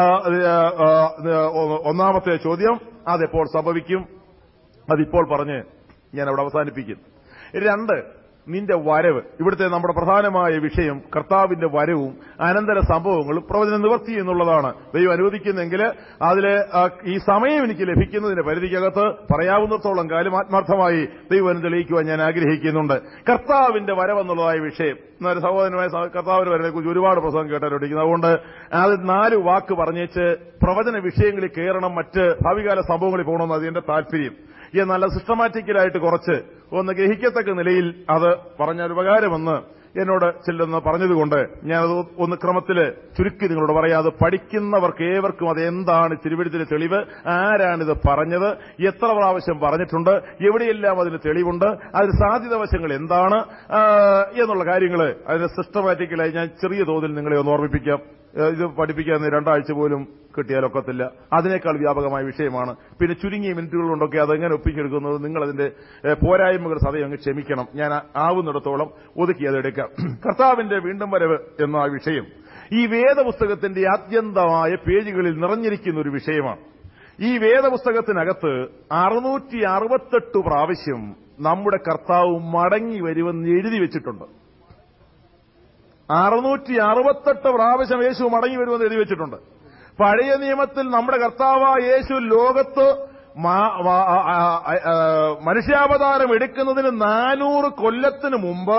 Speaker 1: ഒന്നാമത്തെ ചോദ്യം, അതെപ്പോൾ സംഭവിക്കും? അതിപ്പോൾ പറഞ്ഞ് ഞാൻ അവിടെ അവസാനിപ്പിക്കും. രണ്ട്, നിന്റെ വരവ്. ഇവിടുത്തെ നമ്മുടെ പ്രധാനമായ വിഷയം കർത്താവിന്റെ വരവും അനന്തര സംഭവങ്ങളും പ്രവചന നിവർത്തി എന്നുള്ളതാണ്. ദൈവം അനുവദിക്കുന്നെങ്കിൽ അതില് ഈ സമയം എനിക്ക് ലഭിക്കുന്നതിന്റെ പരിധിക്കകത്ത് പറയാവുന്നിടത്തോളം കാലം ആത്മാർത്ഥമായി ദൈവം തെളിയിക്കുവാൻ ഞാൻ ആഗ്രഹിക്കുന്നുണ്ട്. കർത്താവിന്റെ വരവെന്നുള്ളതായ വിഷയം, ഒരു സഹോദരനുമായ കർത്താവിന്റെ വരവിനെ കുറിച്ച് ഒരുപാട് പ്രസംഗം കേട്ടോണ്ടിരിക്കുന്നത്. അതുകൊണ്ട് അത് നാല് വാക്ക് പറഞ്ഞേച്ച് പ്രവചന വിഷയങ്ങളിൽ കയറണം, മറ്റ് ഭാവികാല സംഭവങ്ങളിൽ പോകണമെന്ന് അത് എന്റെ താല്പര്യം. എന്നാൽ സിസ്റ്റമാറ്റിക്കലായിട്ട് കുറച്ച് ഒന്ന് ഗ്രഹിക്കത്തക്ക നിലയിൽ അത് പറഞ്ഞാൽ ഉപകാരമെന്ന് എന്നോട് ചില്ലെന്ന് പറഞ്ഞതുകൊണ്ട് ഞാനത് ഒന്ന് ക്രമത്തില് ചുരുക്കി നിങ്ങളോട് പറയാം. അത് പഠിക്കുന്നവർക്ക് ഏവർക്കും അത് എന്താണ് തിരുവെഴുത്തിലെ തെളിവ്, ആരാണിത് പറഞ്ഞത്, എത്ര പ്രാവശ്യം പറഞ്ഞിട്ടുണ്ട്, എവിടെയെല്ലാം അതിന് തെളിവുണ്ട്, അതിന് സാധ്യത വശങ്ങൾ എന്താണ് എന്നുള്ള കാര്യങ്ങൾ അതിന് സിസ്റ്റമാറ്റിക്കലായി ഞാൻ ചെറിയ തോതിൽ നിങ്ങളെ ഒന്ന് ഓർമ്മിപ്പിക്കാം. ഇത് പഠിപ്പിക്കാൻ രണ്ടാഴ്ച പോലും കിട്ടിയാലൊക്കത്തില്ല. അതിനേക്കാൾ വ്യാപകമായ വിഷയമാണ്. പിന്നെ ചുരുങ്ങിയ മിനിറ്റുകൾ കൊണ്ടൊക്കെ അതെങ്ങനെ ഒപ്പിച്ചെടുക്കുന്നത്, നിങ്ങളതിന്റെ പോരായ്മകൾ സദയം അങ്ങ് ക്ഷമിക്കണം. ഞാൻ ആവുന്നിടത്തോളം ഒതുക്കി അതെടുക്കാം. കർത്താവിന്റെ വീണ്ടും വരവ് എന്ന ആ വിഷയം ഈ വേദപുസ്തകത്തിന്റെ ആദ്യന്തമായ പേജുകളിൽ നിറഞ്ഞിരിക്കുന്ന ഒരു വിഷയമാണ്. ഈ വേദപുസ്തകത്തിനകത്ത് അറുന്നൂറ്റി അറുപത്തെട്ട് പ്രാവശ്യം നമ്മുടെ കർത്താവ് മടങ്ങി വരുമെന്ന് എഴുതി വെച്ചിട്ടുണ്ട്. അറുന്നൂറ്റി അറുപത്തെട്ട് പ്രാവശ്യം യേശു മടങ്ങി വരുമെന്ന് എഴുതി വെച്ചിട്ടുണ്ട്. പഴയ നിയമത്തിൽ നമ്മുടെ കർത്താവ് യേശു ലോകത്ത് മനുഷ്യാവതാരം എടുക്കുന്നതിന് നാനൂറ് കൊല്ലത്തിന് മുമ്പ്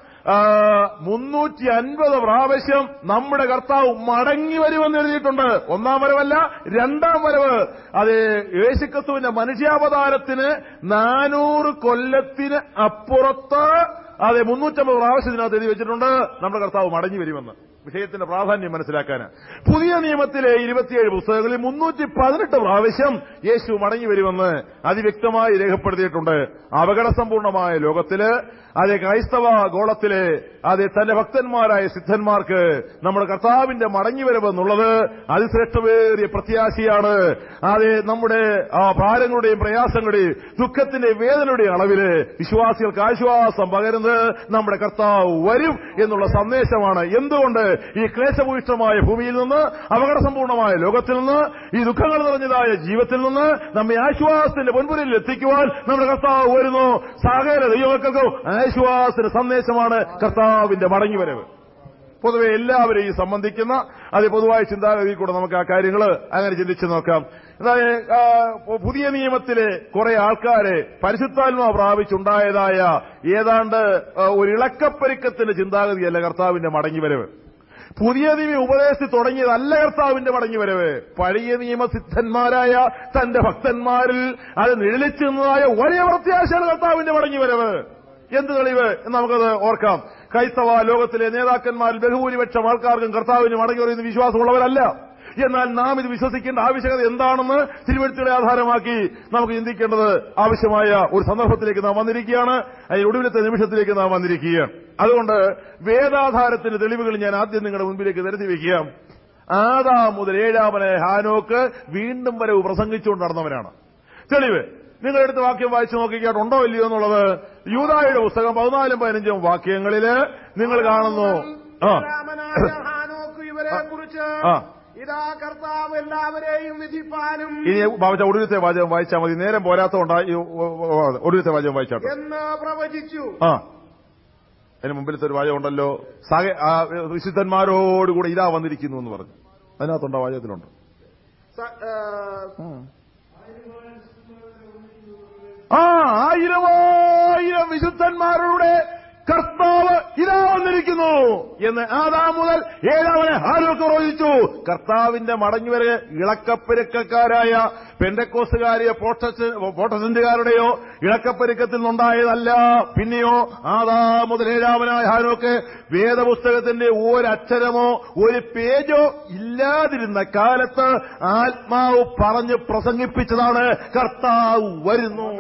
Speaker 1: മുന്നൂറ്റി അൻപത് പ്രാവശ്യം നമ്മുടെ കർത്താവ് മടങ്ങി വരുമെന്ന് എഴുതിയിട്ടുണ്ട്. ഒന്നാം വരവല്ല, രണ്ടാം വരവ്. അത് യേശുക്രിസ്തുവിന്റെ മനുഷ്യാവതാരത്തിന് നാനൂറ് കൊല്ലത്തിന് അപ്പുറത്ത് അതെ മുന്നൂറ്റമ്പത് പ്രാവശ്യത്തിനകത്ത് എഴുതി വെച്ചിട്ടുണ്ട് നമ്മുടെ കർത്താവ് മടങ്ങി വരുമെന്ന്. വിഷയത്തിന്റെ പ്രാധാന്യം മനസ്സിലാക്കാൻ പുതിയ നിയമത്തിലെ ഇരുപത്തിയേഴ് പുസ്തകങ്ങളിൽ മുന്നൂറ്റി പതിനെട്ട് പ്രാവശ്യം യേശു മടങ്ങി വരുമെന്ന് അതിവ്യക്തമായി രേഖപ്പെടുത്തിയിട്ടുണ്ട്. അപകടസമ്പൂർണമായ ലോകത്തില് അതേ ക്രൈസ്തവ ഗോളത്തിലെ അതേ തന്റെ ഭക്തന്മാരായ സിദ്ധന്മാർക്ക് നമ്മുടെ കർത്താവിന്റെ മടങ്ങിവരവെന്നുള്ളത് അതിശ്രേഷ്ഠമേറിയ പ്രത്യാശയാണ്. അതേ നമ്മുടെ ആ ഭാരങ്ങളുടെയും പ്രയാസങ്ങളുടെയും ദുഃഖത്തിന്റെ വേദനയുടെയും അളവില് വിശ്വാസികൾക്ക് ആശ്വാസം പകരുന്നത് നമ്മുടെ കർത്താവ് വരും എന്നുള്ള സന്ദേശമാണ്. എന്തുകൊണ്ട് ഈ ക്ലേശഭൂയിഷ്ടമായ ഭൂമിയിൽ നിന്ന്, അപകടസമ്പൂർണമായ ലോകത്തിൽ നിന്ന്, ഈ ദുഃഖങ്ങൾ നിറഞ്ഞതായ ജീവിതത്തിൽ നിന്ന് നമ്മെ ആശ്വാസത്തിന്റെ പൊൻപുരയിൽ എത്തിക്കുവാൻ നമ്മുടെ കർത്താവ് വരുന്നു. സകല ദൈവമക്കൾക്കും ആശ്വാസത്തിന്റെ സന്ദേശമാണ് കർത്താവിന്റെ മടങ്ങിവരവ്. പൊതുവെ എല്ലാവരെയും സംബന്ധിക്കുന്ന അത് പൊതുവായ ചിന്താഗതിയിൽ കൂടെ നമുക്ക് ആ കാര്യങ്ങൾ അങ്ങനെ ചിന്തിച്ചു നോക്കാം. അതായത് പുതിയ നിയമത്തിലെ കുറെ ആൾക്കാരെ പരിശുദ്ധാത്മാവ് പ്രാപിച്ചുണ്ടായതായ ഏതാണ്ട് ഒരു ഇളക്കപ്പെരുക്കത്തിന്റെ ചിന്താഗതിയല്ല കർത്താവിന്റെ മടങ്ങിവരവ്. പുതിയ നിയമ ഉപദേശത്തിൽ തുടങ്ങിയതല്ല കർത്താവിന്റെ മടങ്ങിവരവ്. പഴയ നിയമസിദ്ധന്മാരായ തന്റെ ഭക്തന്മാരിൽ അത് നിഴലിച്ചു നിന്നതായ വലിയ പ്രത്യാശയാണ് കർത്താവിന്റെ മടങ്ങിവരവ്. എന്ത് തെളിവ് എന്ന് നമുക്കത് ഓർക്കാം. ക്രൈസ്തവ ലോകത്തിലെ നേതാക്കന്മാരിൽ ബഹുഭൂരിപക്ഷം ആൾക്കാർക്കും കർത്താവിന് മടങ്ങി വരുന്ന വിശ്വാസമുള്ളവരല്ല. എന്നാൽ നാം ഇത് വിശ്വസിക്കേണ്ട ആവശ്യകത എന്താണെന്ന് തിരുവെഴുത്തുകളെ ആധാരമാക്കി നമുക്ക് ചിന്തിക്കേണ്ടത് ആവശ്യമായ ഒരു സന്ദർഭത്തിലേക്ക് നാം വന്നിരിക്കുകയാണ്. അതിന് ഒടുവിലത്തെ നിമിഷത്തിലേക്ക് നാം വന്നിരിക്കുകയാണ്. അതുകൊണ്ട് വേദാധാരത്തിന്റെ തെളിവുകൾ ഞാൻ ആദ്യം നിങ്ങളുടെ മുൻപിലേക്ക് നിരത്തി വയ്ക്കുക. ആദാം മുതൽ ഏഴാമനെ ഹാനോക്ക് വീണ്ടും വരവ് പ്രസംഗിച്ചുകൊണ്ട് നടന്നവനാണ്. തെളിവ് നിങ്ങളെടുത്ത് വാക്യം വായിച്ചു നോക്കിക്കാട്ട് ഉണ്ടോ ഇല്ലയോ എന്നുള്ളത് യൂദായുടെ പുസ്തകം പതിനാലും പതിനഞ്ചും വാക്യങ്ങളില് നിങ്ങൾ കാണുന്നു.
Speaker 3: ഇവരെ കുറിച്ച് ഇതാ കർത്താവ് എല്ലാവരെയും വിധിപ്പാനും.
Speaker 1: ഇനി ബാബച്ച ഒടുവിലത്തെ വാചകം വായിച്ചാൽ മതി, നേരം പോരാത്തതുകൊണ്ടായി ഒടുവിലത്തെ വാചകം വായിച്ചാട്ടെ
Speaker 3: എന്ന് പ്രവചിച്ചു.
Speaker 1: ആ അതിന് മുമ്പിലത്തെ ഒരു വാചകം ഉണ്ടല്ലോ, വിശുദ്ധന്മാരോടുകൂടെ ഇതാ വന്നിരിക്കുന്നു എന്ന് പറഞ്ഞു. അതിനകത്തുണ്ടോ? വാചകത്തിലുണ്ട്. ആ ആയിരമായിരം വിശുദ്ധന്മാരുടെ കർത്താവ് ഇതാ വന്നിരിക്കുന്നു എന്ന് ആദാം മുതൽ ഏഴാമനെ ഹാനോക്ക് പ്രവചിച്ചു. കർത്താവിന്റെ മടങ്ങിവരെ ഇളക്കപ്പെരുക്കക്കാരായ പെന്തക്കോസ്തുകാരെയോ പ്രോട്ടസ്റ്റന്റുകാരുടെയോ ഇളക്കപ്പെരുക്കത്തിൽ നിന്നുണ്ടായതല്ല. പിന്നെയോ ആദാം മുതൽ ഏഴാമനായ ഹാനോക്ക് വേദപുസ്തകത്തിന്റെ ഒരക്ഷരമോ ഒരു പേജോ ഇല്ലാതിരുന്ന കാലത്ത് ആത്മാവ് പറഞ്ഞ് പ്രസംഗിപ്പിച്ചതാണ് കർത്താവ് വരുന്നു.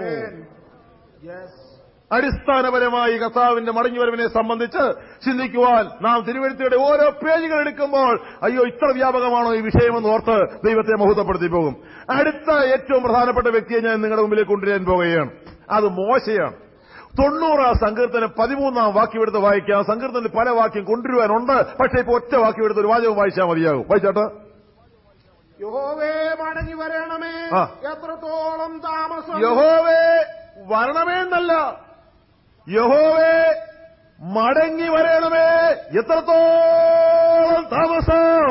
Speaker 1: അടിസ്ഥാനപരമായി കർത്താവിന്റെ മടങ്ങിവരവിനെ സംബന്ധിച്ച് ചിന്തിക്കുവാൻ നാം തിരുവെഴുത്തുകളുടെ ഓരോ പേജുകൾ എടുക്കുമ്പോൾ അയ്യോ ഇത്ര വ്യാപകമാണോ ഈ വിഷയമെന്ന് ഓർത്ത് ദൈവത്തെ മഹത്വപ്പെടുത്തി പോകും. അടുത്ത ഏറ്റവും പ്രധാനപ്പെട്ട വ്യക്തിയെ ഞാൻ നിങ്ങളുടെ മുമ്പിലേക്ക് കൊണ്ടുവരാൻ പോകുകയാണ്. അത് മോശയാണ്. തൊണ്ണൂറാം സങ്കീർത്തനം പതിമൂന്നാം വാക്യം എടുത്ത് വായിക്കാം. സങ്കീർത്തനത്തിൽ പല വാക്യം കൊണ്ടുവരുവാനുണ്ട്, പക്ഷേ ഇപ്പൊ ഒറ്റ വാക്യം എടുത്ത് ഒരു വാചകം വായിച്ചാൽ മതിയാകും. വായിച്ചാട്ടെ.
Speaker 3: യഹോവേ മടങ്ങി വരണമേ, എത്രത്തോളം താമസം.
Speaker 1: യഹോവേ വരണമേ എന്നല്ല, യഹോവേ മടങ്ങി വരണമേ, എത്രത്തോളം താമസം.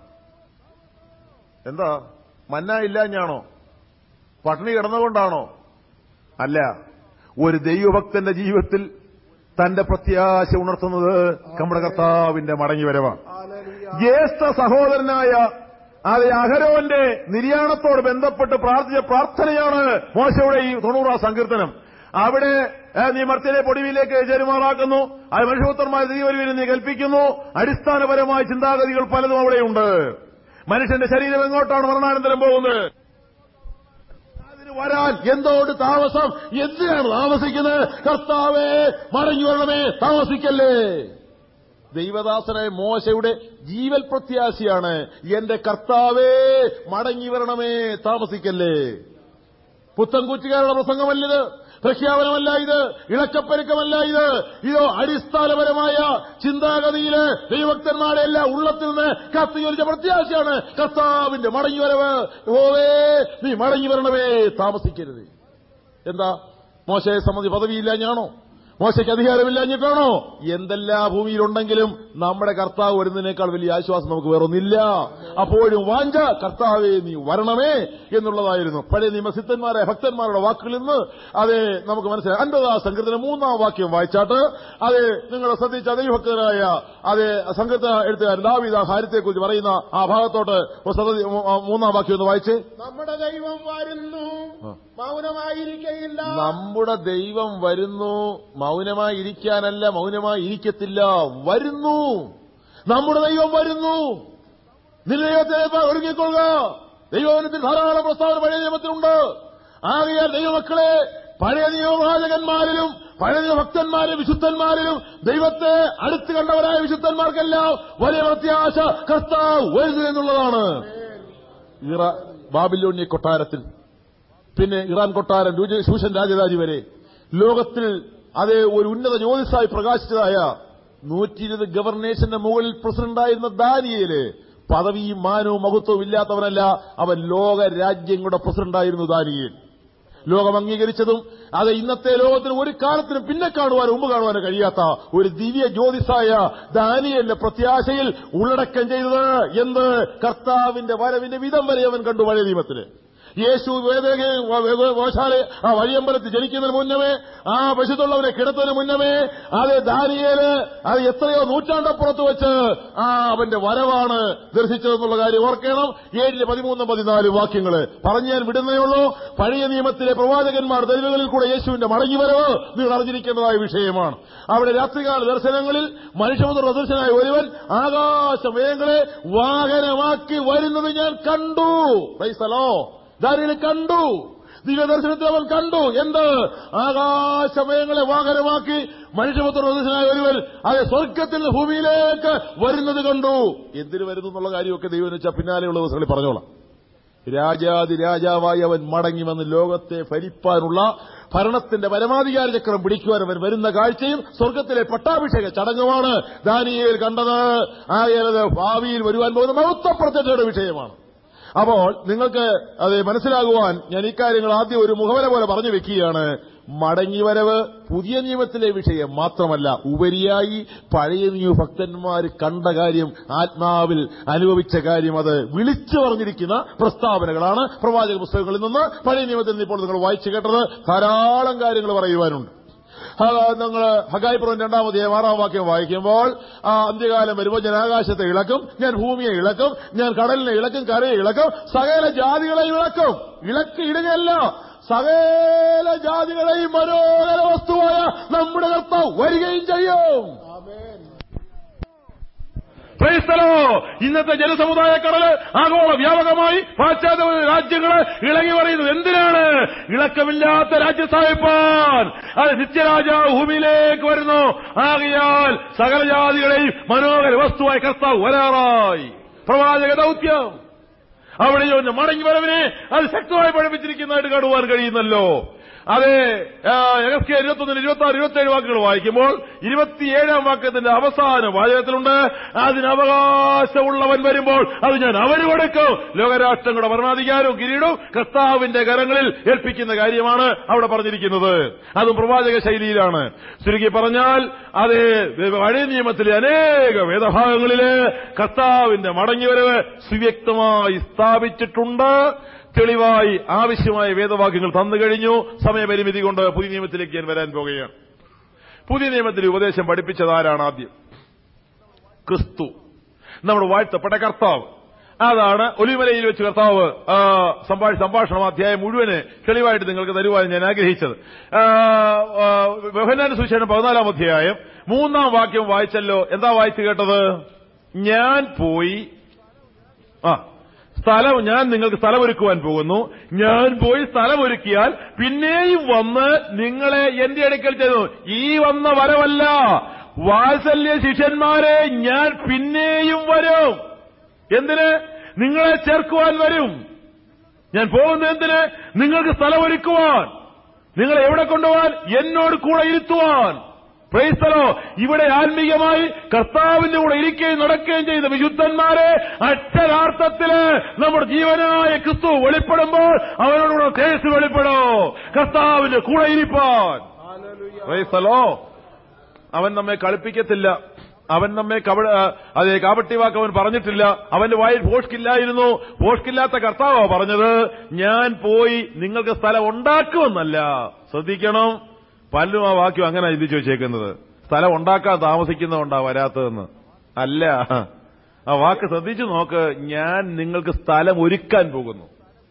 Speaker 1: എന്താ മന്ന ഇല്ലാഞ്ഞാണോ? പട്ടിണി കിടന്നുകൊണ്ടാണോ? അല്ല. ഒരു ദൈവഭക്തന്റെ ജീവിതത്തിൽ തന്റെ പ്രത്യാശ ഉണർത്തുന്നത് നമ്മുടെ കർത്താവിന്റെ മടങ്ങി വരവാണ്. ജ്യേഷ്ഠ സഹോദരനായ അത് അഹരോന്റെ നിര്യാണത്തോട് ബന്ധപ്പെട്ട് പ്രാർത്ഥിച്ച പ്രാർത്ഥനയാണ് മോശയുടെ ഈ തൊണ്ണൂറാം സങ്കീർത്തനം. അവിടെ നീ മർത്യനെ പൊടിവിലേക്ക് ചേരുമാറാക്കുന്നു, അത് മനുഷ്യപുത്രന്മാർ ദൈവരുവിനെ നീ കൽപ്പിക്കുന്നു. അടിസ്ഥാനപരമായ ചിന്താഗതികൾ പലതും അവിടെയുണ്ട്. മനുഷ്യന്റെ ശരീരം എങ്ങോട്ടാണ് മരണാനന്തരം പോകുന്നത്? അതിന് വരാൻ എന്തോട് താമസം? എന്തിനാണ് താമസിക്കുന്നത്? കർത്താവേ മടങ്ങി വരണമേ, താമസിക്കല്ലേ. ദൈവദാസനായ മോശയുടെ ജീവൽ പ്രത്യാശയാണ് എന്റെ കർത്താവേ മടങ്ങി വരണമേ, താമസിക്കല്ലേ. പുത്തൻകൂറ്റുകാരുടെ പ്രസംഗമല്ലിത്, പ്രഖ്യാപനമല്ല ഇത്, ഇളക്കപ്പെരുക്കമല്ല ഇത്. ഇതോ അടിസ്ഥാനപരമായ ചിന്താഗതിയില് ദൈവഭക്തന്മാരെ എല്ലാം ഉള്ളത്തിൽ നിന്ന് കത്തിയൊലിച്ച പ്രത്യാശയാണ് കർത്താവിന്റെ മടങ്ങി വരവ്. ഓവേ നീ മടങ്ങി വരണമേ, താമസിക്കരുത്. എന്താ മോശയെ സംബന്ധിച്ച് പദവിയില്ലാഞ്ഞാണോ?
Speaker 4: മോശയ്ക്ക് അധികാരമില്ലാഞ്ഞിട്ടാണോ? എന്തെല്ലാം ഭൂമിയിലുണ്ടെങ്കിലും നമ്മുടെ കർത്താവ് വരുന്നതിനേക്കാൾ വലിയ ആശ്വാസം നമുക്ക് വേറൊന്നില്ല. അപ്പോഴും വാഞ്ച കർത്താവേ നീ വരണമേ എന്നുള്ളതായിരുന്നു പഴയ നിയമസിദ്ധന്മാരെ ഭക്തന്മാരുടെ വാക്കുകളിൽ നിന്ന്. അതെ, നമുക്ക് മനസ്സിലായി. അൻപതാം സങ്കീർത്തനം മൂന്നാം വാക്യം വായിച്ചാട്ട് അതെ നിങ്ങൾ ശ്രദ്ധിച്ച ദൈവഭക്തനായ അതെ സങ്കീർത്തന എഴുത്തുകാരൻ ദാവീദ് കാര്യത്തെക്കുറിച്ച് പറയുന്ന ആ ഭാഗത്തോട്ട് മൂന്നാം വാക്യം ഒന്ന് വായിച്ച്.
Speaker 3: നമ്മുടെ ദൈവം വരുന്നു, മൗനമായിരിക്കയില്ല. നമ്മുടെ
Speaker 4: ദൈവം വരുന്നു, മൗനമായിരിക്കാനല്ല, മൗനമായി ഇരിക്കത്തില്ല, വരുന്നു. നമ്മുടെ ദൈവം വരുന്നു. നിലയത്തെ ഒരുങ്ങിക്കൊള്ളുക. ദൈവത്തിൽ ധാരാളം പ്രസ്താവന പഴയ നിയമത്തിലുണ്ട്. ആകയാൽ ദൈവമക്കളെ, പഴയ നിയമപ്രവാചകന്മാരിലും പഴയ നിയമഭക്തന്മാരിലും വിശുദ്ധന്മാരിലും ദൈവത്തെ അടുത്ത് കണ്ടവരായ വിശുദ്ധന്മാർക്കെല്ലാം വലിയ പ്രത്യാശ കർത്താവ് വരുന്നു എന്നുള്ളതാണ്. ഇറ ബാബിലോണിയ കൊട്ടാരത്തിൽ, പിന്നെ ഇറാൻ കൊട്ടാരം, ശൂഷൻ രാജധാനി വരെ ലോകത്തിൽ അതേ ഒരു ഉന്നത ജ്യോതിസായി പ്രകാശിച്ചതായ നൂറ്റി ഇരുപത് ഗവർണേഴ്സിന്റെ മുകളിൽ പ്രസിഡന്റായിരുന്ന ദാനിയേല് പദവിയും മാനവും മഹത്വവും ഇല്ലാത്തവനല്ല. അവൻ ലോക രാജ്യങ്ങളുടെ പ്രസിഡന്റായിരുന്നു ദാനിയേൽ. ലോകം അംഗീകരിച്ചതും അത് ഇന്നത്തെ ലോകത്തിന് ഒരു കാലത്തിനും പിന്നെ കാണുവാനോ മുമ്പ് കാണുവാനോ കഴിയാത്ത ഒരു ദിവ്യ ജ്യോതിസായ ദാനിയേലിന്റെ പ്രത്യാശയിൽ ഉള്ളടക്കം ചെയ്തത് എന്ത്? കർത്താവിന്റെ വരവിന്റെ വിധം വരെ അവൻ കണ്ടു പഴയ നിയമത്തില്. യേശു വേദശാല ആ വഴിയമ്പലത്തിൽ ജനിക്കുന്നതിന് മുന്നമേ, ആ പശുത്തുള്ളവനെ കിടത്തുന്നതിന് മുന്നമേ, അത് ദാനിയേല് അത് എത്രയോ നൂറ്റാണ്ടപ്പുറത്ത് വെച്ച് ആ അവന്റെ വരവാണ് ദർശിച്ചതെന്നുള്ള കാര്യം ഓർക്കണം. ഏഴിലെ പതിമൂന്നും പതിനാലും വാക്യങ്ങള് പറഞ്ഞു ഞാൻ വിടുന്നേയുള്ളൂ. പഴയ നിയമത്തിലെ പ്രവാചകന്മാർ ദൈവങ്ങളിൽ കൂടെ യേശുവിന്റെ മടങ്ങിവരവ് നിങ്ങൾ അറിഞ്ഞിരിക്കേണ്ടതായ വിഷയമാണ്. അവിടെ രാത്രികാല ദർശനങ്ങളിൽ മനുഷ്യപുത്ര ദർശനായ ഒരുവൻ ആകാശമേഘങ്ങളെ വാഹനമാക്കി വരുന്നത് ഞാൻ കണ്ടു. Price the Lord. ദാനിയേൽ കണ്ടു, ദിവ്യദർശനത്തിൽ അവൻ കണ്ടു. എന്ത്? ആകാശമേഘങ്ങളെ വാഹനമാക്കി മനുഷ്യപുത്ര ദർശനായ ഒരുവൻ അത് സ്വർഗത്തിൽ നിന്ന് ഭൂമിയിലേക്ക് വരുന്നത് കണ്ടു. എന്തിനു വരുന്നു എന്നുള്ള കാര്യമൊക്കെ ദൈവം വെച്ചാൽ പിന്നാലെയുള്ള ദിവസങ്ങളിൽ പറഞ്ഞോളാം. രാജാതി രാജാവായി അവൻ മടങ്ങി വന്ന് ലോകത്തെ ഭരിപ്പാനുള്ള ഭരണത്തിന്റെ പരമാധികാര ചക്രം പിടിക്കുവാൻ അവൻ വരുന്ന കാഴ്ചയും സ്വർഗത്തിലെ പട്ടാഭിഷേക ചടങ്ങുമാണ് ദാനിയേൽ കണ്ടത്. ആയത് ഭാവിയിൽ വരുവാൻ പോകുന്ന മഹത്വപ്രത്യക്ഷയുടെ വിഷയമാണ്. അപ്പോൾ നിങ്ങൾക്ക് അത് മനസ്സിലാകുവാൻ ഞാൻ ഇക്കാര്യങ്ങൾ ആദ്യം ഒരു മുഖവര പോലെ പറഞ്ഞു വെക്കുകയാണ്. മടങ്ങിവരവ് പുതിയ നിയമത്തിലെ വിഷയം മാത്രമല്ല, ഉപരിയായി പഴയ നിയമഭക്തന്മാർ കണ്ട കാര്യം, ആത്മാവിൽ അനുഭവിച്ച കാര്യം, അത് വിളിച്ചു പറഞ്ഞിരിക്കുന്ന പ്രസ്താവനകളാണ് പ്രവാചക പുസ്തകങ്ങളിൽ നിന്ന്. പഴയ നിയമത്തിൽ നിന്ന് ഇപ്പോൾ നിങ്ങൾ വായിച്ചു കേട്ടത് ധാരാളം കാര്യങ്ങൾ പറയുവാനുണ്ട്. നിങ്ങൾ ഹഗായിപ്പുറം രണ്ടാമത് ആറാം വാക്യം വായിക്കുമ്പോൾ ആ അന്ത്യകാലം വരുമ്പോൾ ഞാൻ ആകാശത്തെ ഇളക്കും, ഞാൻ ഭൂമിയെ ഇളക്കും, ഞാൻ കടലിനെ ഇളക്കും, കരയെ ഇളക്കും, സകല ജാതികളെ ഇളക്കും. ഇളക്കി ഇടുകയല്ല, സകല ജാതികളെയും മനോഹര വസ്തുവായ നമ്മുടെ കർത്താവ് വരികയും ചെയ്യും. ഇന്നത്തെ ജനസമുദായ കടല് ആഗോള വ്യാപകമായി പാശ്ചാത്യ രാജ്യങ്ങള് ഇളകി പറയുന്നത് എന്തിനാണ്? ഇളക്കമില്ലാത്ത രാജ്യം സ്ഥാപിപ്പാൻ. അത് നിത്യരാജാവ് ഭൂമിയിലേക്ക് വരുന്നു. ആകയാൽ സകല ജാതികളെയും മനോഹര വസ്തുവായി കർത്താവ് വരാറായി. പ്രവാചക ദൗത്യം അവിടെ മടങ്ങി വരവിനെ അത് ശക്തമായി പഠിപ്പിച്ചിരിക്കുന്നതായിട്ട് കാണുവാൻ കഴിയുന്നല്ലോ. അതെ, ഇരുപത്തൊന്നിന് ഇരുപത്തി ആറ് ഇരുപത്തിയേഴ് വാക്കുകൾ വായിക്കുമ്പോൾ ഇരുപത്തിയേഴാം വാക്യത്തിന്റെ അവസാന വാചകത്തിലുണ്ട്, അതിനവകാശമുള്ളവൻ വരുമ്പോൾ അത് ഞാൻ അവന് കൊടുക്കും. ലോകരാഷ്ട്രങ്ങളുടെ ഭരണാധികാരവും കിരീടവും കർത്താവിന്റെ കരങ്ങളിൽ ഏൽപ്പിക്കുന്ന കാര്യമാണ് അവിടെ പറഞ്ഞിരിക്കുന്നത്. അതും പ്രവാചക ശൈലിയിലാണ്. ചുരുക്കി പറഞ്ഞാൽ അത് പഴയ നിയമത്തിലെ അനേക വേദഭാഗങ്ങളില് കർത്താവിന്റെ മടങ്ങിവരവ് സുവ്യക്തമായി സ്ഥാപിച്ചിട്ടുണ്ട്. തെളിവായി ആവശ്യമായ വേദവാക്യങ്ങൾ തന്നു കഴിഞ്ഞു. സമയപരിമിതി കൊണ്ട് പുതിയ നിയമത്തിലേക്ക് ഞാൻ വരാൻ പോകുകയാണ്. പുതിയ നിയമത്തിലെ ഉപദേശം പഠിപ്പിച്ചതാരാണ്? ആദ്യം ക്രിസ്തു, നമ്മുടെ വാഴ്ത്തപ്പെട്ട കർത്താവ്. അതാണ് ഒലിവമലയിൽ വെച്ച് കർത്താവ് സംഭാഷണം അധ്യായം മുഴുവന് തെളിവായിട്ട് നിങ്ങൾക്ക് തരുവാൻ ഞാൻ ആഗ്രഹിച്ചത്. യോഹന്നാന്റെ സുവിശേഷം പതിനാലാം അധ്യായം മൂന്നാം വാക്യം വായിച്ചല്ലോ. എന്താ വായിച്ചു കേട്ടത്? ഞാൻ പോയി ആ സ്ഥലം ഞാൻ നിങ്ങൾക്ക് സ്ഥലമൊരുക്കുവാൻ പോകുന്നു. ഞാൻ പോയി സ്ഥലമൊരുക്കിയാൽ പിന്നെയും വന്ന് നിങ്ങളെ എന്റെ അടുക്കൽ ചെന്നു. ഈ വന്ന വരവല്ല, വാത്സല്യ ശിഷ്യന്മാരെ, ഞാൻ പിന്നെയും വരും. എന്തിന്? നിങ്ങളെ ചേർക്കുവാൻ വരും. ഞാൻ പോകുന്നത് എന്തിന്? നിങ്ങൾക്ക് സ്ഥലമൊരുക്കുവാൻ, നിങ്ങളെ എവിടെ കൊണ്ടുപോകാൻ? എന്നോട് കൂടെ ഇരുത്തുവാൻ. Price the Lord. ഇവിടെ ആത്മീയമായി കർത്താവിന്റെ കൂടെ ഇരിക്കുകയും നടക്കുകയും ചെയ്ത വിശുദ്ധന്മാരെ അക്ഷരാർത്ഥത്തില് നമ്മുടെ ജീവനായ ക്രിസ്തു വെളിപ്പെടുമ്പോൾ അവനോടുകൂടെ തേജസ് വെളിപ്പെടോ, കർത്താവിന്റെ കൂടെ ഇരിപ്പാൻ. Price the Lord.
Speaker 1: അവൻ നമ്മെ കളിപ്പിക്കത്തില്ല. അവൻ നമ്മെ കവ അതെ കാപട്ടി വാക്ക് അവൻ പറഞ്ഞിട്ടില്ല. അവന്റെ വായിൽ ഭോഷ്കില്ലായിരുന്നു. ഭോഷ്കില്ലാത്ത കർത്താവോ പറഞ്ഞത്, ഞാൻ പോയി നിങ്ങൾക്ക് സ്ഥലം ഉണ്ടാക്കുമെന്നല്ല. ശ്രദ്ധിക്കണം, പലരും ആ വാക്യം അങ്ങനെ ചിന്തിച്ചു വെച്ചേക്കുന്നത്, സ്ഥലം ഉണ്ടാക്കാൻ താമസിക്കുന്നതുകൊണ്ടാ വരാത്തതെന്ന്. അല്ല, ആ വാക്ക് ശ്രദ്ധിച്ചു നോക്ക്. ഞാൻ നിങ്ങൾക്ക് സ്ഥലം ഒരുക്കാൻ പോകുന്നു.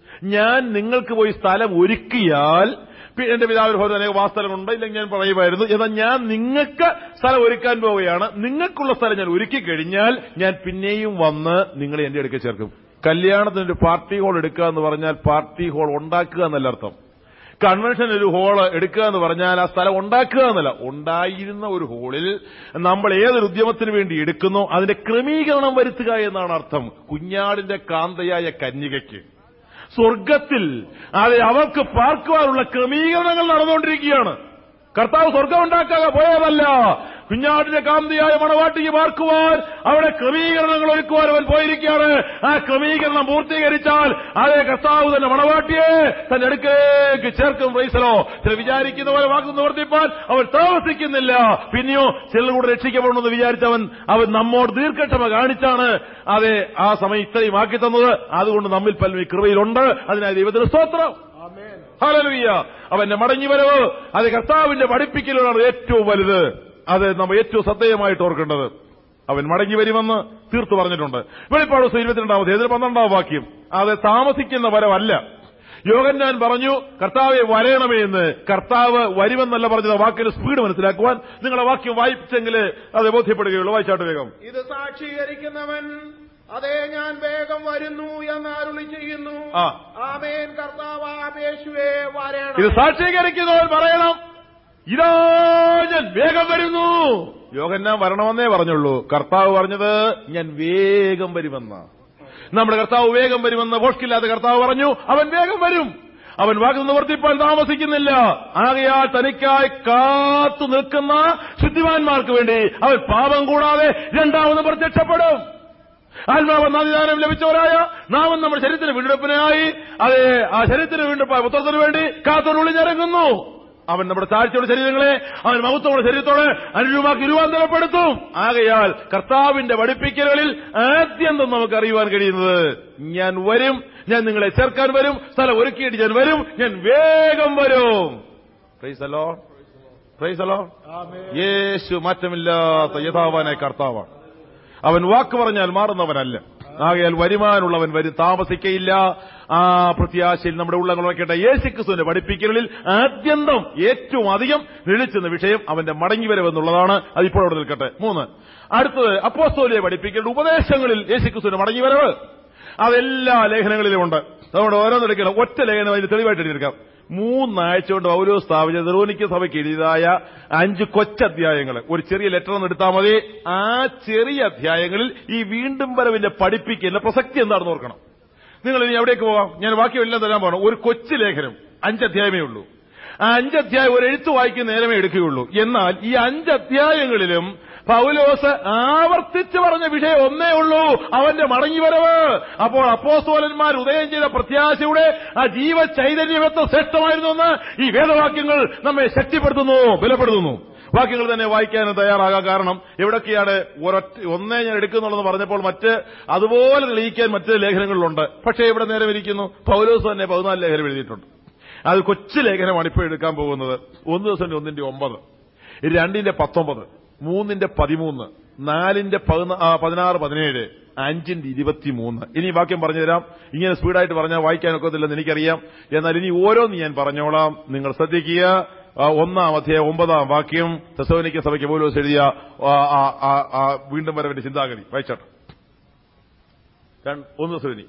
Speaker 1: ഞാൻ നിങ്ങൾക്ക് പോയി സ്ഥലം ഒരുക്കിയാൽ, എന്റെ പിതാവിന് ഭവനത്തിൽ അനേക വാസസ്ഥലങ്ങളുണ്ട്, ഇല്ലെങ്കിൽ ഞാൻ പറയുമായിരുന്നു. എന്നാൽ ഞാൻ നിങ്ങൾക്ക് സ്ഥലം ഒരുക്കാൻ പോവുകയാണ്. നിങ്ങൾക്കുള്ള സ്ഥലം ഞാൻ ഒരുക്കി കഴിഞ്ഞാൽ ഞാൻ പിന്നെയും വന്ന് നിങ്ങളെ എന്റെ അടുക്കൽ ചേർക്കും. കല്യാണത്തിനൊരു പാർട്ടി ഹോൾ എടുക്കുക എന്ന് പറഞ്ഞാൽ പാർട്ടി ഹോൾ ഉണ്ടാക്കുക എന്നല്ല അർത്ഥം. കൺവെൻഷൻ ഒരു ഹോള് എടുക്കുക എന്ന് പറഞ്ഞാൽ ആ സ്ഥലം ഉണ്ടാക്കുക എന്നല്ല. ഉണ്ടായിരുന്ന ഒരു ഹോളിൽ നമ്മൾ ഏതൊരു ഉദ്യമത്തിന് വേണ്ടി എടുക്കുന്നോ അതിന്റെ ക്രമീകരണം വരുത്തുക എന്നാണ് അർത്ഥം. കുഞ്ഞാടിന്റെ കാന്തയായ കന്യകയ്ക്ക് സ്വർഗത്തിൽ അത് അവർക്ക് പാർക്കുവാനുള്ള ക്രമീകരണങ്ങൾ നടന്നുകൊണ്ടിരിക്കുകയാണ്. കർത്താവ് സ്വർഗം ഉണ്ടാക്കാതെ പോയതല്ല, കുഞ്ഞാടിന്റെ കാന്തിയായ മണവാട്ടിക്ക് പാർക്കുവാൻ അവിടെ ക്രമീകരണങ്ങൾ ഒരുക്കുവാൻ അവൻ പോയിരിക്കുകയാണ്. ആ ക്രമീകരണം പൂർത്തീകരിച്ചാൽ അതേ കർത്താവ് തന്നെ മണവാട്ടിയെ തന്റെ അടുക്കേക്ക് ചേർക്കും. പ്രൈസലോ. ചില വിചാരിക്കുന്ന പോലെ വാക്ക് നിവർത്തിപ്പാൻ അവൻ താമസിക്കുന്നില്ല. പിന്നെയോ ചിലർ കൂടെ രക്ഷിക്കപ്പെടണമെന്ന് വിചാരിച്ചവൻ അവൻ നമ്മോട് ദീർഘക്ഷമ കാണിച്ചാണ് അതെ ആ സമയം ഇത്രയും ആക്കി തന്നത്. അതുകൊണ്ട് നമ്മിൽ പലരും ഈ കൃപയിലുണ്ട്. അതിനായി ദൈവത്തിന് സ്തോത്രം. ഹല്ലേലൂയ. അവന്റെ മടങ്ങിവരവ് അത് കർത്താവിന്റെ പഠിപ്പിക്കലാണ് ഏറ്റവും വലുത്. അത് നമ്മൾ ഏറ്റവും ശ്രദ്ധേയമായിട്ട് ഓർക്കേണ്ടത്. അവൻ മടങ്ങി വരുമെന്ന് തീർത്തു പറഞ്ഞിട്ടുണ്ട്. വെളിപ്പാട് ഇരുപത്തിരണ്ടാമത് ഏതൊരു പന്ത്രണ്ടാം വാക്യം. അത് താമസിക്കുന്ന വരവല്ല. യോഹന്നാൻ പറഞ്ഞു കർത്താവെ വരയണമേ എന്ന്. കർത്താവ് വരുമെന്നല്ല പറഞ്ഞത്. വാക്കിന്റെ സ്പീഡ് മനസ്സിലാക്കുവാൻ നിങ്ങളെ വാക്യം വായിച്ചെങ്കിൽ അത് ബോധ്യപ്പെടുകയുള്ളൂ. വായിച്ചാട്ട് വേഗം.
Speaker 3: ഇത് സാക്ഷീകരിക്കുന്നവൻ അതേ ഞാൻ വേഗം വരുന്നു എന്ന് അരുളി ചെയ്യുന്നു. ആമേൻ. കർത്താവ് യേശുവേ വരണം.
Speaker 1: ഇത് സാക്ഷീകരിക്കുന്നവൻ പറയണം, ഇതാ ഞാൻ വേഗം വരുന്നു. യോഹന്നാൻ വരണമെന്നേ പറഞ്ഞുള്ളൂ. കർത്താവ് പറഞ്ഞത് ഞാൻ വേഗം വരുമെന്ന. നമ്മുടെ കർത്താവ് വേഗം വരുമെന്ന് ഭോഷ്കില്ലാത്ത കർത്താവ് പറഞ്ഞു. അവൻ വേഗം വരും. അവൻ വാക്ക് നിവർത്തിപ്പാൻ താമസിക്കുന്നില്ല. ആകയാൽ തനിക്കായി കാത്തു നിൽക്കുന്ന ശുദ്ധിമാന്മാർക്ക് വേണ്ടി അവൻ പാപം കൂടാതെ രണ്ടാമത് പ്രത്യക്ഷപ്പെടും. ആത്മാവ് നാദിദാനം ലഭിച്ചവരായ നാമം നമ്മുടെ ശരീരത്തിന് വീണ്ടെടുപ്പിനായി അതെ ആ ശരീരത്തിന് വീണ്ടെടുപ്പായ പുത്രത്തിന് വേണ്ടി കാത്തോട് ഒളിഞ്ഞിറങ്ങുന്നു. അവൻ നമ്മുടെ താഴ്ചയുടെ ശരീരങ്ങളെ അവൻ മഹത്വമുള്ള ശരീരത്തോടെ അനുരൂപമാക്കി രൂപാന്തരപ്പെടുത്തും. ആകയാൽ കർത്താവിന്റെ പഠിപ്പിക്കലുകളിൽ ആദ്യന്തം നമുക്ക് അറിയുവാൻ കഴിയുന്നത്, ഞാൻ വരും, ഞാൻ നിങ്ങളെ ചേർക്കാൻ വരും, സ്ഥലം ഒരുക്കിയിട്ട് ഞാൻ വരും, ഞാൻ വേഗം വരും. Praise the Lord, praise the Lord. യേശു മാറ്റമില്ലാത്ത യഥാവാനായ കർത്താവാണ്. അവൻ വാക്ക് പറഞ്ഞാൽ മാറുന്നവനല്ല. ആകയാൽ വരുമാനുള്ളവൻ വരും, താമസിക്കയില്ല. ആ പ്രത്യാശയിൽ നമ്മുടെ ഉള്ളങ്ങൾ വയ്ക്കേണ്ട യേശുക്രിസ്തുവിന്റെ പഠിപ്പിക്കലിൽ ആദ്യന്തം ഏറ്റവും അധികം നിഴലിച്ചുന്ന വിഷയം അവന്റെ മടങ്ങിവരവെന്നുള്ളതാണ്. അതിപ്പോൾ അവിടെ നിൽക്കട്ടെ. മൂന്ന്, അടുത്തത് അപ്പോസ്തോലിക പഠിപ്പിക്കൽ ഉപദേശങ്ങളിൽ യേശുക്രിസ്തുവിന്റെ മടങ്ങിവരവ്. അതെല്ലാ ലേഖനങ്ങളിലും ഉണ്ട്. അതുകൊണ്ട് ഓരോന്നെടുക്കണം. ഒറ്റ ലേഖനം അതിന് തെളിവായിട്ട് എഴുതിയെടുക്കാം. മൂന്നാഴ്ച കൊണ്ട് പൗലോസ് സ്ഥാപിച്ച തെസ്സലോനിക്ക സഭയ്ക്ക് എഴുതിയതായ അഞ്ച് കൊച്ചധ്യായങ്ങൾ ഒരു ചെറിയ ലെറ്റർ ഒന്ന് എടുത്താൽ മതി. ആ ചെറിയ അധ്യായങ്ങളിൽ ഈ വീണ്ടും വരവിന്റെ പഠിപ്പിക്കുന്ന പ്രസക്തി എന്താണെന്ന് ഓർക്കണം. നിങ്ങൾ ഇനി എവിടേക്ക് പോകാം? ഞാൻ വാക്യം എല്ലാം തരാൻ പോകണം. ഒരു കൊച്ചു ലേഖനം അഞ്ചധ്യായമേ ഉള്ളൂ. ആ അഞ്ചധ്യായം ഒരു എഴുത്ത് വായിക്കുന്ന നേരമേ എടുക്കുകയുള്ളൂ. എന്നാൽ ഈ അഞ്ചധ്യായങ്ങളിലും പൗലോസ് ആവർത്തിച്ച് പറഞ്ഞ വിഷയം ഒന്നേ ഉള്ളൂ, അവന്റെ മടങ്ങിവരവ്. അപ്പോൾ അപ്പോസ്തലന്മാർ ഉദയം ചെയ്ത പ്രത്യാശയുടെ ആ ജീവ ചൈതന്യം എത്ര ശ്രേഷ്ഠമായിരുന്നുവെന്ന് ഈ വേദവാക്യങ്ങൾ നമ്മെ ശക്തിപ്പെടുത്തുന്നു, ബലപ്പെടുത്തുന്നു. വാക്യങ്ങൾ തന്നെ വായിക്കാൻ തയ്യാറാകാം. കാരണം എവിടൊക്കെയാണ് ഒരൊറ്റ ഒന്നേ ഞാൻ എടുക്കുന്നുള്ളെന്ന് പറഞ്ഞപ്പോൾ മറ്റ് അതുപോലെ തെളിയിക്കാൻ മറ്റ് ലേഖനങ്ങളിലുണ്ട്. പക്ഷേ ഇവിടെ നേരം ഇരിക്കുന്നു. പൗലോസ് തന്നെ പതിനാല് ലേഖനം എഴുതിയിട്ടുണ്ട്. അത് കൊച്ചു ലേഖനമാണ് ഇപ്പോൾ എടുക്കാൻ പോകുന്നത്. ഒന്ന് ദിവസം ഒന്നിന്റെ ഒമ്പത്, രണ്ടിന്റെ പത്തൊമ്പത്, മൂന്നിന്റെ പതിമൂന്ന്, നാലിന്റെ പതിനാറ് പതിനേഴ്, അഞ്ചിന്റെ ഇരുപത്തിമൂന്ന്. ഇനി വാക്യം പറഞ്ഞുതരാം. ഇങ്ങനെ സ്പീഡായിട്ട് പറഞ്ഞാൽ വായിക്കാനൊക്കത്തില്ലെന്ന് എനിക്കറിയാം. എന്നാൽ ഇനി ഓരോന്ന് ഞാൻ പറഞ്ഞോളാം. നിങ്ങൾ ശ്രദ്ധിക്കുക. ഒന്നാം അധ്യായം ഒമ്പതാം വാക്യം തെസ്സലോനിക്ക സഭയ്ക്ക് പൗലോസ് എഴുതിയ വീണ്ടും വരവിന്റെ ചിന്താഗതി വായിച്ചാട്ടെ. ഒന്ന് തെസ്സലോനി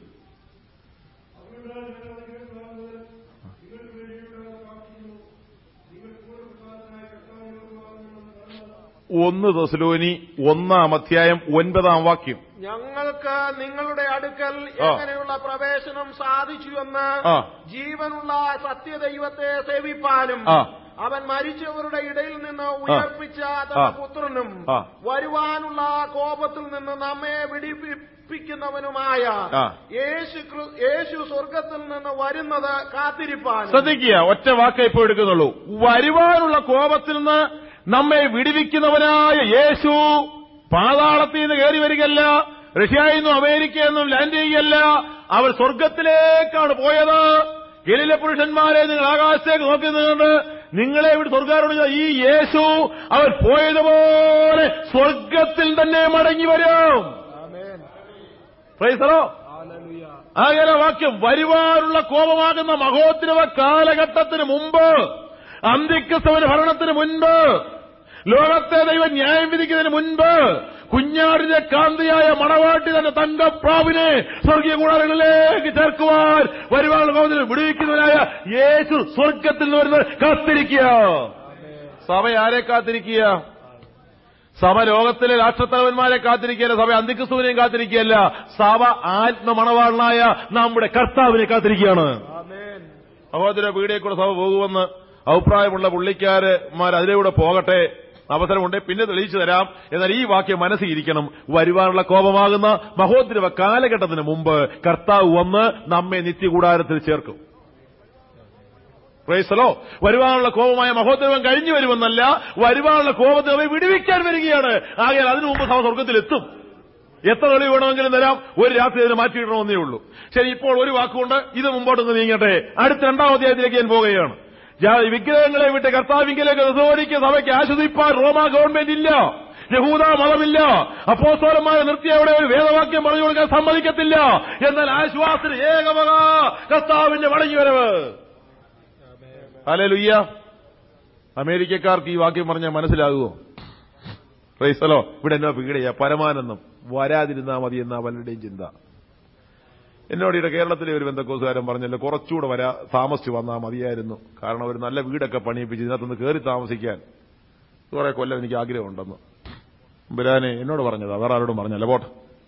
Speaker 1: ഒന്ന് തെസ്സലോനി ഒന്നാം അധ്യായം ഒൻപതാം വാക്യം.
Speaker 3: ഞങ്ങൾക്ക് നിങ്ങളുടെ അടുക്കൽ എങ്ങനെയുള്ള പ്രവേശനം സാധിച്ചുവെന്ന് ജീവനുള്ള സത്യദൈവത്തെ സേവിപ്പാനും അവൻ മരിച്ചവരുടെ ഇടയിൽ നിന്ന് ഉയർപ്പിച്ച തന്റെ പുത്രനും വരുവാനുള്ള കോപത്തിൽ നിന്ന് നമ്മെ വിടിപ്പിക്കുന്നവനുമായ യേശു സ്വർഗത്തിൽ നിന്ന് വരുന്നത് കാത്തിരിപ്പാൻ.
Speaker 1: ശ്രദ്ധിക്കുക, ഒറ്റ വാക്കേ ഇപ്പോൾ എടുക്കുന്നുള്ളൂ. വരുവാനുള്ള കോപത്തിൽ നിന്ന്
Speaker 4: നമ്മെ വിടുവിക്കുന്നവനായ യേശു പാതാളത്തിൽ നിന്ന് കയറി വരികയല്ല, റഷ്യയിൽ നിന്നും അമേരിക്കയിൽ നിന്നും ലാൻഡ് ചെയ്യുകയല്ല, അവർ സ്വർഗത്തിലേക്കാണ് പോയത്. ഗലീല പുരുഷന്മാരെ, നിങ്ങൾ ആകാശത്തേക്ക് നോക്കി നിന്നുകൊണ്ട് നിങ്ങളെ ഇവിടെ സ്വർഗ്ഗാരോഹണം ഈ യേശു അവർ പോയതുപോലെ സ്വർഗത്തിൽ തന്നെ മടങ്ങി വരും. Praise the Lord. അങ്ങനെ വാക്യം, വരുവാനുള്ള കോപമാകുന്ന മഹോദ്രവ കാലഘട്ടത്തിന് മുമ്പ്, അന്തിക്രിസ്തുവിന്റെ ഭരണത്തിന് മുൻപ്, ലോകത്തെ ദൈവം ന്യായം വിധിക്കുന്നതിന് മുൻപ്, കുഞ്ഞാടിന്റെ കാന്തിയായ മണവാട്ടി തന്റെ തങ്കപ്രാവിനെ സ്വർഗീയ കൂടാരങ്ങളിലേക്ക് ചേർക്കുവാൻ വരുവാനുള്ള കോപത്തിന് വിടുവിക്കുന്നവനായ യേശു സ്വർഗത്തിൽ നിന്ന് വരുന്നത് കാത്തിരിക്കുക. സഭ ആരെ കാത്തിരിക്കുക? സഭ ലോകത്തിലെ രാഷ്ട്രത്തലവന്മാരെ കാത്തിരിക്കുകയല്ല, സഭ അന്തിക്രിസ്തുവിനെയും കാത്തിരിക്കുകയല്ല, സഭ ആത്മമണവാളനായ നമ്മുടെ കർത്താവിനെ കാത്തിരിക്കുകയാണ്. സഹോദര, പീഡികക്കൂടെ സഭ പോകുമെന്ന് അഭിപ്രായമുള്ള പുള്ളിക്കാരന്മാർ അതിലൂടെ പോകട്ടെ, അവസരമുണ്ട്, പിന്നെ തെളിയിച്ചു തരാം. എന്നാൽ ഈ വാക്യം മനസ്സിരിക്കണം. വരുവാനുള്ള കോപമാകുന്ന മഹോദ്രവ കാലഘട്ടത്തിന് മുമ്പ് കർത്താവ് വന്ന് നമ്മെ നിത്യകൂടാരത്തിൽ ചേർക്കും. Praise the Lord. വരുവാനുള്ള കോപമായ മഹോദ്രവം കഴിഞ്ഞു വരുമെന്നല്ല, വരുവാനുള്ള കോപത്തെ അവയെ വിടുവിക്കാൻ വരികയാണ്. ആകയാൽ അതിനു മുമ്പ് സഭ സ്വർഗത്തിലെത്തും. എത്ര തെളിവ് വേണമെങ്കിലും തരാം, ഒരു രാത്രി അതിനെ മാറ്റിയിടണമെന്നേ ഉള്ളൂ. ശരി, ഇപ്പോൾ ഒരു വാക്കുകൊണ്ട് ഇത് മുമ്പോട്ടൊന്ന് നീങ്ങട്ടെ. അടുത്ത രണ്ടാം അധ്യായത്തിലേക്ക് ഞാൻ പോവുകയാണ്. വിഗ്രഹങ്ങളെ വിട്ട് കർത്താവിങ്കിലേക്ക് റിസോഡിക്ക് സഭയ്ക്ക് ആശ്വസിപ്പാൻ റോമാ ഗവൺമെന്റ് ഇല്ല, യഹൂദ മതമില്ല. അപ്പോസ്തലന്മാരെ നിർത്തി അവിടെ ഒരു വേദവാക്യം പറഞ്ഞു കൊടുക്കാൻ സമ്മതിക്കത്തില്ല. എന്നാൽ ആശ്വാസത്തിന് ഏകവക കർത്താവിന്റെ മടങ്ങിവരവ്. ഹല്ലേലൂയ. അമേരിക്കക്കാർക്ക് ഈ വാക്യം പറഞ്ഞാൽ മനസ്സിലാകുമോ? Price the Lord. ഇവിടെ എന്നാ പീഡയാ, പരമാനന്ദം, വരാതിരുന്നാ മതി എന്നാ പലരുടെയും ചിന്ത. എന്നോട് ഇവിടെ കേരളത്തിലെ ഒരു ബന്ധക്കോസുകാരൻ പറഞ്ഞല്ലോ, കുറച്ചുകൂടെ വരാ താമസിച്ചു വന്നാൽ മതിയായിരുന്നു, കാരണം ഒരു നല്ല വീടൊക്കെ പണിയിപ്പിച്ച് ഇതിനകത്തുനിന്ന് കയറി താമസിക്കാൻ കുറെ കൊല്ലം എനിക്ക് ആഗ്രഹമുണ്ടെന്ന്. ബുരാനെ എന്നോട് പറഞ്ഞതാ, വേറെ ആരോടും പറഞ്ഞല്ല. പോട്ടെ,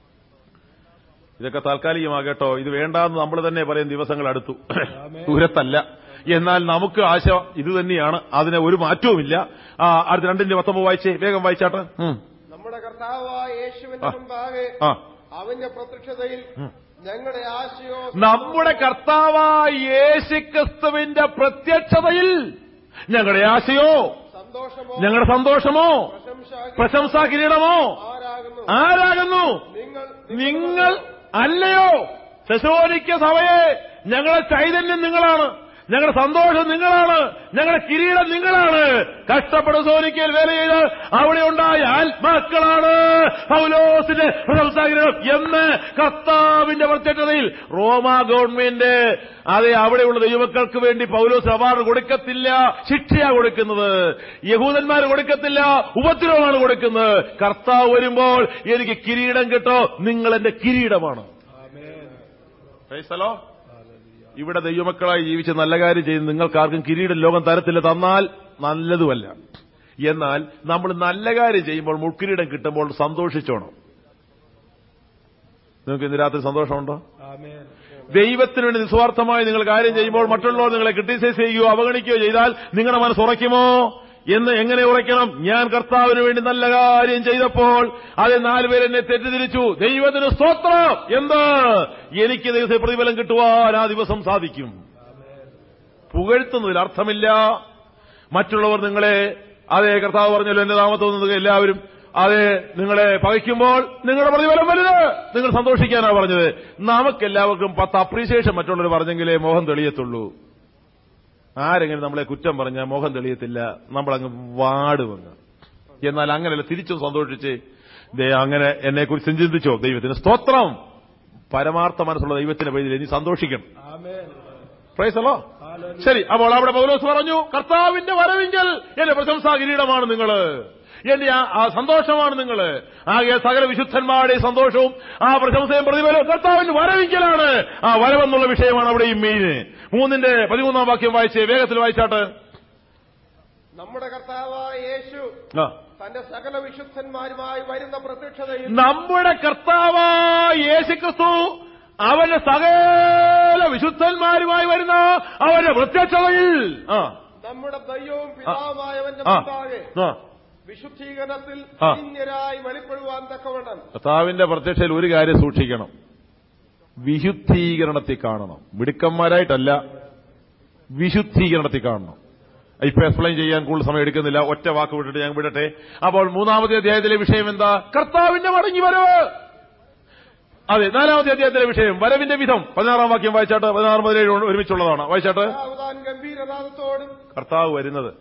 Speaker 4: ഇതൊക്കെ താൽക്കാലികമാകട്ടോ. ഇത് വേണ്ടാന്ന് നമ്മൾ തന്നെ പറയും. ദിവസങ്ങൾ അടുത്തു, ദൂരത്തല്ല. എന്നാൽ നമുക്ക് ആശ ഇത് തന്നെയാണ്, അതിന് ഒരു മാറ്റവുമില്ല. ആ അടുത്ത രണ്ടിന്റെ പത്തൊമ്പത് വായിച്ചേ, വേഗം വായിച്ചാട്ടെ.
Speaker 2: നമ്മുടെ കർത്താവായ യേശുവിന്റെ മുമ്പാകെ അവന്റെ പ്രത്യക്ഷതയിൽ ഞങ്ങളുടെ ആശയോ
Speaker 4: നമ്മുടെ കർത്താവായ യേശുക്രിസ്തുവിന്റെ പ്രത്യക്ഷതയിൽ ഞങ്ങളുടെ ആശയോ
Speaker 2: സന്തോഷമോ
Speaker 4: ഞങ്ങളുടെ സന്തോഷമോ പ്രശംസാ കിരീടമോ ആരാകുന്നു? നിങ്ങൾ അല്ലയോ? തെസ്സലോനിക്ക സഭയെ, ഞങ്ങളുടെ ചൈതന്യം നിങ്ങളാണ്, ഞങ്ങളുടെ സന്തോഷം നിങ്ങളാണ്, ഞങ്ങളുടെ കിരീടം നിങ്ങളാണ്. കഷ്ടപ്പെടുന്ന സോനിക്കയിൽ വേല ചെയ്ത് അവിടെ ഉണ്ടായ ആത്മാക്കളാണ് പൗലോസിന്റെ പ്രശംസാകിരീടം എന്ന് കർത്താവിന്റെ പ്രത്യക്ഷതയിൽ റോമാ ഗവൺമെന്റ് അതെ അവിടെയുള്ള ദൈവമക്കൾക്ക് വേണ്ടി പൗലോസ് അവാർഡ് കൊടുക്കത്തില്ല, ശിക്ഷയാ കൊടുക്കുന്നത്. യഹൂദന്മാർ കൊടുക്കത്തില്ല, ഉപദ്രവമാണ് കൊടുക്കുന്നത്. കർത്താവ് വരുമ്പോൾ എനിക്ക് കിരീടം കിട്ടോ, നിങ്ങൾ എന്റെ കിരീടമാണ്. ഇവിടെ ദൈവമക്കളായി ജീവിച്ച് നല്ല കാര്യം ചെയ്ത് നിങ്ങൾക്കാർക്കും കിരീടം ലോകം തരത്തില്ല, തന്നാൽ നല്ലതുമല്ല. എന്നാൽ നമ്മൾ നല്ല കാര്യം ചെയ്യുമ്പോൾ മുൾക്കിരീടം കിട്ടുമ്പോൾ സന്തോഷിച്ചോണം. നിങ്ങൾക്ക് ഇന്ന് രാത്രി സന്തോഷമുണ്ടോ? ദൈവത്തിന് വേണ്ടി നിസ്വാർത്ഥമായി നിങ്ങൾ കാര്യം ചെയ്യുമ്പോൾ മറ്റുള്ളവർ നിങ്ങളെ ക്രിട്ടിസൈസ് ചെയ്യുകയോ അവഗണിക്കുകയോ ചെയ്താൽ നിങ്ങളുടെ മനസ്സ് ഉറയ്ക്കുമോ? എന്ന് എങ്ങനെ ഉറയ്ക്കണം? ഞാൻ കർത്താവിന് വേണ്ടി നല്ല കാര്യം ചെയ്തപ്പോൾ അത് നാലുപേർ എന്നെ തെറ്റിദ്ധരിച്ചു, ദൈവത്തിന് സ്തോത്രം, എന്ത് എനിക്ക് ദിവസം പ്രതിഫലം കിട്ടുവാൻ ആ ദിവസം സാധിക്കും. പുകഴ്ത്തുന്നതിൽ അർത്ഥമില്ല. മറ്റുള്ളവർ നിങ്ങളെ അതേ കർത്താവ് പറഞ്ഞല്ലോ, എന്റെ നാമത്തോന്നുന്നത് എല്ലാവരും അതെ നിങ്ങളെ പകയ്ക്കുമ്പോൾ നിങ്ങളുടെ പ്രതിഫലം വലുത്, നിങ്ങൾ സന്തോഷിക്കാനാണ് പറഞ്ഞത്. നമുക്കെല്ലാവർക്കും പത്ത് അപ്രീസിയേഷൻ മറ്റുള്ളവർ പറഞ്ഞെങ്കിലേ മോഹം തെളിയത്തുള്ളൂ. ആരെങ്കിലും നമ്മളെ കുറ്റം പറഞ്ഞാൽ മോഹം തെളിയത്തില്ല, നമ്മളങ്ങ് വാടുവങ്ങ്. എന്നാൽ അങ്ങനെയല്ല, തിരിച്ചും സന്തോഷിച്ച് ദേ അങ്ങനെ എന്നെക്കുറിച്ച് ചിന്തിച്ചോ, ദൈവത്തിന് സ്തോത്രം. പരമാർത്ഥ മനസ്സുള്ള ദൈവത്തിന്റെ പേരിൽ ഇനി സന്തോഷിക്കണം. Price the Lord. ശരി, അപ്പോൾ അവിടെ പൗലോസ് പറഞ്ഞു, കർത്താവിന്റെ വരവിങ്കൽ എന്റെ പ്രശംസാ കിരീടമാണ് നിങ്ങള്, എന്റെ ആ സന്തോഷമാണ് നിങ്ങള്. ആകെ സകല വിശുദ്ധന്മാരുടെ സന്തോഷവും ആ പ്രശംസയും പ്രതിഫലവും കർത്താവിന്റെ വരവിങ്കലാണ്. ആ വരവെന്നുള്ള വിഷയമാണ് അവിടെയും മെയിൻ. മൂന്നിന്റെ പതിമൂന്നാം വാക്യം വായിച്ചേ, വേഗത്തിൽ വായിച്ചാട്ട്.
Speaker 2: നമ്മുടെ കർത്താവായ യേശു തന്റെ സകല വിശുദ്ധന്മാരുമായി വരുന്ന പ്രത്യക്ഷതയിൽ
Speaker 4: നമ്മുടെ കർത്താവായ യേശുക്രിസ്തു അവന്റെ സകല വിശുദ്ധന്മാരുമായി വരുന്ന അവന്റെ പ്രത്യക്ഷതയിൽ
Speaker 2: നമ്മുടെ ദൈവവും പിതാവായവന്റെ മുമ്പാകെ വിശുദ്ധീകരണത്തിൽ ധന്യരായി വെളിപ്പെടുവാൻ തക്കവണ്ണം
Speaker 4: കർത്താവിന്റെ പ്രത്യക്ഷയിൽ ഒരു കാര്യം സൂക്ഷിക്കണം, വിശുദ്ധീകരണത്തിൽ കാണണം. മിടുക്കന്മാരായിട്ടല്ല, വിശുദ്ധീകരണത്തിൽ കാണണം. ഇപ്പൊ എക്സ്പ്ലെയിൻ ചെയ്യാൻ കൂടുതൽ സമയം എടുക്കുന്നില്ല. ഒറ്റ വാക്ക് വിട്ടിട്ട് ഞാൻ വിടട്ടെ. അപ്പോൾ മൂന്നാമത്തെ അധ്യായത്തിലെ വിഷയം എന്താ? കർത്താവിന്റെ മടങ്ങി വരവ്. അതെ, നാലാമത്തെ അധ്യായത്തിലെ വിഷയം വരവിന്റെ വിധം. പതിനാറാം വാക്യം വായിച്ചാട്ട്. പതിനാറ് മുതൽ ഏഴ് ഒരുമിച്ചുള്ളതാണ്. വായിച്ചാട്ട്. കർത്താവ് വരുന്നത്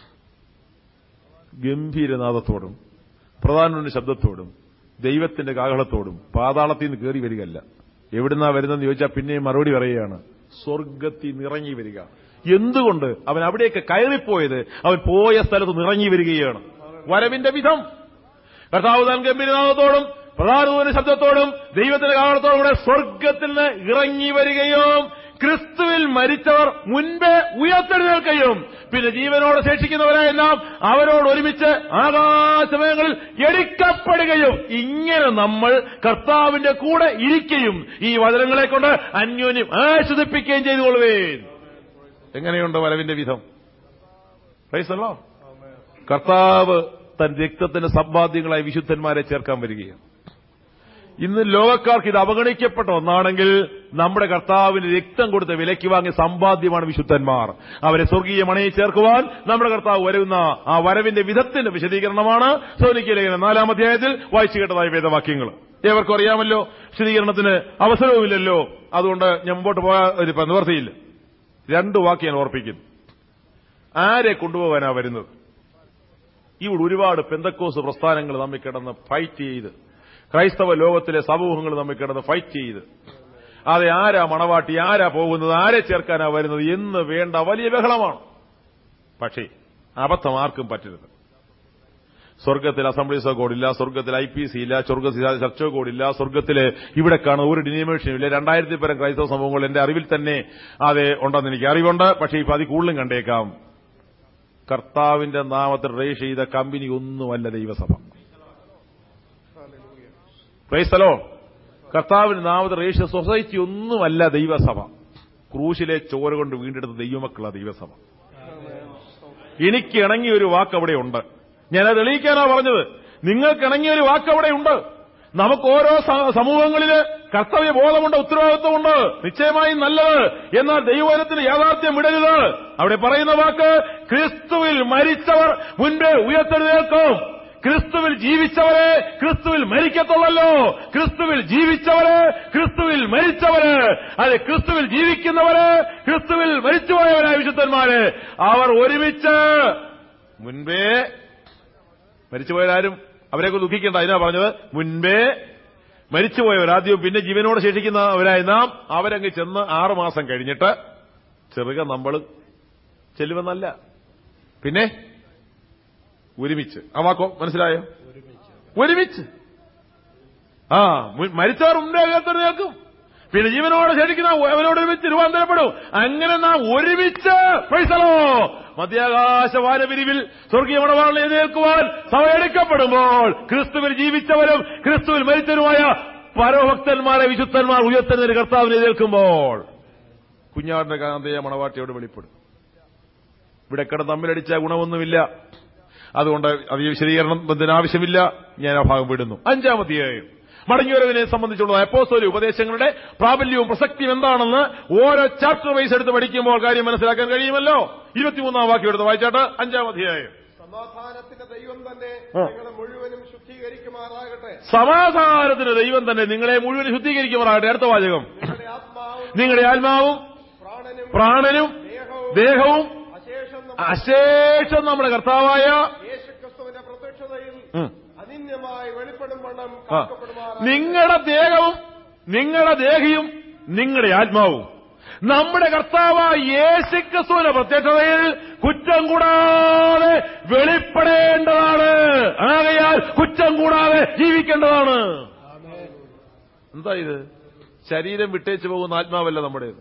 Speaker 4: ഗംഭീരനാദത്തോടും പ്രധാനന്റെ ശബ്ദത്തോടും ദൈവത്തിന്റെ കാഹളത്തോടും പാതാളത്തിൽ നിന്ന് കയറി വരികയല്ല. എവിടുന്നാ വരുന്നതെന്ന് ചോദിച്ചാൽ പിന്നെയും മറുപടി പറയുകയാണ്, സ്വർഗത്തിൽ നിറങ്ങി വരിക. എന്തുകൊണ്ട്? അവൻ അവിടേക്ക് കയറിപ്പോയത് അവൻ പോയ സ്ഥലത്ത് നിറങ്ങി വരികയാണ്. വരവിന്റെ വിധം കർത്താവ് താൻ ഗംഭീരനാദത്തോടും പ്രധാനത്തിന്റെ ശബ്ദത്തോടും ദൈവത്തിന്റെ കാഹളത്തോടും കൂടെ സ്വർഗത്തിൽ നിന്ന് ഇറങ്ങി വരികയും ക്രിസ്തുവിൽ മരിച്ചവർ മുൻപേ ഉയർത്തെഴുന്നേൽക്കുകയും പിന്നെ ജീവനോട് ശേഷിക്കുന്നവരെല്ലാം അവരോട് ഒരുമിച്ച് ആകാശമേഘങ്ങളിൽ എടുക്കപ്പെടുകയും ഇങ്ങനെ നമ്മൾ കർത്താവിന്റെ കൂടെ ഇരിക്കുകയും ഈ വചനങ്ങളെ കൊണ്ട് അന്യോന്യം ആശ്വസിപ്പിക്കുകയും ചെയ്തുകൊള്ളുവേൻ. എങ്ങനെയുണ്ട് വരവിന്റെ വിധം? Praise the Lord. കർത്താവ് തൻ രക്തത്തിന്റെ സമ്പാദ്യങ്ങളായി വിശുദ്ധന്മാരെ ചേർക്കാൻ വരികയാണ്. ഇന്ന് ലോകക്കാർക്ക് ഇത് അവഗണിക്കപ്പെട്ട ഒന്നാണെങ്കിൽ നമ്മുടെ കർത്താവിന് രക്തം കൊടുത്ത് വിലയ്ക്ക് വാങ്ങിയ സമ്പാദ്യമാണ് വിശുദ്ധന്മാർ. അവരെ സ്വർഗീയ മണയിൽ ചേർക്കുവാൻ നമ്മുടെ കർത്താവ് വരുന്ന ആ വരവിന്റെ വിധത്തിന്റെ വിശദീകരണമാണ് സോനിക്ക ലേഖനം നാലാം അധ്യായത്തിൽ വായിച്ചു കേട്ടതായ വേദവാക്യങ്ങൾ. ഏവർക്കും അറിയാമല്ലോ, വിശദീകരണത്തിന് അവസരവുമില്ലല്ലോ, അതുകൊണ്ട് ഞാൻ മുമ്പോട്ട് പോകാൻ നിവർത്തിയില്ല. രണ്ടു വാക്ക് ഞാൻ ഓർപ്പിക്കുന്നു. ആരെ കൊണ്ടുപോകാനാ വരുന്നത്? ഇവിടെ ഒരുപാട് പെന്തക്കോസ് പ്രസ്ഥാനങ്ങൾ തമ്മിൽ കിടന്ന് ഫൈറ്റ് ചെയ്ത്, ക്രൈസ്തവ ലോകത്തിലെ സമൂഹങ്ങൾ തമ്മിൽ കിടന്ന് ഫൈറ്റ് ചെയ്ത്, അതെ ആരാ മണവാട്ടി, ആരാ പോകുന്നത്, ആരെ ചേർക്കാനാ വരുന്നത് എന്ന് വേണ്ട വലിയ ബഹളമാണ്. പക്ഷേ അബദ്ധം ആർക്കും പറ്റരുത്. സ്വർഗത്തിൽ അസംബ്ലീസ് ഓഫ് ഗോഡ് ഇല്ല, സ്വർഗത്തിൽ ഐ പി സി ഇല്ല, സ്വർഗത്തിൽ ചർച്ച് ഓഫ് ഗോഡ് ഇല്ല, സ്വർഗത്തില് ഇവിടെ കാണുന്ന ഒരു ഡിനോമിനേഷനും ഇല്ല. രണ്ടായിരത്തി പരം ക്രൈസ്തവ സമൂഹങ്ങൾ എന്റെ അറിവിൽ തന്നെ അതെ ഉണ്ടെന്ന് എനിക്ക് അറിവുണ്ട്. പക്ഷേ ഇപ്പൊ അതിൽ കൂടുതലും കണ്ടേക്കാം. കർത്താവിന്റെ നാമത്തിൽ രജിസ്റ്റർ ചെയ്ത കമ്പനി ഒന്നുമല്ല ദൈവസഭ. Praise the Lord. കർത്താവിന്റെ നാമത്തിൽ രജിസ്റ്റർ സൊസൈറ്റി ഒന്നുമല്ല ദൈവസഭ. ക്രൂശിലെ ചോര കൊണ്ട് വീണ്ടെടുത്ത ദൈവമക്കളാ ദൈവസഭ. എനിക്ക് ഇണങ്ങിയ ഒരു വാക്ക് അവിടെ ഉണ്ട്. ഞാനത് തെളിയിക്കാനാ പറഞ്ഞത്. നിങ്ങൾക്ക് ഇണങ്ങിയ ഒരു വാക്ക് അവിടെ ഉണ്ട്. നമുക്ക് ഓരോ സമൂഹങ്ങളില് കർത്തവ്യ ബോധമുണ്ട്, ഉത്തരവാദിത്വമുണ്ട്, നിശ്ചയമായും നല്ലത്. എന്നാൽ ദൈവവചനത്തിന് യാഥാർത്ഥ്യം വിടരുത്. അവിടെ പറയുന്ന വാക്ക് ക്രിസ്തുവിൽ മരിച്ചവർ മുൻപേ ഉയർത്തെഴുന്നേൽക്കും. ക്രിസ്തുവിൽ ജീവിച്ചവരെ ക്രിസ്തുവിൽ മരിക്കത്തുള്ളല്ലോ. ക്രിസ്തുവിൽ ജീവിച്ചവര് ക്രിസ്തുവിൽ മരിച്ചവര്, അതെ ക്രിസ്തുവിൽ ജീവിക്കുന്നവര് ക്രിസ്തുവിൽ മരിച്ചുപോയവരായ വിശുദ്ധന്മാര് അവർ ഒരുമിച്ച് മുൻപേ മരിച്ചുപോയവരാരും അവരെക്കുറിച്ച് ദുഃഖിക്കേണ്ട. അതിനാ പറഞ്ഞത് മുൻപേ മരിച്ചുപോയവർ ആദ്യവും പിന്നെ ജീവനോട് ശേഷിക്കുന്നവരായി നാം അവരങ്ങ് ചെന്ന് ആറുമാസം കഴിഞ്ഞിട്ട് ചെറുക നമ്മൾ ചെല്ലുമെന്നല്ല, പിന്നെ ഒരുമിച്ച്. ആ വാക്കോ മനസ്സിലായോ? ഒരുമിച്ച്. ആ മരിച്ചവർ മുൻപേ ഉയർത്തെഴുന്നേൽക്കും, പിന്നെ ജീവനോട് ശേഷിക്കുന്ന അവനോട് ഒരുമിച്ച് രൂപാന്തരപ്പെടും. അങ്ങനെ നാം ഒരുമിച്ച് പൈസലോ മധ്യാകാശ വാനവിരിവിൽ സ്വർഗീയ മണവാളിനെ എഴുന്നേൽക്കുവാൻ സഭ എടുക്കപ്പെടുമ്പോൾ ക്രിസ്തുവിൽ ജീവിച്ചവരും ക്രിസ്തുവിൽ മരിച്ചവരുമായ പരഭക്തന്മാരെ വിശുദ്ധന്മാർ ഉയർത്തുന്നതിന് കർത്താവിനെ എഴുന്നേൽക്കുമ്പോൾ കുഞ്ഞാടിന്റെ കാന്തയ മണവാട്ടിയോട് വെളിപ്പെടും. ഇവിടെ കിടന്ന് തമ്മിലടിച്ച ഗുണമൊന്നുമില്ല. അതുകൊണ്ട് അത് വിശദീകരണത്തിന് ആവശ്യമില്ല. ഞാൻ ആ ഭാഗം വിടുന്നു. അഞ്ചാമത്തെയായും മടങ്ങിവരവിനെ സംബന്ധിച്ചുള്ള അപ്പോസ്തല ഉപദേശങ്ങളുടെ പ്രാബല്യവും പ്രസക്തിയും എന്താണെന്ന് ഓരോ ചാപ്റ്റർ വൈസ് എടുത്ത് പഠിക്കുമ്പോൾ കാര്യം മനസ്സിലാക്കാൻ കഴിയുമല്ലോ. ഇരുപത്തിമൂന്നാം വാക്യം എടുത്ത് വായിച്ചാട്ട് അഞ്ചാം അധ്യായം.
Speaker 2: സമാധാനത്തിന്റെ ദൈവം തന്നെ നിങ്ങളെ മുഴുവനും ശുദ്ധീകരിക്കുമാറാകട്ടെ.
Speaker 4: സമാധാനത്തിന്റെ ദൈവം തന്നെ നിങ്ങളെ മുഴുവനും ശുദ്ധീകരിക്കുമാറാകട്ടെ. അടുത്ത വാചകം. നിങ്ങളുടെ ആത്മാവും പ്രാണനും ദേഹവും അശേഷം നമ്മുടെ കർത്താവായ
Speaker 2: യേശുക്രിസ്തുവിന്റെ പ്രത്യക്ഷതയിൽ അനിന്യമായി വെളിപ്പെടും വണ്ണം
Speaker 4: നിങ്ങളുടെ ദേഹവും നിങ്ങളുടെ ദേഹിയും നിങ്ങളുടെ ആത്മാവും നമ്മുടെ കർത്താവായ യേശുക്രിസ്തുവിന്റെ പ്രത്യക്ഷതയിൽ കുറ്റം കൂടാതെ വെളിപ്പെടേണ്ടതാണ്. ആകയാൽ കുറ്റം കൂടാതെ ജീവിക്കേണ്ടതാണ്. എന്താ ഇത്? ശരീരം വിട്ടേച്ചു പോകുന്ന ആത്മാവല്ല നമ്മുടേത്.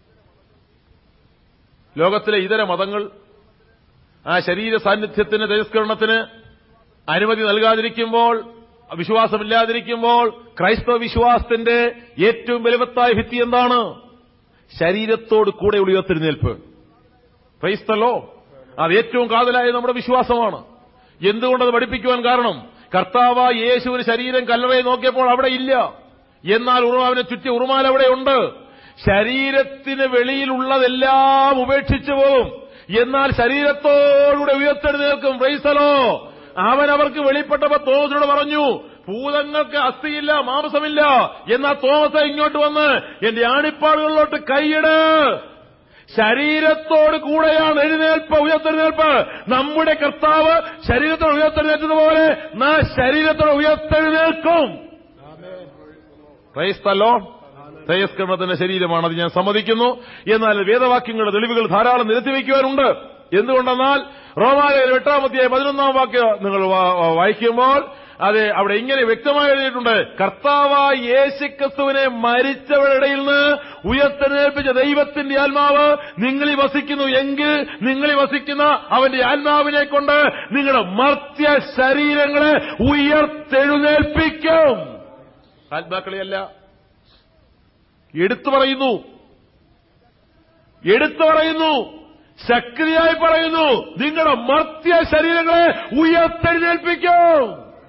Speaker 4: ലോകത്തിലെ ഇതര മതങ്ങൾ ആ ശരീര സാന്നിധ്യത്തിന് തിരസ്കരണത്തിന് അനുമതി നൽകാതിരിക്കുമ്പോൾ, വിശ്വാസമില്ലാതിരിക്കുമ്പോൾ ക്രൈസ്തവ വിശ്വാസത്തിന്റെ ഏറ്റവും ബലവത്തായ ഭിത്തി എന്താണ്? ശരീരത്തോട് കൂടെ ഉയർത്തെഴുന്നേൽപ്പ്. Price the Lord. അത് ഏറ്റവും കാതലായ നമ്മുടെ വിശ്വാസമാണ്. എന്തുകൊണ്ടത് പഠിപ്പിക്കുവാൻ കാരണം, കർത്താവായ യേശുവിന് ശരീരം കല്ലറയെ നോക്കിയപ്പോൾ അവിടെ ഇല്ല. എന്നാൽ അവനെ ചുറ്റി ഉറുമാൽ അവിടെ ഉണ്ട്. ശരീരത്തിന് വെളിയിലുള്ളതെല്ലാം ഉപേക്ഷിച്ചു പോകും. എന്നാൽ ശരീരത്തോടുകൂടെ ഉയർത്തെഴുന്നേൽക്കും. Praise the Lord. അവൻ അവർക്ക് വെളിപ്പെട്ടപ്പോ തോമസിനോട് പറഞ്ഞു, ഭൂതങ്ങൾക്ക് അസ്ഥിയില്ല, മാംസമില്ല. എന്നാൽ തോമസ് ഇങ്ങോട്ട് വന്ന് എന്റെ ആണിപ്പാടുകളിലോട്ട് കൈയിട്. ശരീരത്തോട് കൂടെയാണ് എഴുന്നേൽപ്പ്, ഉയർത്തെഴുന്നേൽപ്പ്. നമ്മുടെ കർത്താവ് ശരീരത്തോട് ഉയർത്തെഴുന്നേറ്റതുപോലെ നാം ശരീരത്തോട് ഉയർത്തെഴുന്നേൽക്കും. Praise the Lord. തേജസ്കരണത്തിന്റെ ശരീരമാണ്, അത് ഞാൻ സമ്മതിക്കുന്നു. എന്നാൽ വേദവാക്യങ്ങളുടെ തെളിവുകൾ ധാരാളം നിരത്തിവെക്കുവാനുണ്ട്. എന്തുകൊണ്ടെന്നാൽ റോമാലേഖനം എട്ടാം അധ്യായം പതിനൊന്നാം വാക്യം നിങ്ങൾ വായിക്കുമ്പോൾ അത് അവിടെ ഇങ്ങനെ വ്യക്തമായി എഴുതിയിട്ടുണ്ട്, കർത്താവായ യേശുക്രിസ്തുവിനെ മരിച്ചവരുടെ നിന്ന് ഉയർത്തെഴുന്നേൽപ്പിച്ച ദൈവത്തിന്റെ ആത്മാവ് നിങ്ങളിൽ വസിക്കുന്നു എങ്കിൽ നിങ്ങളിൽ വസിക്കുന്ന അവന്റെ ആത്മാവിനെ കൊണ്ട് നിങ്ങളുടെ മർത്യ ശരീരങ്ങളെ ഉയർത്തെഴുന്നേൽപ്പിക്കും. ആത്മാക്കളെയല്ല, എടുത്തു പറയുന്നു, എടുത്തു പറയുന്നു, ശക്തിയായി പറയുന്നു, നിങ്ങളുടെ മർത്യ ശരീരങ്ങളെ ഉയർത്തെഴുന്നേൽപ്പിക്കും.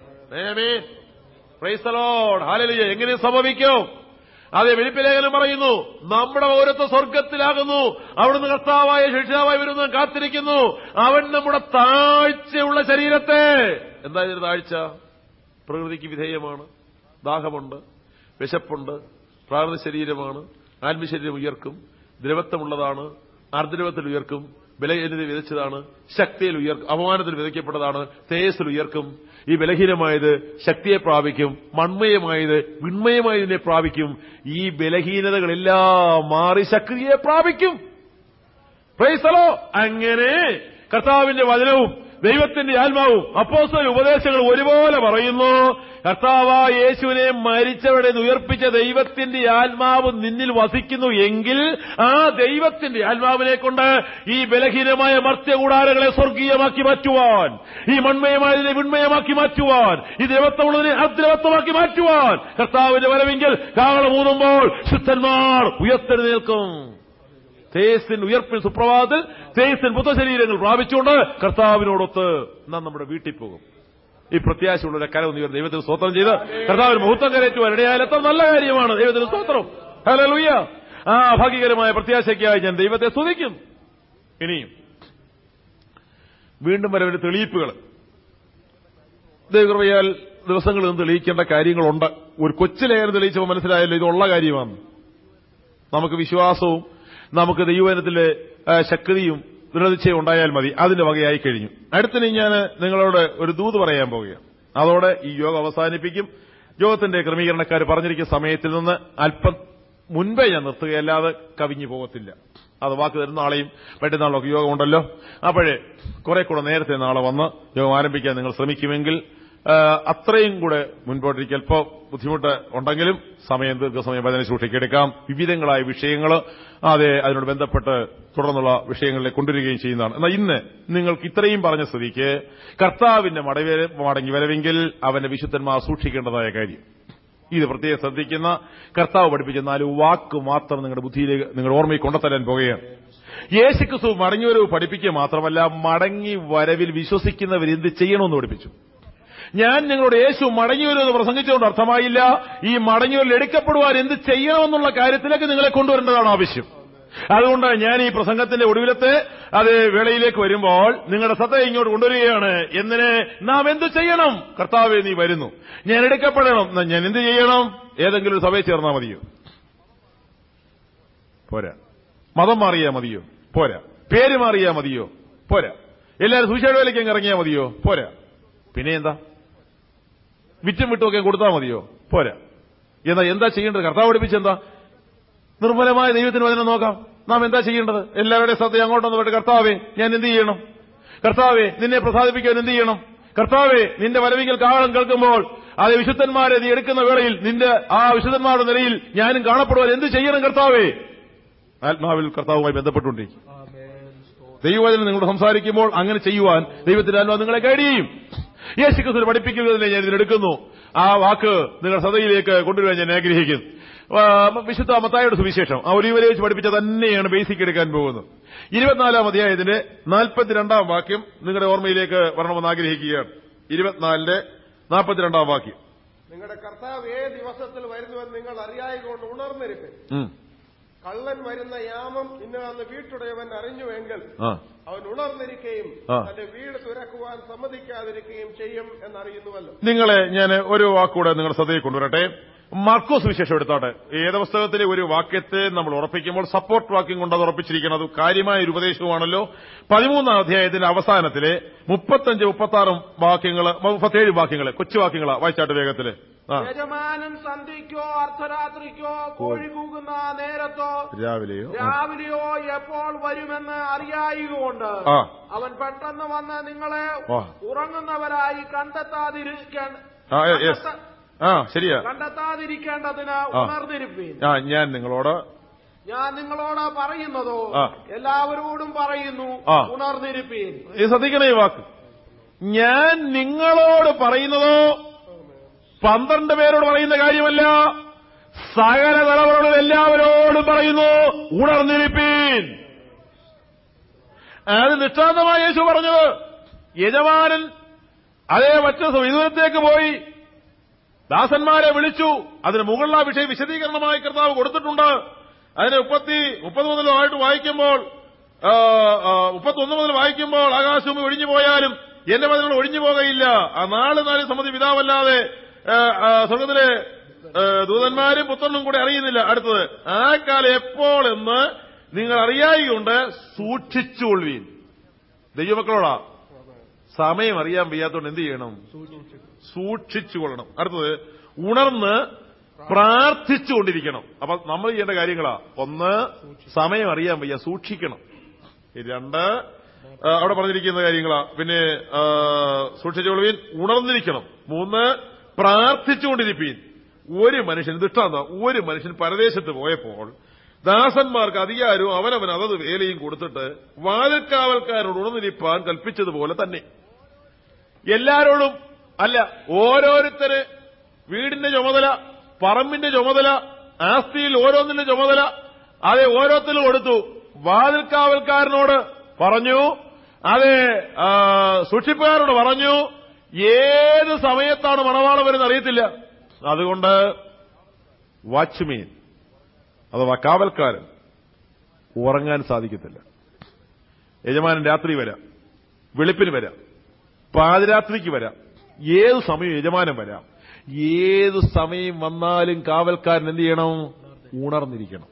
Speaker 4: Praise the Lord. ഹല്ലേലൂയ. എങ്ങനെ സംഭവിക്കും? അതേ വെളിപ്പിലെ ലേഖനം പറയുന്നു, നമ്മുടെ ഓരോരുത്തർ സ്വർഗത്തിലാകുന്നു, അവിടുന്ന് കർത്താവായ ശിക്ഷാവായി വരുന്ന കാത്തിരിക്കുന്നു. അവൻ നമ്മുടെ താഴ്ചയുള്ള ശരീരത്തെ, എന്താ ഇതിന്റെ താഴ്ച? പ്രകൃതിക്ക് വിധേയമാണ്, ദാഹമുണ്ട്, വിശപ്പുണ്ട്, പ്രാകൃത ശരീരമാണ്. ആത്മശരീരം ഉയർക്കും, ദ്രവത്വമുള്ളതാണ്, അർദ്ധരവത്തിൽ ഉയർക്കും, ബലഹീനത വിതച്ചതാണ്, ശക്തിയിൽ ഉയർക്കും, അപമാനത്തിൽ വിതയ്ക്കപ്പെട്ടതാണ്, തേജസ്സിൽ ഉയർക്കും. ഈ ബലഹീനമായത് ശക്തിയെ പ്രാപിക്കും, മൺമയമായത് വിൺമയമായതിനെ പ്രാപിക്കും. ഈ ബലഹീനതകളെല്ലാം മാറി ശക്തിയെ പ്രാപിക്കും. Praise the Lord. അങ്ങനെ കർത്താവിന്റെ വചനവും ദൈവത്തിന്റെ ആത്മാവും അപ്പോസ്തല ഉപദേശങ്ങൾ ഒരുപോലെ പറയുന്നു, കർത്താവായ യേശുവിനെ മരിച്ചവരുടെ ഉയർപ്പിച്ച ദൈവത്തിന്റെ ആത്മാവ് നിന്നിൽ വസിക്കുന്നു എങ്കിൽ ആ ദൈവത്തിന്റെ ആത്മാവിനെ കൊണ്ട് ഈ ബലഹീനമായ മർത്യകൂടാരങ്ങളെ സ്വർഗീയമാക്കി മാറ്റുവാൻ, ഈ മൺമയമായതിനെ വിൺമയമാക്കി മാറ്റുവാൻ, ഈ ദ്രവത്വമുള്ളതിനെ അദ്രവത്വമാക്കി മാറ്റുവാൻ കർത്താവിന്റെ വരവെങ്കിൽ കാഹളം ഊതുമ്പോൾ ശുദ്ധന്മാർ ഉയർത്തെഴുന്നേൽക്കും. തേജസ്സിൻ ഉയർപ്പിൽ സുപ്രഭാതത്തിൽ തേജസ്സിൻ പുത്രശരീരങ്ങൾ പ്രാപിച്ചുകൊണ്ട് കർത്താവിനോടൊത്ത് നാം നമ്മുടെ വീട്ടിൽ പോകും. ഈ പ്രത്യാശയുള്ള കരം ഉയർന്ന് ദൈവത്തിന് സ്തോത്രം ചെയ്ത് കർത്താവിന് മുഹൂർത്തം കരയറ്റുവാൻ ഇടയായാൽ എത്ര നല്ല കാര്യമാണ്. ദൈവത്തിന് സ്തോത്രം. ഹല്ലേലൂയ. ആ ഭാഗ്യകരമായ പ്രത്യാശയ്ക്കായി ഞാൻ ദൈവത്തെ സ്തുതിക്കും. ഇനിയും വീണ്ടും വരവിന്റെ തെളിയിപ്പുകൾ ദൈവകൃപയാൽ ദിവസങ്ങളിൽ നിന്ന് തെളിയിക്കേണ്ട കാര്യങ്ങളുണ്ട്. ഒരു കൊച്ചു ലേഖനം തെളിയിച്ചപ്പോൾ മനസ്സിലായല്ലോ ഇതുള്ള കാര്യമാണ്. നമുക്ക് വിശ്വാസവും നമുക്ക് ദൈവവചനത്തിലെ ശക്തിയും ദൃഢനിശ്ചയം ഉണ്ടായാൽ മതി. അതിന്റെ വകയായി കഴിഞ്ഞു. അടുത്തിനി ഞാൻ നിങ്ങളോട് ഒരു ദൂത് പറയാൻ പോവുകയാണ്. അതോടെ ഈ യോഗം അവസാനിപ്പിക്കും. യോഗത്തിന്റെ ക്രമീകരണക്കാർ പറഞ്ഞിരിക്കുന്ന സമയത്തിൽ നിന്ന് അല്പം മുൻപേ ഞാൻ നിർത്തുകയല്ലാതെ കവിഞ്ഞു പോകത്തില്ല. അത് വാക്ക് തരുന്ന നാളെയും മറ്റന്നാളൊക്കെ യോഗമുണ്ടല്ലോ. അപ്പോഴേ കുറെ കൂടെ നേരത്തെ നാളെ വന്ന് യോഗം ആരംഭിക്കാൻ നിങ്ങൾ ശ്രമിക്കുമെങ്കിൽ അത്രയും കൂടെ മുൻപോട്ടിരിക്കും. അല്പം ബുദ്ധിമുട്ട് ഉണ്ടെങ്കിലും സമയം ദീർഘസമയം വചന ശുശ്രൂഷയ്ക്കെടുക്കാം. വിവിധങ്ങളായ വിഷയങ്ങൾ അതെ അതിനോട് ബന്ധപ്പെട്ട് തുടർന്നുള്ള വിഷയങ്ങളിലേക്ക് കൊണ്ടുവരികയും ചെയ്യുന്നതാണ്. എന്നാൽ ഇന്ന് നിങ്ങൾക്ക് ഇത്രയും പറഞ്ഞ സ്ഥിതിക്ക് കർത്താവിന്റെ മടവേ മടങ്ങി വരവെങ്കിൽ അവന്റെ വിശുദ്ധന്മാർ സൂക്ഷിക്കേണ്ടതായ കാര്യം ഇത് പ്രത്യേകം ശ്രദ്ധിക്കുന്ന കർത്താവ് പഠിപ്പിച്ച നാല് വാക്ക് മാത്രം നിങ്ങളുടെ ബുദ്ധിയിലേക്ക് നിങ്ങളുടെ ഓർമ്മയിൽ കൊണ്ടുത്തരാൻ പോകുകയാണ്. യേശുക്രിസ്തു മടങ്ങിവരവ് പഠിപ്പിക്കുക മാത്രമല്ല, മടങ്ങി വരവിൽ വിശ്വസിക്കുന്നവർ എന്ത് ചെയ്യണമെന്ന് പഠിപ്പിച്ചു. ഞാൻ നിങ്ങളോട് യേശു മടങ്ങിവരുമെന്ന് പ്രസംഗിച്ചുകൊണ്ട് അർത്ഥമായില്ല. ഈ മടങ്ങിവരിൽ എടുക്കപ്പെടുവാൻ എന്ത് ചെയ്യണമെന്നുള്ള കാര്യത്തിലേക്ക് നിങ്ങളെ കൊണ്ടുവരേണ്ടതാണ് ആവശ്യം. അതുകൊണ്ട് ഞാൻ ഈ പ്രസംഗത്തിന്റെ ഒടുവിലത്തെ അത് വേളയിലേക്ക് വരുമ്പോൾ നിങ്ങളുടെ ശ്രദ്ധ ഇങ്ങോട്ട് കൊണ്ടുവരികയാണ്. എന്തിന്? നാം എന്ത് ചെയ്യണം? കർത്താവേ നീ വരുന്നു, ഞാൻ എടുക്കപ്പെടണം, ഞാൻ എന്ത് ചെയ്യണം? ഏതെങ്കിലും ഒരു സഭയിൽ ചേർന്നാൽ മതിയോ? പോരാ. മതം മാറിയാ മതിയോ? പോരാ. പേര് മാറിയാ മതിയോ? പോരാ. എല്ലാവരും സുവിശേഷ വേലയ്ക്ക് ഇറങ്ങിയാൽ മതിയോ? പോരാ. പിന്നെ എന്താ? വിറ്റും വിട്ടുമൊക്കെ കൊടുത്താൽ മതിയോ? പോരാ. എന്നാ എന്താ ചെയ്യേണ്ടത്? കർത്താവ് പഠിപ്പിച്ചെന്താ? നിർമ്മലമായ ദൈവത്തിന് വചനം നോക്കാം. നാം എന്താ ചെയ്യേണ്ടത്? എല്ലാവരുടെയും ശ്രദ്ധ അങ്ങോട്ടൊന്ന് പോയിട്ട്, കർത്താവേ ഞാൻ എന്ത് ചെയ്യണം? കർത്താവേ നിന്നെ പ്രസാദിപ്പിക്കാൻ എന്ത് ചെയ്യണം? കർത്താവേ നിന്റെ വരവിങ്കൽ കാഹളം കേൾക്കുമ്പോൾ അത് വിശുദ്ധന്മാരെ നീ എടുക്കുന്ന വേളയിൽ നിന്റെ ആ വിശുദ്ധന്മാരുടെ നിലയിൽ ഞാനും കാണപ്പെടുവാൻ എന്ത് ചെയ്യണം കർത്താവേ? ആത്മാവിൽ കർത്താവുമായി ബന്ധപ്പെട്ടുകൊണ്ടിരിക്കും. ദൈവവചനം നിങ്ങളോട് സംസാരിക്കുമ്പോൾ അങ്ങനെ ചെയ്യുവാൻ ദൈവത്തിന്റെ ആത്മാവ് നിങ്ങളെ ഗൈഡ് ചെയ്യും. യേശുക്രിസ്തു പഠിപ്പിക്കുന്നതിനെ ഞാൻ ഇതിലെടുക്കുന്നു. ആ വാക്ക് നിങ്ങളുടെ ശ്രദ്ധയിലേക്ക് കൊണ്ടുവരാൻ ഞാൻ ആഗ്രഹിക്കുന്നു. വിശുദ്ധ മത്തായിയുടെ സുവിശേഷം ആ ഒലിവരെ വെച്ച് പഠിപ്പിച്ച തന്നെയാണ് ബേസിക് എടുക്കാൻ പോകുന്നത്. ഇരുപത്തിനാലാം അധ്യായത്തിന്റെ നാൽപ്പത്തിരണ്ടാം വാക്യം നിങ്ങളുടെ ഓർമ്മയിലേക്ക് വരണമെന്ന് ആഗ്രഹിക്കുകയാണ്. ഇരുപത്തിനാലിന്റെ നാൽപ്പത്തിരണ്ടാം വാക്യം.
Speaker 2: നിങ്ങളുടെ കർത്താവ് ഏത് ദിവസത്തിൽ വരുന്നുവെന്ന് നിങ്ങൾ അറിയായതുകൊണ്ട് ഉണർന്നിരിക്കും. കള്ളൻ വരുന്ന യാമം ഇന്നാന്ന് വീട്ടുടയവൻ അറിഞ്ഞുവെങ്കിൽ അവൻ ഉണർന്നിരിക്കുകയും തന്റെ വീട് തുറക്കുവാൻ സമ്മതിക്കാതിരിക്കുകയും ചെയ്യും എന്നറിയുന്നുവല്ലോ.
Speaker 1: നിങ്ങളെ ഞാൻ ഒരു വാക്കൂടെ നിങ്ങളുടെ ശ്രദ്ധയിൽ കൊണ്ടുവരട്ടെ. മർക്കോസ് വിശേഷം എടുത്തോട്ടെ. ഏതപുസ്തകത്തിലെ ഒരു വാക്യത്തെ നമ്മൾ ഉറപ്പിക്കുമ്പോൾ സപ്പോർട്ട് വാക്യം കൊണ്ട് അത് ഉറപ്പിച്ചിരിക്കുന്നത് കാര്യമായ ഒരു ഉപദേശവുമാണല്ലോ. പതിമൂന്നാം അധ്യായത്തിന്റെ അവസാനത്തിലെ മുപ്പത്തഞ്ച് മുപ്പത്തി ആറും വാക്യങ്ങള് മുപ്പത്തേഴ് വാക്യങ്ങള് കൊച്ചുവാക്യങ്ങളാ വായിച്ചാട്ട് വേഗത്തില്.
Speaker 3: യജമാനൻ സന്ധ്യയ്ക്കോ അർദ്ധരാത്രിക്കോ കോഴി കൂകുന്ന നേരത്തോ
Speaker 1: രാവിലെയോ
Speaker 3: രാവിലെയോ എപ്പോൾ വരുമെന്ന് അറിയായികൊണ്ട് അവൻ പെട്ടെന്ന് വന്ന് നിങ്ങളെ ഉറങ്ങുന്നവരായി കണ്ടെത്താതിരിക്കാൻ
Speaker 1: ആ ശരിയാ
Speaker 3: കണ്ടെത്താതിരിക്കേണ്ടതിന് ഉണർന്നിരിപ്പീൻ.
Speaker 1: ഞാൻ നിങ്ങളോട്
Speaker 3: ഞാൻ നിങ്ങളോട് പറയുന്നതോ എല്ലാവരോടും പറയുന്നു, ഉണർന്നിരിപ്പീൻ.
Speaker 1: ശ്രദ്ധിക്കണേ ഈ വാക്ക്. ഞാൻ നിങ്ങളോട് പറയുന്നതോ പന്ത്രണ്ട് പേരോട് പറയുന്ന കാര്യമല്ല, സകല തലമുറകളിൽ എല്ലാവരോടും പറയുന്നു, ഉണർന്നിരിപ്പീൻ. അത് നിഷ്ഠാന്തമായ യേശു പറഞ്ഞത്. യജമാനൻ അതേ മറ്റു വിദൂരത്തേക്ക് പോയി ദാസന്മാരെ വിളിച്ചു. അതിന് മുകളിലുള്ള വിഷയം വിശദീകരണമായി കർത്താവ് കൊടുത്തിട്ടുണ്ട്. അതിന് മുപ്പത്തി മുപ്പത് മുതലായിട്ട് വായിക്കുമ്പോൾ മുപ്പത്തൊന്ന് മുതൽ വായിക്കുമ്പോൾ ആകാശഭൂമി ഒഴിഞ്ഞു പോയാലും എന്റെ വചനങ്ങൾ ഒഴിഞ്ഞു പോകയില്ല. ആ നാല് നാല് സമ്മതി പിതാവല്ലാതെ സ്വർഗത്തിലെ ദൂതന്മാരും പുത്രനും കൂടെ അറിയുന്നില്ല. അടുത്തത് ആ കാലം എപ്പോൾ എന്ന് നിങ്ങൾ അറിയായികൊണ്ട് സൂക്ഷിച്ചുകൊള്ളുവീൻ. ദൈവമക്കളോടാ സമയം അറിയാൻ വയ്യാത്തോണ്ട് എന്ത് ചെയ്യണം? സൂക്ഷിച്ചുകൊള്ളണം. അടുത്തത് ഉണർന്ന് പ്രാർത്ഥിച്ചുകൊണ്ടിരിക്കണം. അപ്പൊ നമ്മൾ ചെയ്യേണ്ട കാര്യങ്ങളാ. ഒന്ന്, സമയം അറിയാൻ വയ്യ, സൂക്ഷിക്കണം. രണ്ട്, അവിടെ പറഞ്ഞിരിക്കുന്ന കാര്യങ്ങളാ. പിന്നെ സൂക്ഷിച്ചുകൊള്ളുവീൻ, ഉണർന്നിരിക്കണം. മൂന്ന്, പ്രാർത്ഥിച്ചുകൊണ്ടിരിപ്പീൻ. ഒരു മനുഷ്യൻ ദൃഷ്ടാന്തം, ഒരു മനുഷ്യൻ പരദേശത്ത് പോയപ്പോൾ ദാസന്മാർക്ക് അധികാരവും അവനവൻ അതത് വേലയും കൊടുത്തിട്ട് വാതിൽക്കാവൽക്കാരോട് ഉണർന്നിരിപ്പാൻ കൽപ്പിച്ചതുപോലെ തന്നെ എല്ലാരോടും അല്ല, ഓരോരുത്തര് വീടിന്റെ ചുമതല, പറമ്പിന്റെ ചുമതല, ആസ്തിയിൽ ഓരോന്നിന്റെ ചുമതല അതെ ഓരോരുത്തരും കൊടുത്തു. വാതിൽക്കാവൽക്കാരനോട് പറഞ്ഞു, അതെ സൂക്ഷിപ്പുകാരോട് പറഞ്ഞു, ഏത് സമയത്താണ് മണവാളം വരുന്നത് അറിയത്തില്ല. അതുകൊണ്ട് വാച്ച്മീൻ അഥവാ കാവൽക്കാരൻ ഉറങ്ങാൻ സാധിക്കത്തില്ല. യജമാനൻ രാത്രി വരാം, വെളുപ്പിന് വരാം, പാതിരാത്രിക്ക് വരാം, ഏത് സമയം യജമാനൻ വരാം. ഏത് സമയം വന്നാലും കാവൽക്കാരൻ എന്ത് ചെയ്യണം? ഉണർന്നിരിക്കണം.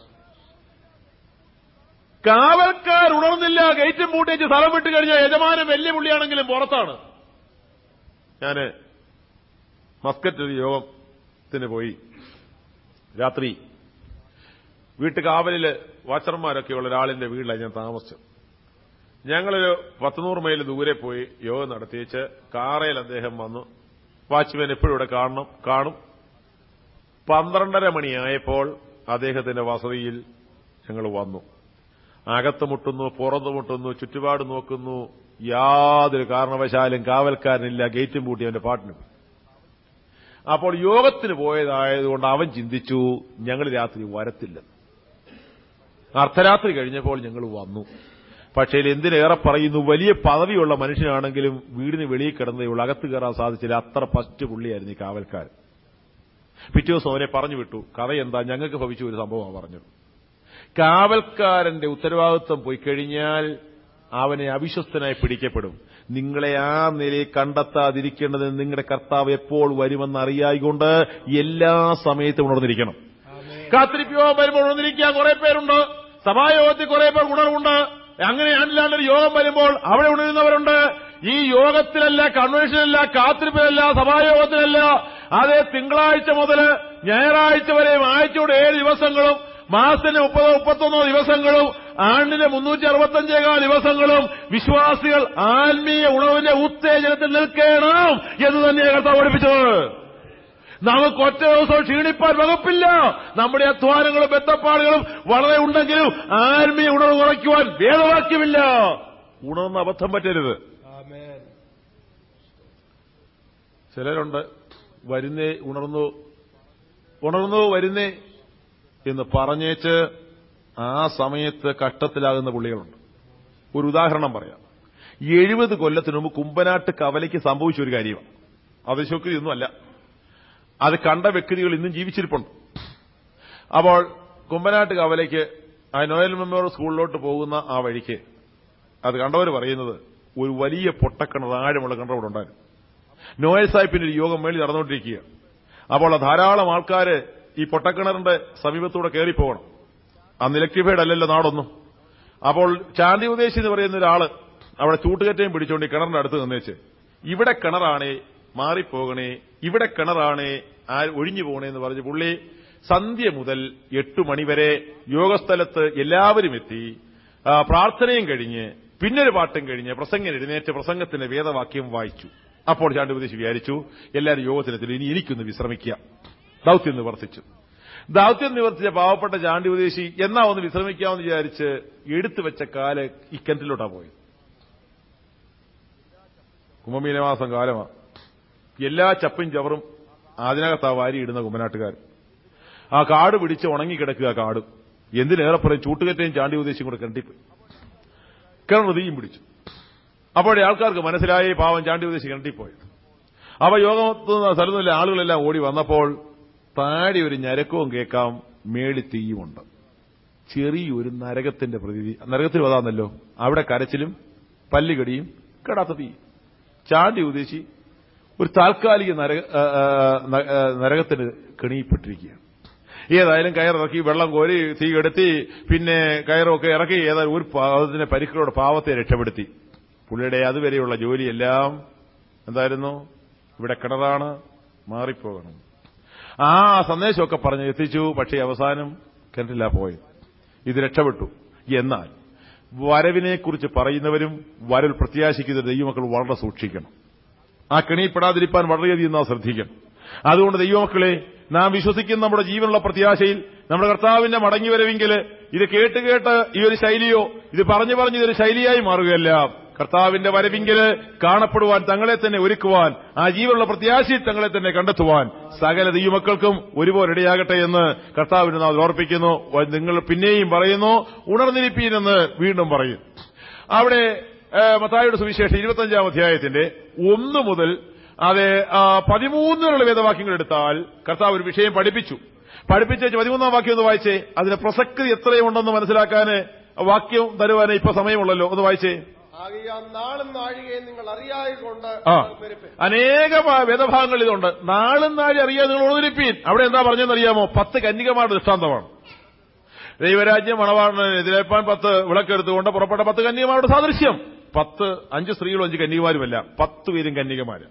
Speaker 1: കാവൽക്കാർ ഉണർന്നില്ല, ഗേറ്റും പൂട്ടിച്ച് സ്ഥലം വിട്ട് കഴിഞ്ഞാൽ യജമാനൻ വലിയ പുള്ളിയാണെങ്കിലും പുറത്താണ്. ഞാന് മസ്കറ്റ് ഒരു യോഗത്തിന് പോയി. രാത്രി വീട്ടുകാവലില് വാച്ചർമാരൊക്കെയുള്ള ഒരാളിന്റെ വീട്ടിലാണ് ഞാൻ താമസിച്ചത്. ഞങ്ങളൊരു പത്തുനൂറ് മൈൽ ദൂരെ പോയി യോഗം നടത്തിയേച്ച് കാറയിൽ അദ്ദേഹം വന്നു. വാച്ച്മാൻ എപ്പോഴും ഇവിടെ കാണണം കാണും പന്ത്രണ്ടര മണിയായപ്പോൾ അദ്ദേഹത്തിന്റെ വസതിയിൽ ഞങ്ങൾ വന്നു. അകത്ത് മുട്ടുന്നു, പുറത്ത് മുട്ടുന്നു, ചുറ്റുപാട് നോക്കുന്നു. യാതൊരു കാരണവശാലും കാവൽക്കാരനില്ല, ഗേറ്റും പൂട്ടി അവന്റെ പാട്ടിന്. അപ്പോൾ യോഗത്തിന് പോയതായതുകൊണ്ട് അവൻ ചിന്തിച്ചു ഞങ്ങൾ രാത്രി വരത്തില്ല. അർദ്ധരാത്രി കഴിഞ്ഞപ്പോൾ ഞങ്ങൾ വന്നു. പക്ഷേ എന്തിനേറെ പറയുന്നു, വലിയ പദവിയുള്ള മനുഷ്യനാണെങ്കിലും വീടിന് വെളിയിൽ കിടന്നേ ഉള്ളൂ, അകത്ത് കയറാൻ സാധിച്ചില്ല. അത്ര ഫസ്റ്റ് പുള്ളിയായിരുന്നു ഈ കാവൽക്കാരൻ. പിറ്റേ ദിവസം അവനെ പറഞ്ഞു വിട്ടു. കഥ എന്താ? ഞങ്ങൾക്ക് ഭവിച്ച ഒരു സംഭവമാണ് പറഞ്ഞത്. കാവൽക്കാരന്റെ ഉത്തരവാദിത്വം പോയി കഴിഞ്ഞാൽ അവനെ അവിശ്വസ്തനായി പിടിക്കപ്പെടും. നിങ്ങളെ ആ നിലയിൽ കണ്ടെത്താതിരിക്കേണ്ടതിന് നിങ്ങളുടെ കർത്താവ് എപ്പോൾ വരുമെന്ന് അറിയായിക്കൊണ്ട് എല്ലാ സമയത്തും ഉണർന്നിരിക്കണം. കാത്തിരിപ്പോ വരുമ്പോൾ ഉണർന്നിരിക്കാൻ കുറെ പേരുണ്ട്. സഭായോഗത്തിൽ കുറെ പേർ ഉണർവുണ്ട്. അങ്ങനെയാണില്ലാണ്ടൊരു യോഗം വരുമ്പോൾ അവിടെ ഉണരുന്നവരുണ്ട്. ഈ യോഗത്തിലല്ല, കൺവെൻഷനല്ല, കാത്തിരിപ്പിലല്ല, സഭായോഗത്തിലല്ല, അതേ തിങ്കളാഴ്ച മുതൽ ഞായറാഴ്ച വരെയും ആഴ്ചയുടെ ഏഴ് ദിവസങ്ങളും മാസത്തിന് മുപ്പതോ മുപ്പത്തൊന്നോ ദിവസങ്ങളും ആണ്ടിന് മുന്നൂറ്റി അറുപത്തഞ്ചേകാൽ ദിവസങ്ങളും വിശ്വാസികൾ ആത്മീയ ഉണർവിന്റെ ഉത്തേജനത്തിൽ നിൽക്കണം എന്ന് തന്നെയാണ് കർത്താവ് പഠിപ്പിച്ചത്. നമുക്ക് ഒറ്റ ദിവസവും ക്ഷീണിപ്പാൻ വകുപ്പില്ല. നമ്മുടെ അധ്വാനങ്ങളും ബന്ധപ്പാടുകളും വളരെ ഉണ്ടെങ്കിലും ആത്മീയ ഉണർവ് കുറയ്ക്കുവാൻ വേദവാക്യമില്ല. ഉണർന്ന് അബദ്ധം പറ്റരുത്. ചിലരുണ്ട് വരുന്നേ ഉണർന്നു ഉണർന്നു വരുന്നേ എന്ന് പറഞ്ഞേച്ച് ആ സമയത്ത് കഷ്ടത്തിലാകുന്ന പുള്ളികളുണ്ട്. ഒരു ഉദാഹരണം പറയാം. എഴുപത് കൊല്ലത്തിന് മുമ്പ് കുമ്പനാട്ട് കവലയ്ക്ക് സംഭവിച്ച ഒരു കാര്യമാണ്. അത് ശോക്തിയൊന്നുമല്ല. അത് കണ്ട വ്യക്തികൾ ഇന്നും ജീവിച്ചിരിപ്പുണ്ട്. അപ്പോൾ
Speaker 4: കുമ്പനാട്ട് കവലയ്ക്ക് ആ നോയൽ മെമ്മോറിയൽ സ്കൂളിലോട്ട് പോകുന്ന ആ വഴിക്ക് അത് കണ്ടവർ പറയുന്നത് ഒരു വലിയ പൊട്ടക്കിണർ, ആഴമുള്ള കിണർ ഇവിടെ ഉണ്ടായിരുന്നു. നോയൽ സാഹിബിന്റെ ഒരു യോഗം മേളിൽ നടന്നുകൊണ്ടിരിക്കുക. അപ്പോൾ ധാരാളം ആൾക്കാര് ഈ പൊട്ടക്കിണറിന്റെ സമീപത്തൂടെ കയറിപ്പോകണം. അന്ന് ഇലക്ട്രിഫൈഡ് അല്ലല്ലോ നാടൊന്നും. അപ്പോൾ ചാണ്ടി ഉദേശി എന്ന് പറയുന്ന ഒരാള് അവിടെ ചൂട്ടുകറ്റയും പിടിച്ചുകൊണ്ട് ഈ കിണറിന്റെ അടുത്ത് നിന്നേച്ച്, ഇവിടെ കിണറാണേ മാറിപ്പോകണേ, ഇവിടെ കിണറാണേ ആ ഒഴിഞ്ഞു പോകണേ എന്ന് പറഞ്ഞ് പുള്ളി സന്ധ്യ മുതൽ എട്ടു മണിവരെ യോഗസ്ഥലത്ത് എല്ലാവരും എത്തി പ്രാർത്ഥനയും കഴിഞ്ഞ് പിന്നൊരു പാട്ടും കഴിഞ്ഞ് പ്രസംഗം എഴുന്നേറ്റ് പ്രസംഗത്തിന്റെ വേദവാക്യം വായിച്ചു. അപ്പോൾ ചാണ്ടി ഉപദേശി വിചാരിച്ചു എല്ലാവരും യോഗത്തിനെത്തി, ഇനി എനിക്കൊന്ന് വിശ്രമിക്കുക. ദൌത്യം നിവർത്തിച്ചു. ദൌത്യം നിവർത്തിച്ച പാവപ്പെട്ട ചാണ്ടി ഉപദേശി എന്നാ ഒന്ന് വിശ്രമിക്കാമെന്ന് വിചാരിച്ച് എടുത്തു വെച്ച കാല് ഈ കിണറ്റിലോട്ടാ പോയത്. കുംഭമീനമാസം കാലമാ. എല്ലാ ചപ്പും ചവറും അതിനകത്താ വാരിയിടുന്ന കുമ്മനാട്ടുകാർ. ആ കാട് പിടിച്ച് ഉണങ്ങിക്കിടക്കുക. കാട് എന്തിനേറെ പറയും, ചൂട്ടുകറ്റയും ചാണ്ടി ഉദ്ദേശിയും കൂടെ കിണറ്റിപ്പോയി. കിണർ തീയും പിടിച്ചു. അപ്പോഴേ ആൾക്കാർക്ക് മനസ്സിലായി പാവം ചാണ്ടി ഉദ്ദേശി കിണറ്റിപ്പോയി. അവ യോഗത്തുന്ന സ്ഥലത്തുനിന്നില്ല ആളുകളെല്ലാം ഓടി വന്നപ്പോൾ താടി ഒരു ഞരക്കവും കേൾക്കാം, മേളി തീയുമുണ്ട്. ചെറിയൊരു നരകത്തിന്റെ പ്രതീതി. നരകത്തിൽ വതാന്നല്ലോ, അവിടെ കരച്ചിലും പല്ലുകടിയും കെടാത്ത തീ. ചാണ്ടി ഉദ്ദേശി ഒരു താൽക്കാലിക നരകത്തിന് കെണിയിപ്പെട്ടിരിക്കുകയാണ്. ഏതായാലും കയറിറക്കി വെള്ളം കോരി തീ കെടുത്തി പിന്നെ കയറൊക്കെ ഇറക്കി ഏതായാലും ഒരു പാവത്തിന്റെ പരിക്കളോട് പാവത്തെ രക്ഷപ്പെടുത്തി. പുള്ളിയുടെ അതുവരെയുള്ള ജോലിയെല്ലാം എന്തായിരുന്നു? ഇവിടെ കിണറാണ്, മാറിപ്പോകണം. ആ സന്ദേശമൊക്കെ പറഞ്ഞ് എത്തിച്ചു. പക്ഷേ അവസാനം കിണറ്റില്ല പോയത്. ഇത് രക്ഷപ്പെട്ടു. എന്നാൽ വരവിനെക്കുറിച്ച് പറയുന്നവരും വരൽ പ്രത്യാശിക്കുന്ന ദൈവമക്കൾ വളരെ സൂക്ഷിക്കണം. ആ കെണിയിൽപ്പെടാതിരിക്കാൻ വളരെയധികം നാം ശ്രദ്ധിക്കണം. അതുകൊണ്ട് ദൈവമക്കളെ, നാം വിശ്വസിക്കുന്ന നമ്മുടെ ജീവനുള്ള പ്രത്യാശയിൽ നമ്മുടെ കർത്താവിന്റെ മടങ്ങിവരവെങ്കിൽ ഇത് കേട്ട് കേട്ട് ഈ ഒരു ശൈലിയോ ഇത് പറഞ്ഞു പറഞ്ഞ് ഇതൊരു ശൈലിയായി മാറുകയല്ല. കർത്താവിന്റെ വരവിങ്കിൽ കാണപ്പെടുവാൻ, തങ്ങളെ തന്നെ ഒരുക്കുവാൻ, ആ ജീവനുള്ള പ്രത്യാശയിൽ തങ്ങളെ തന്നെ കണ്ടെത്തുവാൻ സകല ദൈവമക്കൾക്കും ഒരുപോലെ ഇടയാകട്ടെ എന്ന് കർത്താവിന് നാം ഓർപ്പിക്കുന്നു. നിങ്ങൾ പിന്നെയും പറയുന്നു, ഉണർന്നിരിപ്പീനെന്ന് വീണ്ടും പറയും. അവിടെ മത്തായിയുടെ സുവിശേഷം ഇരുപത്തിയഞ്ചാം അധ്യായത്തിന്റെ ഒന്ന് മുതൽ അത് പതിമൂന്നിലുള്ള വേദവാക്യങ്ങൾ എടുത്താൽ കർത്താവ് ഒരു വിഷയം പഠിപ്പിച്ചു. പഠിപ്പിച്ച പതിമൂന്നാം വാക്യം ഒന്ന് വായിച്ചേ. അതിന്റെ പ്രസക്തി എത്രയുണ്ടെന്ന് മനസ്സിലാക്കാൻ വാക്യം തരുവാനേ ഇപ്പൊ സമയമുള്ളല്ലോ. ഒന്ന് വായിച്ചേ.
Speaker 2: നാളും നാഴികയും നിങ്ങൾ അറിയായതുകൊണ്ട്
Speaker 4: അനേക വേദഭാഗങ്ങൾ ഇതുണ്ട്. നാളും നാഴി അറിയാതെ നിങ്ങൾ ഉണർന്നിരിപ്പീൻ. അവിടെ എന്താ പറഞ്ഞതെന്നറിയാമോ? പത്ത് കന്യകമാരുടെ ദൃഷ്ടാന്തമാണ്. ദൈവരാജ്യം മണവാളനെതിരേൽപ്പാൻ പത്ത് വിളക്കെടുത്തുകൊണ്ട് പുറപ്പെട്ട പത്ത് കന്യകമാരുടെ സാദൃശ്യം. പത്ത് അഞ്ച് സ്ത്രീകളും അഞ്ച് കന്യകമാരുമല്ല, പത്ത് പേരും കന്യകമാര്.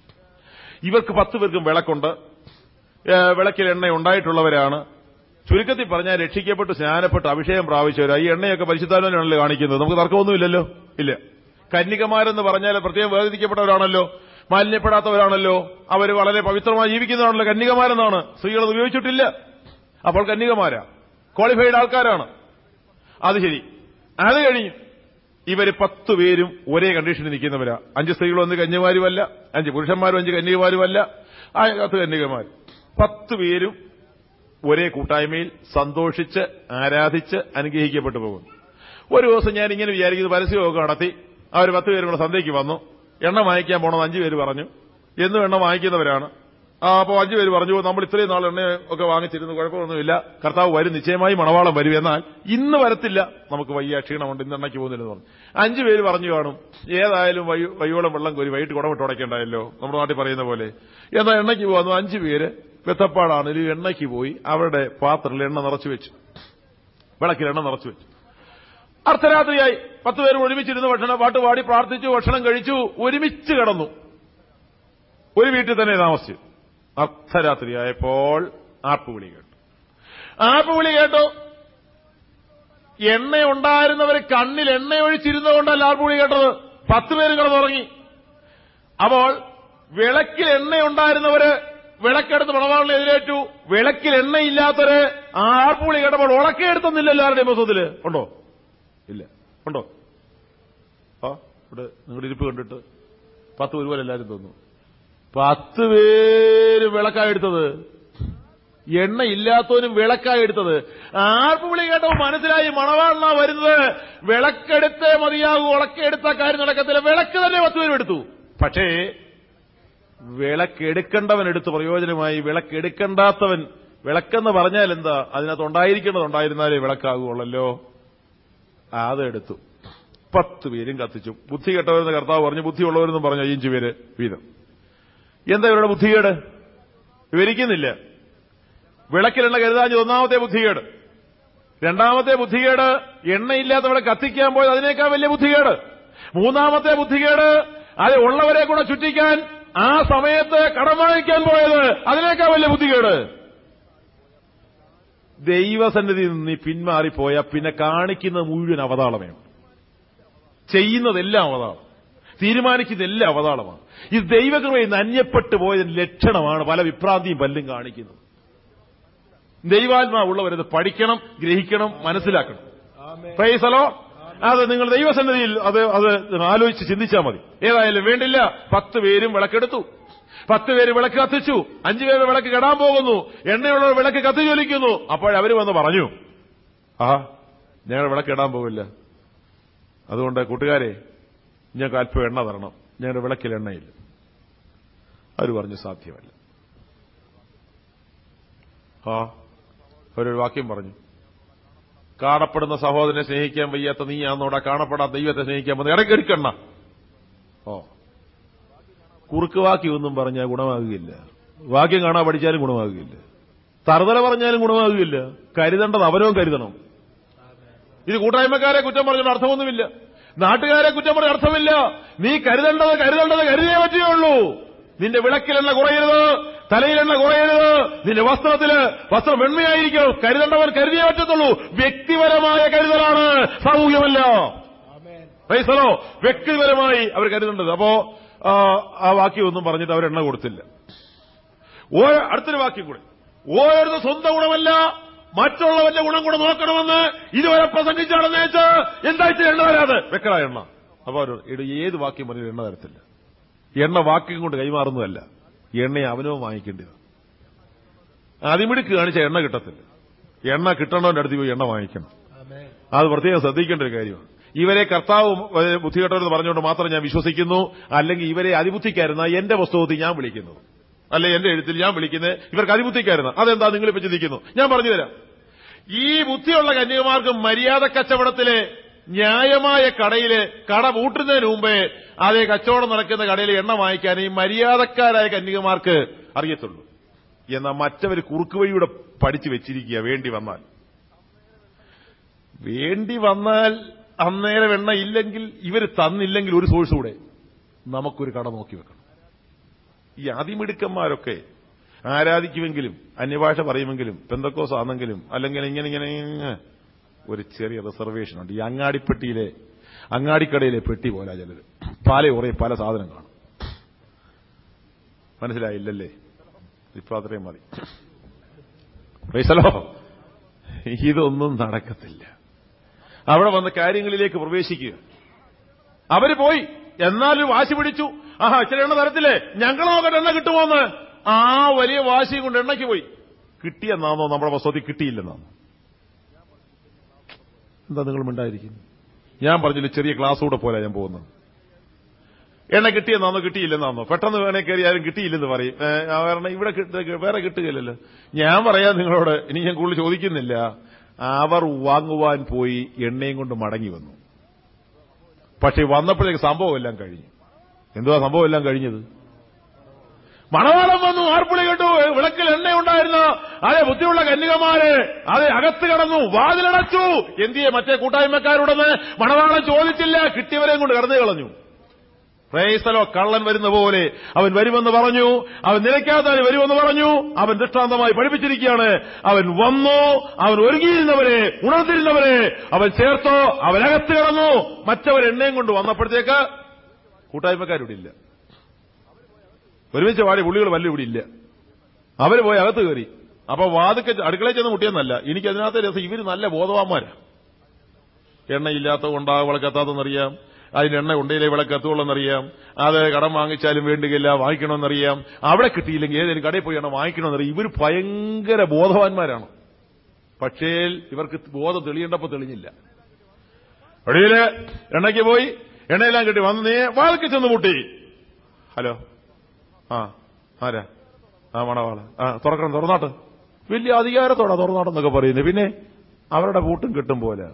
Speaker 4: ഇവർക്ക് പത്ത് പേർക്കും വിളക്കുണ്ട്. വിളക്കിൽ എണ്ണ ഉണ്ടായിട്ടുള്ളവരാണ്. ചുരുക്കത്തിൽ പറഞ്ഞാൽ രക്ഷിക്കപ്പെട്ട് സ്നാനപ്പെട്ട് അഭിഷേകം പ്രാപിച്ചവരാ. ഈ എണ്ണയൊക്കെ പരിശുദ്ധാത്മാവിനാണല്ലോ കാണിക്കുന്നത്. നമുക്ക് തർക്കമൊന്നുമില്ലല്ലോ. ഇല്ല. കന്യകമാരെന്ന് പറഞ്ഞാൽ പ്രത്യേകം വേർതിരിക്കപ്പെട്ടവരാണല്ലോ, മാലിന്യപ്പെടാത്തവരാണല്ലോ, അവർ വളരെ പവിത്രമായി ജീവിക്കുന്നതാണല്ലോ കന്യകമാരെന്നാണ്. സ്ത്രീകളത് ഉപയോഗിച്ചിട്ടില്ല. അപ്പോൾ കന്യകമാരാ, ക്വാളിഫൈഡ് ആൾക്കാരാണ്. അത് ശരി. അത് കഴിഞ്ഞു ഇവര് പത്ത് പേരും ഒരേ കണ്ടീഷനിൽ നിൽക്കുന്നവരാ. അഞ്ച് സ്ത്രീകളും അഞ്ച് കന്യകമാരുമല്ല, അഞ്ച് പുരുഷന്മാരും അഞ്ച് കന്യകമാരുമല്ല, ആ പത്ത് കന്യകമാർ. പത്ത് പേരും ഒരേ കൂട്ടായ്മയിൽ സന്തോഷിച്ച് ആരാധിച്ച് അനുഗ്രഹിക്കപ്പെട്ടു പോകും. ഒരു ദിവസം ഞാൻ ഇങ്ങനെ വിചാരിക്കുന്നത്, പരസ്യമൊക്കെ നടത്തി അവർ പത്ത് പേരും കൂടെ സന്ധ്യയ്ക്ക് വന്നു. എണ്ണ വാങ്ങിക്കാൻ പോണമെന്ന് അഞ്ചു പേര് പറഞ്ഞു. എന്നും എണ്ണ വാങ്ങിക്കുന്നവരാണ്. അപ്പോൾ അഞ്ചു പേര് പറഞ്ഞു, നമ്മൾ ഇത്രയും നാൾ എണ്ണ ഒക്കെ വാങ്ങിച്ചിരുന്നു, കുഴപ്പമൊന്നുമില്ല, കർത്താവ് വരും, നിശ്ചയമായി മണവാളം വരും, എന്നാൽ ഇന്ന് വരത്തില്ല, നമുക്ക് വയ്യ, ക്ഷീണമുണ്ട്, ഇന്ന് എണ്ണയ്ക്ക് പോകുന്നില്ലെന്ന് പറഞ്ഞു. അഞ്ചു പേര് പറഞ്ഞു കാണും, ഏതായാലും വയ്യോളം വെള്ളം കോരി വൈകിട്ട് കുടമിട്ട് ഉടയ്ക്കേണ്ടായല്ലോ, നമ്മുടെ നാട്ടിൽ പറയുന്ന പോലെ. എന്നാൽ എണ്ണയ്ക്ക് പോകുന്നു. അഞ്ചു പേര് വെത്തപ്പാടാണെങ്കിലും എണ്ണയ്ക്ക് പോയി അവരുടെ പാത്രത്തിൽ എണ്ണ നിറച്ചു വെച്ചു, വിളക്കിൽ എണ്ണ നിറച്ചു വെച്ചു. അർദ്ധരാത്രിയായി. പത്ത് പേരും ഒരുമിച്ചിരുന്ന് ഭക്ഷണം പാട്ട് പാടി പ്രാർത്ഥിച്ചു, ഭക്ഷണം കഴിച്ചു, ഒരുമിച്ച് കിടന്നു. ഒരു വീട്ടിൽ തന്നെ താമസിച്ചു. അർദ്ധരാത്രിയായപ്പോൾ ആർപ്പുവിളി കേട്ടു. ആർപ്പുവിളി കേട്ടു. എണ്ണ ഉണ്ടായിരുന്നവർ കണ്ണിൽ എണ്ണയൊഴിച്ചിരുന്നുകൊണ്ടല്ല ആർപ്പുവിളി കേട്ടത്. പത്ത് പേര് കിടന്നുറങ്ങി. അപ്പോൾ വിളക്കിൽ എണ്ണയുണ്ടായിരുന്നവര് വിളക്കെടുത്ത് മണവാളിനെ എതിരേറ്റു. വിളക്കിൽ എണ്ണയില്ലാത്തവര് ആർപ്പുവിളി കേട്ടപ്പോൾ ഉളക്കെടുത്തൊന്നില്ല. എല്ലാവരുടെയും പുസ്തകത്തില് ഉണ്ടോ? ഇല്ല. ഉണ്ടോ? ആ ഇവിടെ നിങ്ങളുടെ ഇരിപ്പ് കണ്ടിട്ട് പത്ത് ഒരുപോലെ എല്ലാവരും തോന്നുന്നു. പത്ത് പേര് വിളക്കായി എടുത്തത്, എണ്ണ ഇല്ലാത്തവനും വിളക്കായി എടുത്തത്. ആർപ്പുവിളി കേട്ടപ്പോൾ മനസ്സിലായി മണവാളനാ വരുന്നത്. വിളക്കെടുത്തേ മതിയാകൂ, ഉളക്കെടുത്ത കാര്യം നടക്കത്തില്ല. വിളക്ക് തന്നെ പത്ത് പേരും എടുത്തു. പക്ഷേ വിളക്കെടുക്കേണ്ടവൻ എടുത്ത് പ്രയോജനമായി, വിളക്കെടുക്കണ്ടാത്തവൻ വിളക്കെന്ന് പറഞ്ഞാൽ എന്താ? അതിനകത്ത് ഉണ്ടായിരിക്കേണ്ടതുണ്ടായിരുന്നാലേ വിളക്കാകുള്ളല്ലോ. അതെടുത്തു, പത്ത് പേരും കത്തിച്ചു. ബുദ്ധി കെട്ടവരെന്ന് കർത്താവ് പറഞ്ഞു, ബുദ്ധിയുള്ളവരെന്നും പറഞ്ഞു അഞ്ചു പേര് വീതം. എന്താ ഇവരുടെ ബുദ്ധികേട്? വിവരിക്കുന്നില്ല. വിളക്കിലെണ്ണ കരുതാഞ്ഞത് ഒന്നാമത്തെ ബുദ്ധികേട്. രണ്ടാമത്തെ ബുദ്ധികേട്, എണ്ണയില്ലാത്തവിടെ കത്തിക്കാൻ പോയത് അതിനേക്കാൾ വലിയ ബുദ്ധികേട്. മൂന്നാമത്തെ ബുദ്ധികേട്, അത് ഉള്ളവരെ കൂടെ ചുറ്റിക്കാൻ ആ സമയത്ത് കടം വാങ്ങിക്കാൻ പോയത് അതിനേക്കാൾ വലിയ ബുദ്ധികേട്. ദൈവസന്നിധിയിൽ നിന്ന് നീ പിന്മാറിപ്പോയാൽ പിന്നെ കാണിക്കുന്നത് മുഴുവൻ അവതാളമേ, ചെയ്യുന്നതെല്ലാം അവതാളം, തീരുമാനിക്കുന്നതെല്ലാം അവതാളമാണ്. ഇത് ദൈവകൃപയിൽ നിന്ന് അന്യപ്പെട്ടു പോയതിന് ലക്ഷണമാണ് പല വിഭ്രാന്തിയും പല്ലും കാണിക്കുന്നത്. ദൈവാത്മാവുള്ളവരത് പഠിക്കണം, ഗ്രഹിക്കണം, മനസ്സിലാക്കണം. Praise the Lord. അത് നിങ്ങൾ ദൈവസന്നിധിയിൽ അത് അത് ആലോചിച്ച് ചിന്തിച്ചാൽ മതി. ഏതായാലും വേണ്ടില്ല, പത്ത് പേരും വിളക്കെടുത്തു. പത്ത് പേര് വിളക്ക് കത്തിച്ചു. അഞ്ചു പേര് വിളക്ക് കെടാൻ പോകുന്നു. എണ്ണയുള്ളവർ വിളക്ക് കത്തിജ്വലിക്കുന്നു. അപ്പോഴവര് വന്ന് പറഞ്ഞു, ആ ഞങ്ങൾ വിളക്ക് ഇടാൻ പോവില്ല, അതുകൊണ്ട് കൂട്ടുകാരെ ഞങ്ങൾക്ക് അല്പം എണ്ണ തരണം, ഞങ്ങളുടെ വിളക്കിൽ എണ്ണയില്ല. അവർ പറഞ്ഞു സാധ്യമല്ല. ആ അവരൊരു വാക്യം പറഞ്ഞു, കാണപ്പെടുന്ന സഹോദരനെ സ്നേഹിക്കാൻ വയ്യാത്ത നീയാന്നോടാ കാണപ്പെടാത്ത ദൈവത്തെ സ്നേഹിക്കാൻ പോകുന്നത്, ഇടയ്ക്ക് എടുക്കണ്ണ. ഓ കുറുക്ക് വാക്യമൊന്നും പറഞ്ഞാൽ ഗുണമാകുകയില്ല. വാക്യം കാണാൻ പഠിച്ചാലും ഗുണമാകുകയില്ല. തറുതല പറഞ്ഞാലും ഗുണമാകുകയില്ല. കരുതേണ്ടത് അവനവും കരുതണം. ഇത് കൂട്ടായ്മക്കാരെ കുറ്റം പറഞ്ഞിട്ട് അർത്ഥമൊന്നുമില്ല, നാട്ടുകാരെ കുറ്റം പറഞ്ഞ അർത്ഥമില്ല. നീ കരുതേണ്ടത് കരുതേണ്ടത് കരുതിയേ പറ്റുകയുള്ളൂ. നിന്റെ വിളക്കിലെണ്ണ കുറയരുത്, തലയിലെണ്ണ കുറയരുത്, നിന്റെ വസ്ത്രത്തില് വസ്ത്രം വെണ്മയായിരിക്കും. കരുതേണ്ടവൻ കരുതിയേ പറ്റത്തുള്ളൂ. വ്യക്തിപരമായ കരുതലാണ്, സാമൂഹ്യമല്ല. പൈസലോ വ്യക്തിപരമായി അവർ കരുതേണ്ടത്. അപ്പോ ആ വാക്യമൊന്നും പറഞ്ഞിട്ട് അവരെണ്ണ കൊടുത്തില്ല. ഓ അടുത്തൊരു വാക്യം കൂടെ, ഓരോരുത്തർ സ്വന്തം ഗുണമല്ല മറ്റുള്ളവന്റെ ഗുണം കൂടെ നോക്കണമെന്ന് ഇതുവരെ പ്രസംഗിച്ചാണെന്നേച്ച് എന്തായിട്ട് എണ്ണ വരാതെ വെക്കട എണ്ണ. അപ്പൊ അവർ ഏത് വാക്യം പറഞ്ഞാലും എണ്ണ തരത്തില്ല. എണ്ണ വാക്യം കൊണ്ട് കൈമാറുന്നതല്ല, എണ്ണയെ അവനോ വാങ്ങിക്കേണ്ടത്. അതിമിടുക്ക് കാണിച്ച എണ്ണ കിട്ടത്തില്ല. എണ്ണ കിട്ടണവന്റെ അടുത്ത് പോയി എണ്ണ വാങ്ങിക്കണം. അത് പ്രത്യേകം ശ്രദ്ധിക്കേണ്ട ഒരു കാര്യമാണ്. ഇവരെ കർത്താവ് ബുദ്ധികെട്ടവരെന്ന് പറഞ്ഞുകൊണ്ട് മാത്രം ഞാൻ വിശ്വസിക്കുന്നു. അല്ലെങ്കിൽ ഇവരെ അതിബുദ്ധിക്കാരുന്ന എന്റെ പുസ്തകത്തിൽ ഞാൻ വിളിക്കുന്നത്, അല്ലെ എന്റെ എഴുത്തിൽ ഞാൻ വിളിക്കുന്നത് ഇവർക്ക് അതിബുദ്ധിക്കാരുന്ന. അതെന്താ നിങ്ങളിപ്പോ ചിന്തിക്കുന്നു? ഞാൻ പറഞ്ഞു തരാം. ഈ ബുദ്ധിയുള്ള കന്യകമാർക്ക് മര്യാദ കച്ചവടത്തിലെ ന്യായമായ കടയില് കട പൂട്ടുന്നതിന് മുമ്പേ അതേ കച്ചവടം നടക്കുന്ന കടയിൽ എണ്ണ വാങ്ങിക്കാൻ ഈ മര്യാദക്കാരായ കന്യകമാർക്ക് അറിയത്തുള്ളൂ. എന്നാൽ മറ്റവർ കുറുക്ക് വഴിയൂടെ പഠിച്ചു വെച്ചിരിക്കുക. വേണ്ടി വന്നാൽ വേണ്ടി വന്നാൽ അന്നേരം എണ്ണ ഇല്ലെങ്കിൽ, ഇവർ തന്നില്ലെങ്കിൽ ഒരു സോഴ്സ് കൂടെ നമുക്കൊരു കട നോക്കി വെക്കണം. ഈ അതിമിടുക്കന്മാരൊക്കെ ആരാധിക്കുമെങ്കിലും അന്യഭാഷ പറയുമെങ്കിലും പെന്തക്കോസ് ആണെങ്കിലും അല്ലെങ്കിൽ ഇങ്ങനെ ഇങ്ങനെ ഒരു ചെറിയ റിസർവേഷൻ ഉണ്ട്. ഈ അങ്ങാടിപ്പെട്ടിയിലെ അങ്ങാടിക്കടയിലെ പെട്ടി പോലെ ചിലർ പല കുറേ പല സാധനം കാണും. മനസ്സിലായില്ലല്ലേ? ഇപ്പൊ അത്രയും മതി. പൈസലോ ഇതൊന്നും നടക്കത്തില്ല. അവിടെ വന്ന കാര്യങ്ങളിലേക്ക് പ്രവേശിക്കുക. അവര് പോയി, എന്നാലും വാശി പിടിച്ചു. ആഹാ ഇച്ചിരി എണ്ണ തരത്തില്ലേ, ഞങ്ങൾ നോക്കട്ടെ എണ്ണ കിട്ടുമോന്ന്. ആ വലിയ വാശി കൊണ്ട് എണ്ണയ്ക്ക് പോയി. കിട്ടിയെന്നാണോ നമ്മുടെ വസ്തുതി? കിട്ടിയില്ലെന്നാണോ? എന്താ നിങ്ങൾ മിണ്ടായിരിക്കുന്നു? ഞാൻ പറഞ്ഞില്ല ചെറിയ ക്ലാസ് കൂടെ പോലെ ഞാൻ പോകുന്നത്. എണ്ണ കിട്ടിയെന്നാണോ കിട്ടിയില്ലെന്നാണോ? പെട്ടെന്ന് വേണേ കയറിയാലും കിട്ടിയില്ലെന്ന് പറയും. കാരണം ഇവിടെ വേറെ കിട്ടുകയില്ലല്ലോ. ഞാൻ പറയാം നിങ്ങളോട്, ഇനി ഞാൻ കൂടുതൽ ചോദിക്കുന്നില്ല. അവർ വാങ്ങുവാൻ പോയി എണ്ണയും കൊണ്ട് മടങ്ങി വന്നു. പക്ഷെ വന്നപ്പോഴേക്ക് സംഭവം എല്ലാം കഴിഞ്ഞു. എന്തുവാ സംഭവം എല്ലാം കഴിഞ്ഞത്? മണവാളം വന്നു, ആർപ്പുളി കേട്ടു, വിളക്കിൽ എണ്ണ ഉണ്ടായിരുന്ന അതെ ബുദ്ധിയുള്ള കന്യകമാര് അതെ അകത്ത് കടന്നു, വാതിലടച്ചു. എന്തിയെ മറ്റേ കൂട്ടായ്മക്കാരോടെന്ന് മണവാളം ചോദിച്ചില്ല, കിട്ടിയവരെയും കൊണ്ട് കടന്നു കളഞ്ഞു. പ്രേസലോ കള്ളൻ വരുന്ന പോലെ അവൻ വരുമെന്ന് പറഞ്ഞു. അവൻ നിലയ്ക്കാത്തവന് വരുമെന്ന് പറഞ്ഞു. അവൻ ദൃഷ്ടാന്തമായി പഠിപ്പിച്ചിരിക്കുകയാണ്. അവൻ വന്നു, അവൻ ഒരുങ്ങിയിരുന്നവരെ ഉണർന്നിരുന്നവരെ അവൻ ചേർത്തോ, അവനകത്ത് കിടന്നു. മറ്റവർ എണ്ണയും കൊണ്ട് വന്നപ്പോഴത്തേക്ക് കൂട്ടായ്മക്കാരിവിടെ ഇല്ല. ഒരുമിച്ച് വാടി പുള്ളികൾ വല്ല ഇവിടെ ഇല്ല. അവര് പോയി അകത്ത് കയറി. അപ്പൊ വാതുക്കെ അടുക്കളയിൽ ചെന്ന് മുട്ടിയെന്നല്ല, എനിക്ക് അതിനകത്ത് രസം ഇവര് നല്ല ബോധവാന്മാരാ. എണ്ണയില്ലാത്ത കൊണ്ടാ വിളക്കെത്താത്തെന്നറിയാം, അതിന് എണ്ണ ഉണ്ടയിലേ വിളക്കെത്തുള്ളെന്നറിയാം, അത് കടം വാങ്ങിച്ചാലും വേണ്ടുകയില്ല, വാങ്ങിക്കണമെന്നറിയാം. അവിടെ കിട്ടിയില്ലെങ്കിൽ ഏതെങ്കിലും കടയിൽ പോയി എണ്ണ വാങ്ങിക്കണമെന്നറിയാം. ഇവർ ഭയങ്കര ബോധവാന്മാരാണ്. പക്ഷേ ഇവർക്ക് ബോധം തെളിയേണ്ടപ്പോ തെളിഞ്ഞില്ല. ഒടുവില് എണ്ണയ്ക്ക് പോയി, എണ്ണയെല്ലാം കിട്ടി വന്ന് നീ വാൾക്ക് ചെന്ന് മുട്ടി. ഹലോ, ആ ആരാ? ആ മണവാള്. ആ തുറക്കണം, തുറന്നാട്ട്
Speaker 1: വലിയ അധികാരത്തോടെ തുറന്നാടെന്നൊക്കെ പറയുന്നത്. പിന്നെ അവരുടെ പൂട്ടും കിട്ടും പോലെ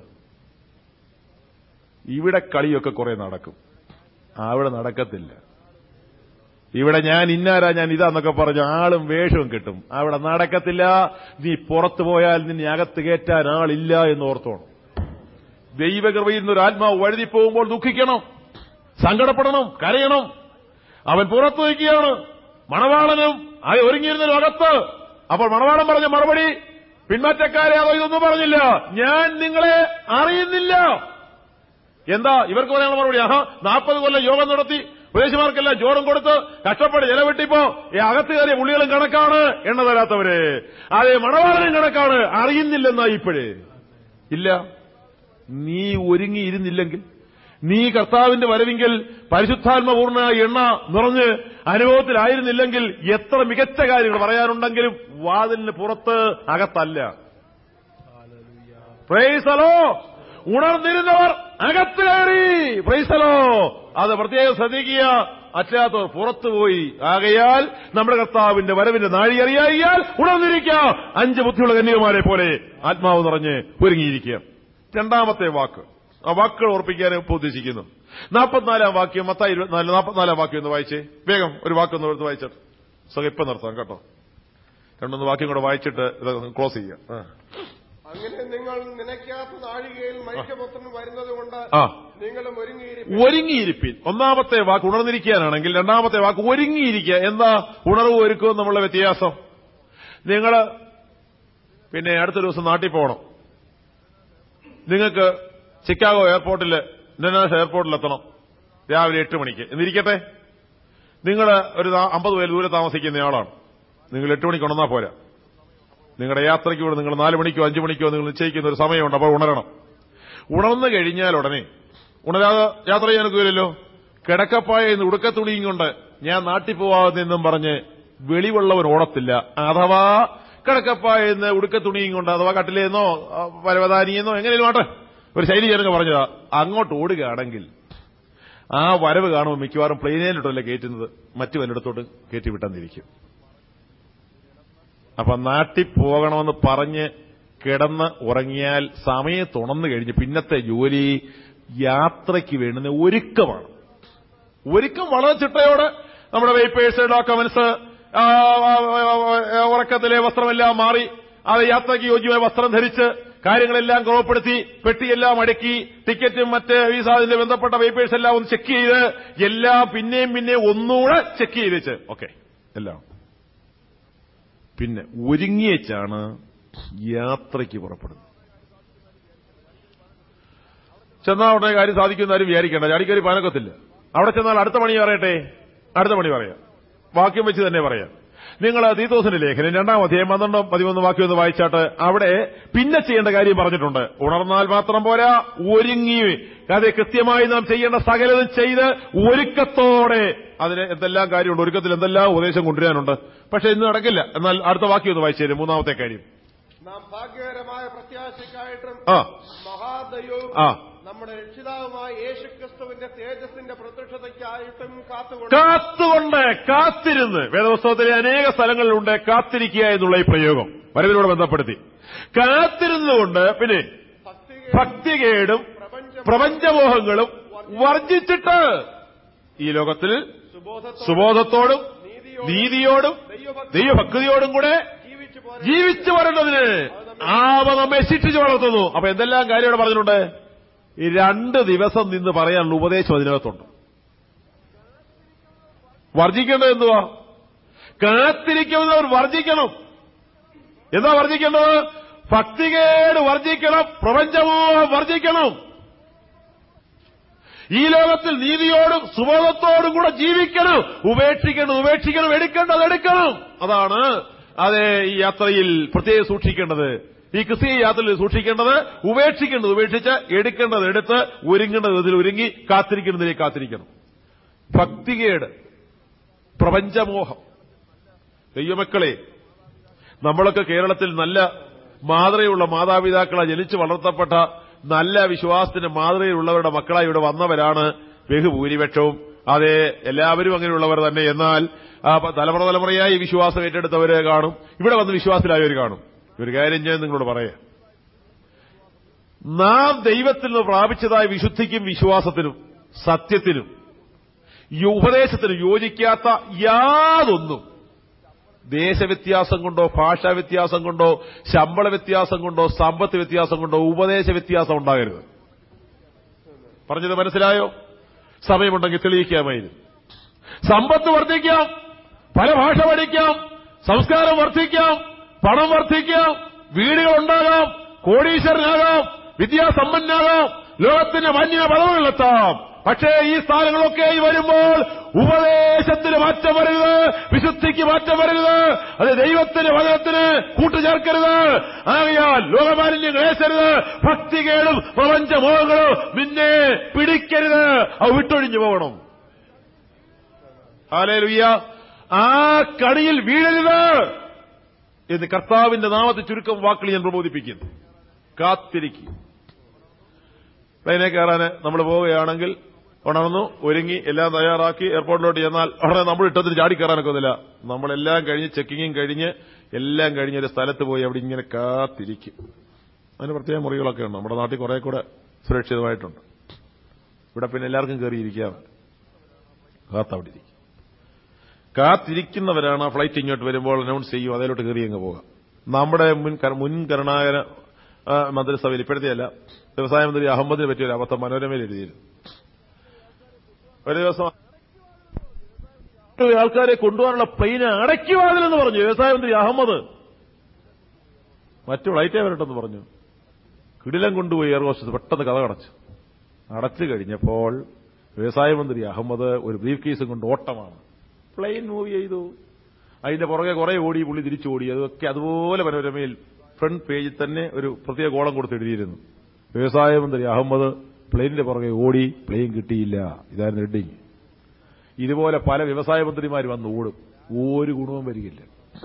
Speaker 1: ഇവിടെ കളിയൊക്കെ കുറെ നടക്കും, അവിടെ നടക്കത്തില്ല. ഇവിടെ ഞാൻ ഇന്നാരാ ഞാൻ ഇതാന്നൊക്കെ പറഞ്ഞു ആളും വേഷവും കിട്ടും, അവിടെ നടക്കത്തില്ല. നീ പുറത്തു പോയാൽ നിന്നെ അകത്ത് കയറ്റാൻ ആളില്ല എന്ന് ഓർത്തോണം. ദൈവകൃപയിൽ നിന്നൊരു ആത്മാവ് വഴുതി പോകുമ്പോൾ ദുഃഖിക്കണം, സങ്കടപ്പെടണം, കരയണം. അവൻ പുറത്തു വയ്ക്കുകയാണ്, മണവാളനും ആ ഒരുങ്ങിയിരുന്നൊരു അകത്ത്. അപ്പോൾ മണവാളൻ പറഞ്ഞ മറുപടി, പിന്മാറ്റക്കാരെ അതോ ഇതൊന്നും പറഞ്ഞില്ല, ഞാൻ നിങ്ങളെ അറിയുന്നില്ല. എന്താ ഇവർക്ക് പറയാനുള്ള മറുപടി? ആഹാ, നാൽപ്പത് കൊല്ലം യോഗം നടത്തി ഉപദേശിമാർക്കെല്ലാം ചോറും കൊടുത്ത് കഷ്ടപ്പെട്ട് ചെലവിട്ടിപ്പോ ഈ അകത്ത് കയറിയ പുള്ളികളും കണക്കാണ്, എണ്ണ തരാത്തവര്. അതേ മണവാളനും കണക്കാണ്, അറിയുന്നില്ലെന്നാ ഇപ്പോഴേ ഇല്ല. നീ ഒരുങ്ങിയിരുന്നില്ലെങ്കിൽ, നീ കർത്താവിന്റെ വരവിങ്കിൽ പരിശുദ്ധാത്മപൂർണ്ണ എണ്ണ നിറഞ്ഞ് അനുഭവത്തിലായിരുന്നില്ലെങ്കിൽ എത്ര മികച്ച കാര്യങ്ങൾ പറയാനുണ്ടെങ്കിലും വാതിലിന് പുറത്ത്, അകത്തല്ല. പ്രൈസലോ, ഉണർന്നിരുന്നവർ അകത്ത് കയറി. പ്രൈസലോ, അത് പ്രത്യേകം ശ്രദ്ധിക്കുക. അറ്റാത്തവർ പുറത്തുപോയി. ആകയാൽ നമ്മുടെ കർത്താവിന്റെ വരവിന്റെ നാഴി അറിയാൽ ഉണർന്നിരിക്കുക, അഞ്ച് ബുദ്ധിയുള്ള കന്യകമാരെ പോലെ ആത്മാവ് നിറഞ്ഞ് ഒരുങ്ങിയിരിക്കുക. രണ്ടാമത്തെ വാക്ക്, ആ വാക്കുകൾ ഓർപ്പിക്കാൻ ഇപ്പോൾ ഉദ്ദേശിക്കുന്നു. നാൽപ്പത്തിനാലാം വാക്യം, മത്തായി ഇരുപത്തിനാല് നാൽപ്പത്തിനാലാം വാക്യം ഒന്ന് വായിച്ചേ വേഗം. ഒരു വാക്കൊന്ന് എടുത്ത് വായിച്ചിട്ട് സുഖം ഇപ്പം നിർത്താം കേട്ടോ. രണ്ടൊന്ന് വാക്യം കൂടെ വായിച്ചിട്ട് ഇത് ക്ലോസ് ചെയ്യാം.
Speaker 2: അങ്ങനെ നിങ്ങൾ നനയ്ക്കാത്ത നാഴികയിൽ മനുഷ്യപുത്രൻ വരുന്നത് കൊണ്ട് നിങ്ങളും ഒരുങ്ങിയിരിപ്പിൻ.
Speaker 1: ഒരുങ്ങിയിരിപ്പിൻ. ഒന്നാമത്തെ വാക്ക് ഉണർന്നിരിക്കാനാണെങ്കിൽ രണ്ടാമത്തെ വാക്ക് ഒരുങ്ങിയിരിക്കുക. എന്താ ഉണർവ് ഒരുക്കും നമ്മളുടെ വ്യത്യാസം? നിങ്ങൾ പിന്നെ അടുത്ത ദിവസം നാട്ടിൽ പോകണം, നിങ്ങൾക്ക് ചിക്കാഗോ എയർപോർട്ടിൽ ഇന്റർനാഷണൽ എയർപോർട്ടിൽ എത്തണം രാവിലെ എട്ട് മണിക്ക് എന്നിരിക്കട്ടെ. നിങ്ങൾ ഒരു അമ്പത് പേര് ദൂരെ താമസിക്കുന്നയാളാണ്. നിങ്ങൾ എട്ട് മണിക്ക് ഉണർന്നാൽ പോരാ. നിങ്ങളുടെ യാത്രയ്ക്ക് കൂടെ നിങ്ങൾ നാല് മണിക്കോ അഞ്ചു മണിക്കോ നിങ്ങൾ നിശ്ചയിക്കുന്ന ഒരു സമയമുണ്ട്. അപ്പോൾ ഉണരണം. ഉണർന്നു കഴിഞ്ഞാൽ ഉടനെ ഉണരാതെ യാത്ര ചെയ്യാൻ ഒക്കില്ലല്ലോ. കിടക്കപ്പായ എന്ന് ഉടുക്കത്തുണിയും കൊണ്ട് ഞാൻ നാട്ടിൽ പോവാതെന്നും പറഞ്ഞ് വെളിവുള്ളവൻ ഓടത്തില്ല. അഥവാ കിടക്കപ്പായ എന്ന് ഉടുക്കത്തുണിയും കൊണ്ട്, അഥവാ കട്ടിലേന്നോ പരവതാനിയെന്നോ എങ്ങനെയും ആട്ടെ ഒരു ശൈലി ചേർന്ന് പറഞ്ഞതാ, അങ്ങോട്ട് ഓടുകയാണെങ്കിൽ ആ വരവ് കാണുമ്പോൾ മിക്കവാറും പ്ലെയിനിലിട്ടല്ലേ കയറ്റുന്നത്, മറ്റു വല്ലയിടത്തോട്ട് കയറ്റിവിട്ടെന്നിരിക്കും. അപ്പൊ നാട്ടിൽ പോകണമെന്ന് പറഞ്ഞ് കിടന്ന് ഉറങ്ങിയാൽ സമയത്ത് ഉണർന്നു കഴിഞ്ഞ് പിന്നത്തെ ജോലി യാത്രയ്ക്ക് വേണ്ടുന്ന ഒരുക്കമാണ്. ഒരുക്കം വളരെ ചിട്ടയോടെ നമ്മുടെ പേപ്പേഴ്സ്, ഡോക്യുമെന്റ്സ്, ഉറക്കത്തിലെ വസ്ത്രമെല്ലാം മാറി അത് യാത്രയ്ക്ക് യോജ്യമായ വസ്ത്രം ധരിച്ച് കാര്യങ്ങളെല്ലാം ക്രമപ്പെടുത്തി പെട്ടിയെല്ലാം അടുക്കി ടിക്കറ്റും മറ്റ് വിസാദിന്റെ ബന്ധപ്പെട്ട പേപ്പേഴ്സ് എല്ലാം ഒന്ന് ചെക്ക് ചെയ്ത് എല്ലാം പിന്നെയും പിന്നെയും ഒന്നുകൂടെ ചെക്ക് ചെയ്ത് വെച്ച് ഓക്കെ എല്ലാം പിന്നെ ഒരുങ്ങിയേച്ചാണ് യാത്രയ്ക്ക് പുറപ്പെടുന്നത്. ചെന്നാൽ ഉടനെ കാര്യം സാധിക്കുന്ന ആരും വിചാരിക്കേണ്ട, ചാടിക്കറി പാനക്കത്തില്ല. അവിടെ ചെന്നാൽ അടുത്ത പണി പറയട്ടെ, അടുത്ത പണി പറയാം, വാക്യം വെച്ച് തന്നെ പറയാം. നിങ്ങൾ തീത്തോസിന്റെ ലേഖനം രണ്ടാം അധ്യായം പന്ത്രണ്ടോ പതിമൂന്ന് വാക്യം ഒന്ന് വായിച്ചാട്ട് അവിടെ പിന്നെ ചെയ്യേണ്ട കാര്യം പറഞ്ഞിട്ടുണ്ട്. ഉണർന്നാൽ മാത്രം പോരാ, ഒരുങ്ങി അത് കൃത്യമായി നാം ചെയ്യേണ്ട സകലതും ചെയ്ത് ഒരുക്കത്തോടെ. അതിന് എന്തെല്ലാം കാര്യമുണ്ട്, ഒരുക്കത്തിൽ എന്തെല്ലാം ഉപദേശം കൊണ്ടുവരാനുണ്ട്. പക്ഷെ ഇന്ന് നടക്കില്ല. എന്നാൽ അടുത്ത വാക്യം ഒന്ന് വായിച്ചു തരും. മൂന്നാമത്തെ കാര്യം,
Speaker 2: നാം ഭാഗ്യകരമായ പ്രത്യാശയ്ക്കായിട്ടും
Speaker 1: ആ
Speaker 2: മഹാദൈവവും
Speaker 1: ആ
Speaker 2: നമ്മുടെ രക്ഷിതാവുമായ യേശുക്രിസ്തുവിന്റെ തേജസ്സിന്റെ പ്രത്യക്ഷതയ്ക്കായിട്ടും കാത്തുകൊണ്ട്
Speaker 1: കാത്തുകൊണ്ട് കാത്തിരുന്ന്. വേദപുസ്തകത്തിലെ അനേക സ്ഥലങ്ങളിലുണ്ട് കാത്തിരിക്കുക എന്നുള്ള ഈ പ്രയോഗം വരവിനോട് ബന്ധപ്പെടുത്തി. കാത്തിരുന്നുകൊണ്ട് പിന്നെ ഭക്തികേടും പ്രപഞ്ചമോഹങ്ങളും വർജിച്ചിട്ട് ഈ ലോകത്തിൽ സുബോധത്തോടും നീതിയോടും ദൈവഭക്തിയോടും കൂടെ ജീവിച്ചു വരേണ്ടതിന് ആവ നമ്മെ ശിക്ഷിച്ചു വളർത്തുന്നു. അപ്പൊ എന്തെല്ലാം കാര്യം പറഞ്ഞിട്ടുണ്ട്? ഈ രണ്ട് ദിവസം നിന്ന് പറയാനുള്ള ഉപദേശം അതിനകത്തുണ്ട്. വർജിക്കേണ്ടത് എന്തുവാ? കാത്തിരിക്കുന്നവർ വർജിക്കണം. എന്താ വർജിക്കേണ്ടത്? ഭക്തികേട് വർജിക്കണം, പ്രപഞ്ചമോഹം വർജിക്കണം. ഈ ലോകത്തിൽ നീതിയോടും സുബോധത്തോടും കൂടെ ജീവിക്കണം. ഉപേക്ഷിക്കണം ഉപേക്ഷിക്കണം എടുക്കേണ്ടത് എടുക്കണം. അതാണ് അതെ ഈ യാത്രയിൽ പ്രത്യേകം സൂക്ഷിക്കേണ്ടത്. ഈ ക്രിസ്തീയ യാത്രയിൽ സൂക്ഷിക്കേണ്ടത് ഉപേക്ഷിക്കേണ്ടത് ഉപേക്ഷിച്ച് എടുക്കേണ്ടത് എടുത്ത് ഒരുങ്ങേണ്ടത് ഇതിൽ ഒരുങ്ങി കാത്തിരിക്കേണ്ടതിലേക്ക് കാത്തിരിക്കണം. ഭക്തികേട്, പ്രപഞ്ചമോഹം. ദൈവമക്കളെ, നമ്മളൊക്കെ കേരളത്തിൽ നല്ല മാതൃകയുള്ള മാതാപിതാക്കളെ ജനിച്ചു വളർത്തപ്പെട്ട നല്ല വിശ്വാസത്തിന് മാതൃകയുള്ളവരുടെ മക്കളായി ഇവിടെ വന്നവരാണ് ബഹുഭൂരിപക്ഷവും. അതെ, എല്ലാവരും അങ്ങനെയുള്ളവർ തന്നെ. എന്നാൽ
Speaker 4: തലമുറ തലമുറയായി വിശ്വാസം ഏറ്റെടുത്തവരെ കാണും, ഇവിടെ വന്ന് വിശ്വാസത്തിലായവർ കാണും. ഒരു കാര്യം ഞാൻ നിങ്ങളോട് പറയാം, നാം ദൈവത്തിൽ നിന്ന് പ്രാപിച്ചതായ വിശുദ്ധിക്കും വിശ്വാസത്തിനും സത്യത്തിനും ഈ ഉപദേശത്തിനും യോജിക്കാത്ത യാതൊന്നും ദേശവ്യത്യാസം കൊണ്ടോ ഭാഷാ വ്യത്യാസം കൊണ്ടോ ശമ്പള വ്യത്യാസം കൊണ്ടോ സമ്പത്ത് വ്യത്യാസം കൊണ്ടോ ഉപദേശ വ്യത്യാസം ഉണ്ടാകരുത്. പറഞ്ഞത് മനസ്സിലായോ? സമയമുണ്ടെങ്കിൽ തെളിയിക്കാമായിരുന്നു. സമ്പത്ത് വർദ്ധിക്കാം, പല ഭാഷ പഠിക്കാം, സംസ്കാരം വർദ്ധിക്കാം, പണം വർദ്ധിക്കാം, വീടുകൾ ഉണ്ടാകാം, കോടീശ്വരനാകാം, വിദ്യാസമ്പന്നാകാം, ലോകത്തിന്റെ മഞ്ഞ പദവികളെത്താം. പക്ഷേ ഈ സ്ഥാനങ്ങളൊക്കെ വരുമ്പോൾ ഉപദേശത്തിന് മാറ്റം വരരുത്, വിശുദ്ധിക്ക് മാറ്റം വരരുത്, അത് ദൈവത്തിന് വചനത്തിന് കൂട്ടുചേർക്കരുത്. ആകയാൽ ലോകമാലിന്യം ക്ലേശരുത്, ഭക്തികേടും പ്രപഞ്ചമോഹങ്ങളും നിന്നെ പിടിക്കരുത്, അവ വിട്ടൊഴിഞ്ഞു പോകണം. ഹല്ലേലൂയ. ആ കണിയിൽ വീഴരുത് എന്ന് കർത്താവിന്റെ നാമത്തിൽ ചുരുക്കം വാക്കുകൾ ഞാൻ പ്രബോധിപ്പിക്കുന്നു. കാത്തിരിക്കുക. പ്ലെയിനെ കയറാന് നമ്മൾ പോവുകയാണെങ്കിൽ ഉണർന്നു ഒരുങ്ങി എല്ലാം തയ്യാറാക്കി എയർപോർട്ടിലോട്ട് ചെന്നാൽ ഉടനെ നമ്മൾ ഇട്ടത്തിന് ചാടി കയറാനൊക്കെ ഒന്നുമില്ല. നമ്മളെല്ലാം കഴിഞ്ഞ് ചെക്കിങ്ങും കഴിഞ്ഞ് എല്ലാം കഴിഞ്ഞ് ഒരു സ്ഥലത്ത് പോയി അവിടെ ഇങ്ങനെ കാത്തിരിക്കും. അതിന് പ്രത്യേക മുറികളൊക്കെ ഉണ്ട്. നമ്മുടെ നാട്ടിൽ കുറെ കൂടെ സുരക്ഷിതമായിട്ടുണ്ട്. ഇവിടെ പിന്നെ എല്ലാവർക്കും കയറിയിരിക്കാം. കാത്തവിടെ ഇരിക്കും. കാത്തിരിക്കുന്നവരാണ് ആ ഫ്ലൈറ്റ് ഇങ്ങോട്ട് വരുമ്പോൾ അനൗൺസ് ചെയ്യും, അതിലോട്ട് കയറി അങ്ങ് പോകാം. നമ്മുടെ മുൻ മുൻകരുണാകര മന്ത്രിസഭയിൽ ഇപ്പോഴത്തെയല്ല, വ്യവസായ മന്ത്രി അഹമ്മദിനെ പറ്റിയ ഒരു അബദ്ധം മനോരമയിൽ എഴുതിയിരുന്നു. ഒരു ദിവസം ആൾക്കാരെ കൊണ്ടുപോകാനുള്ള പ്ലെയിന് അടയ്ക്കുവാതിലെന്ന് പറഞ്ഞു വ്യവസായ മന്ത്രി അഹമ്മദ്. മറ്റു ഫ്ലൈറ്റേ വരട്ടെന്ന് പറഞ്ഞു. കിടിലം കൊണ്ടുപോയി എയർ ഹോസ്റ്റസ് പെട്ടെന്ന് കഥ അടച്ചു. അടച്ചു കഴിഞ്ഞപ്പോൾ വ്യവസായ മന്ത്രി അഹമ്മദ് ഒരു ബ്രീഫ് കേസും കൊണ്ട് ഓട്ടമാണ്. പ്ലെയിൻ മൂവ് ചെയ്തു. അതിന്റെ പുറകെ കുറെ ഓടി, പുള്ളി തിരിച്ചോടി. അതൊക്കെ അതുപോലെ മനോരമയിൽ ഫ്രണ്ട് പേജിൽ തന്നെ ഒരു പ്രത്യേക കോളം കൊടുത്ത് എഴുതിയിരുന്നു. വ്യവസായ മന്ത്രി അഹമ്മദ് പ്ലെയിനിന്റെ പുറകെ ഓടി, പ്ലെയിൻ കിട്ടിയില്ല. ഇതായിരുന്നു ഹെഡിങ്. ഇതുപോലെ പല വ്യവസായ മന്ത്രിമാർ വന്ന് ഓടും, ഒരു ഗുണവും വരികയില്ല.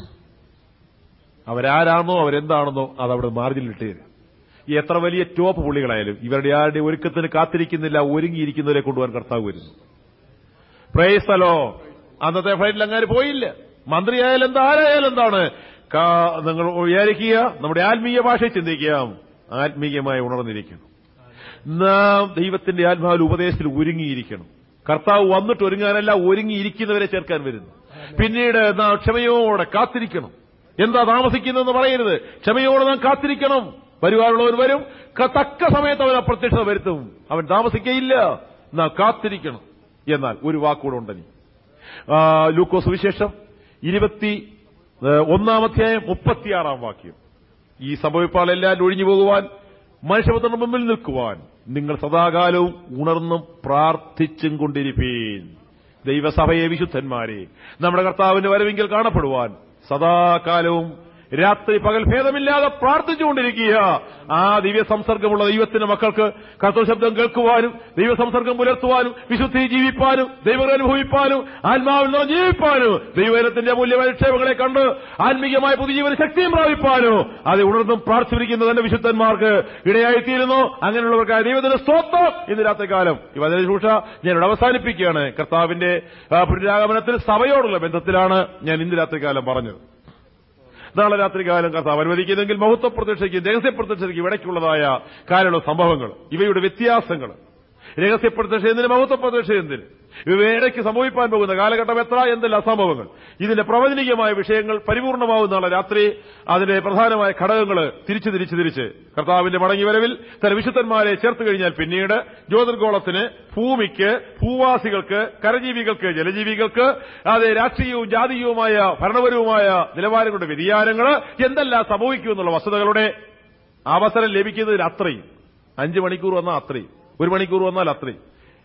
Speaker 4: അവരാരാണോ അവരെന്താണെന്നോ അതവിടെ മാർജിനിലിട്ടേ. എത്ര വലിയ ടോപ്പ് പുള്ളികളായാലും ഇവരുടെ ആരുടെ ഒരുക്കത്തിന് കാത്തിരിക്കുന്നില്ല, ഒരുങ്ങിയിരിക്കുന്നവരെ കൊണ്ടുപോകാൻ കർത്താവ് വരുന്നു. Praise the Lord. അന്നത്തെ ഫ്ലൈറ്റിൽ അങ്ങനെ പോയില്ല. മന്ത്രിയായാലും എന്താ, ആരായാലും എന്താണ്, നിങ്ങൾ വിചാരിക്കുക, നമ്മുടെ ആത്മീയ ഭാഷയിൽ ചിന്തിക്കാം, ആത്മീയമായി ഉണർന്നിരിക്കണം. നാം ദൈവത്തിന്റെ ആത്മാവിൽ ഉപദേശത്തിൽ ഒരുങ്ങിയിരിക്കണം. കർത്താവ് വന്നിട്ട് ഒരുങ്ങാനല്ല, ഒരുങ്ങിയിരിക്കുന്നവരെ ചേർക്കാൻ വരുന്നു. പിന്നീട് നാം ക്ഷമയോടെ കാത്തിരിക്കണം. എന്താ താമസിക്കുന്നതെന്ന് പറയരുത്, ക്ഷമയോടെ നാം കാത്തിരിക്കണം. വരുവാനുള്ളവർ വരും, തക്ക സമയത്ത് അവൻ അപ്രത്യക്ഷത വരുത്തും. അവൻ താമസിക്കയില്ല. നാം കാത്തിരിക്കണം. എന്നാൽ ഒരു വാക്കുകൂടെ ഉണ്ടെങ്കിൽ ലൂക്കോസ് സുവിശേഷം ഇരുപത്തി ഒന്നാം അധ്യായം മുപ്പത്തിയാറാം വാക്യം, ഈ സംഭവിപ്പാലെല്ലാം ഒഴിഞ്ഞു പോകുവാൻ മനുഷ്യപുത്രന്റെ മുമ്പിൽ നിൽക്കുവാൻ നിങ്ങൾ സദാകാലവും ഉണർന്നും പ്രാർത്ഥിച്ചും കൊണ്ടിരിപ്പീൻ. ദൈവസഭയെ, വിശുദ്ധന്മാരെ, നമ്മുടെ കർത്താവിന്റെ വരവിങ്കിൽ കാണപ്പെടുവാൻ സദാകാലവും രാത്രി പകൽ ഭേദമില്ലാതെ പ്രാർത്ഥിച്ചുകൊണ്ടിരിക്കുക. ആ ദിവ്യ സംസർഗമുള്ള ദൈവത്തിന്റെ മക്കൾക്ക് കർത്തൃശബ്ദം കേൾക്കുവാനും ദൈവസംസർഗം പുലർത്തുവാനും വിശുദ്ധി ജീവിപ്പാനും ദൈവം അനുഭവിപ്പാനും ആത്മാവിൽ നിന്ന് ജീവിപ്പാനും ദൈവത്തിന്റെ അമൂല്യമായ നിക്ഷേപങ്ങളെ കണ്ട് ആത്മീയമായ പുതുജീവന ശക്തിയും പ്രാപിപ്പാനും അത് ഉണർന്നും പ്രാർത്ഥിച്ചിരിക്കുന്ന തന്നെ വിശുദ്ധന്മാർക്ക് ഇടയായിത്തീരുന്നു. അങ്ങനെയുള്ളവർക്കായ ദൈവത്തിന്റെ സ്തോത്രം. ഇന്ന് രാത്രികാലം ഈ വചന ശുശ്രൂഷ ഞാനിവിടെ അവസാനിപ്പിക്കുകയാണ്. കർത്താവിന്റെ പുനരാഗമനത്തിൽ സഭയോടുള്ള ബന്ധത്തിലാണ് ഞാൻ ഇന്ന് രാത്രികാലം പറഞ്ഞത്. നാളെ രാത്രികാലം കർത്താവ് അനുവദിക്കുന്നെങ്കിൽ മഹത്വ പ്രത്യക്ഷയ്ക്ക് രഹസ്യ പ്രത്യക്ഷയ്ക്ക് ഇടയ്ക്കുള്ളതായ കാര്യമുള്ള സംഭവങ്ങൾ, ഇവയുടെ വ്യത്യാസങ്ങൾ, രഹസ്യ പ്രത്യക്ഷ എന്തിന്, മഹത്വ പ്രത്യക്ഷ എന്തിന്, ഇവയിടയ്ക്ക് സംഭവിക്കാൻ പോകുന്ന കാലഘട്ടം എത്ര, എന്തെല്ലാം സംഭവങ്ങൾ, ഇതിന്റെ പ്രവചനികമായ വിഷയങ്ങൾ പരിപൂർണമാവുന്ന നാളെ രാത്രി അതിന്റെ പ്രധാനമായ ഘടകങ്ങൾ തിരിച്ചു തിരിച്ചു തിരിച്ച് കർത്താവിന്റെ മടങ്ങിവരവിൽ തന്റെ വിശുദ്ധന്മാരെ ചേർത്ത് കഴിഞ്ഞാൽ പിന്നീട് ജ്യോതിർഗോളത്തിന്, ഭൂമിക്ക്, ഭൂവാസികൾക്ക്, കരജീവികൾക്ക്, ജലജീവികൾക്ക്, അത് രാഷ്ട്രീയവും ജാതീയവുമായ ഭരണപരവുമായ നിലവാരങ്ങളുടെ വ്യതിയാനങ്ങൾ എന്തെല്ലാം സംഭവിക്കുമെന്നുള്ള വസ്തുതകളുടെ അവസരം ലഭിക്കുന്നതിന് അത്രയും, അഞ്ചു മണിക്കൂർ വന്നാൽ അത്രയും, ഒരു മണിക്കൂർ വന്നാൽ അത്രയും,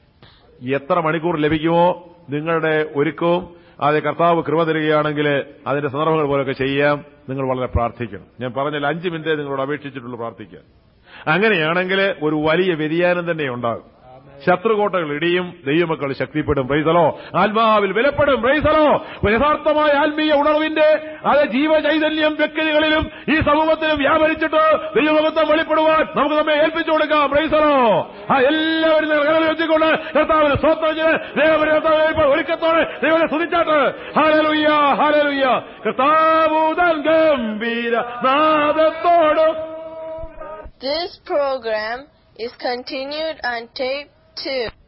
Speaker 4: എത്ര മണിക്കൂർ ലഭിക്കുമോ നിങ്ങളുടെ ഒരുക്കവും അത് കർത്താവ് കൃപ തരികയാണെങ്കിൽ അതിന്റെ സന്ദർഭങ്ങൾ പോലൊക്കെ ചെയ്യാം. നിങ്ങൾ വളരെ പ്രാർത്ഥിക്കണം. ഞാൻ പറഞ്ഞാൽ അഞ്ചു മിനിറ്റേ നിങ്ങളോട് അപേക്ഷിച്ചിട്ടുള്ളൂ പ്രാർത്ഥിക്കാൻ. അങ്ങനെയാണെങ്കിൽ ഒരു വലിയ വ്യതിയാനം തന്നെ ഉണ്ടാകും.
Speaker 5: ശത്രുകോട്ടകൾ ഇടിയും, ദൈവമക്കൾ ശക്തിപ്പെടും. പ്രൈസലോ. ആത്മാവിൽ ബലപ്പെടും. പ്രൈസലോ. യഥാർത്ഥമായ ആത്മീയ ഉണർവിന്റെ അത് ജീവചൈതന്യം വ്യക്തികളിലും ഈ സമൂഹത്തിലും വ്യാപരിച്ചിട്ട് ദൈവമഹത്വം വെളിപ്പെടുവാൻ നമുക്ക് നമ്മെ ഏൽപ്പിച്ചു കൊടുക്കാം. പ്രൈസലോ. ആ എല്ലാവരും വെച്ചുകൊണ്ട് കർത്താവിനെ സ്തോത്രം ചെയ്ത് ദൈവം ഒരുക്കത്തോടെ ദൈവത്തെ സ്തുതിച്ചാട്ട്. Hallelujah, hallelujah. കർത്താവൂതൻ ഗംഭീര നാദത്തോട്.
Speaker 6: This program is continued on tape two.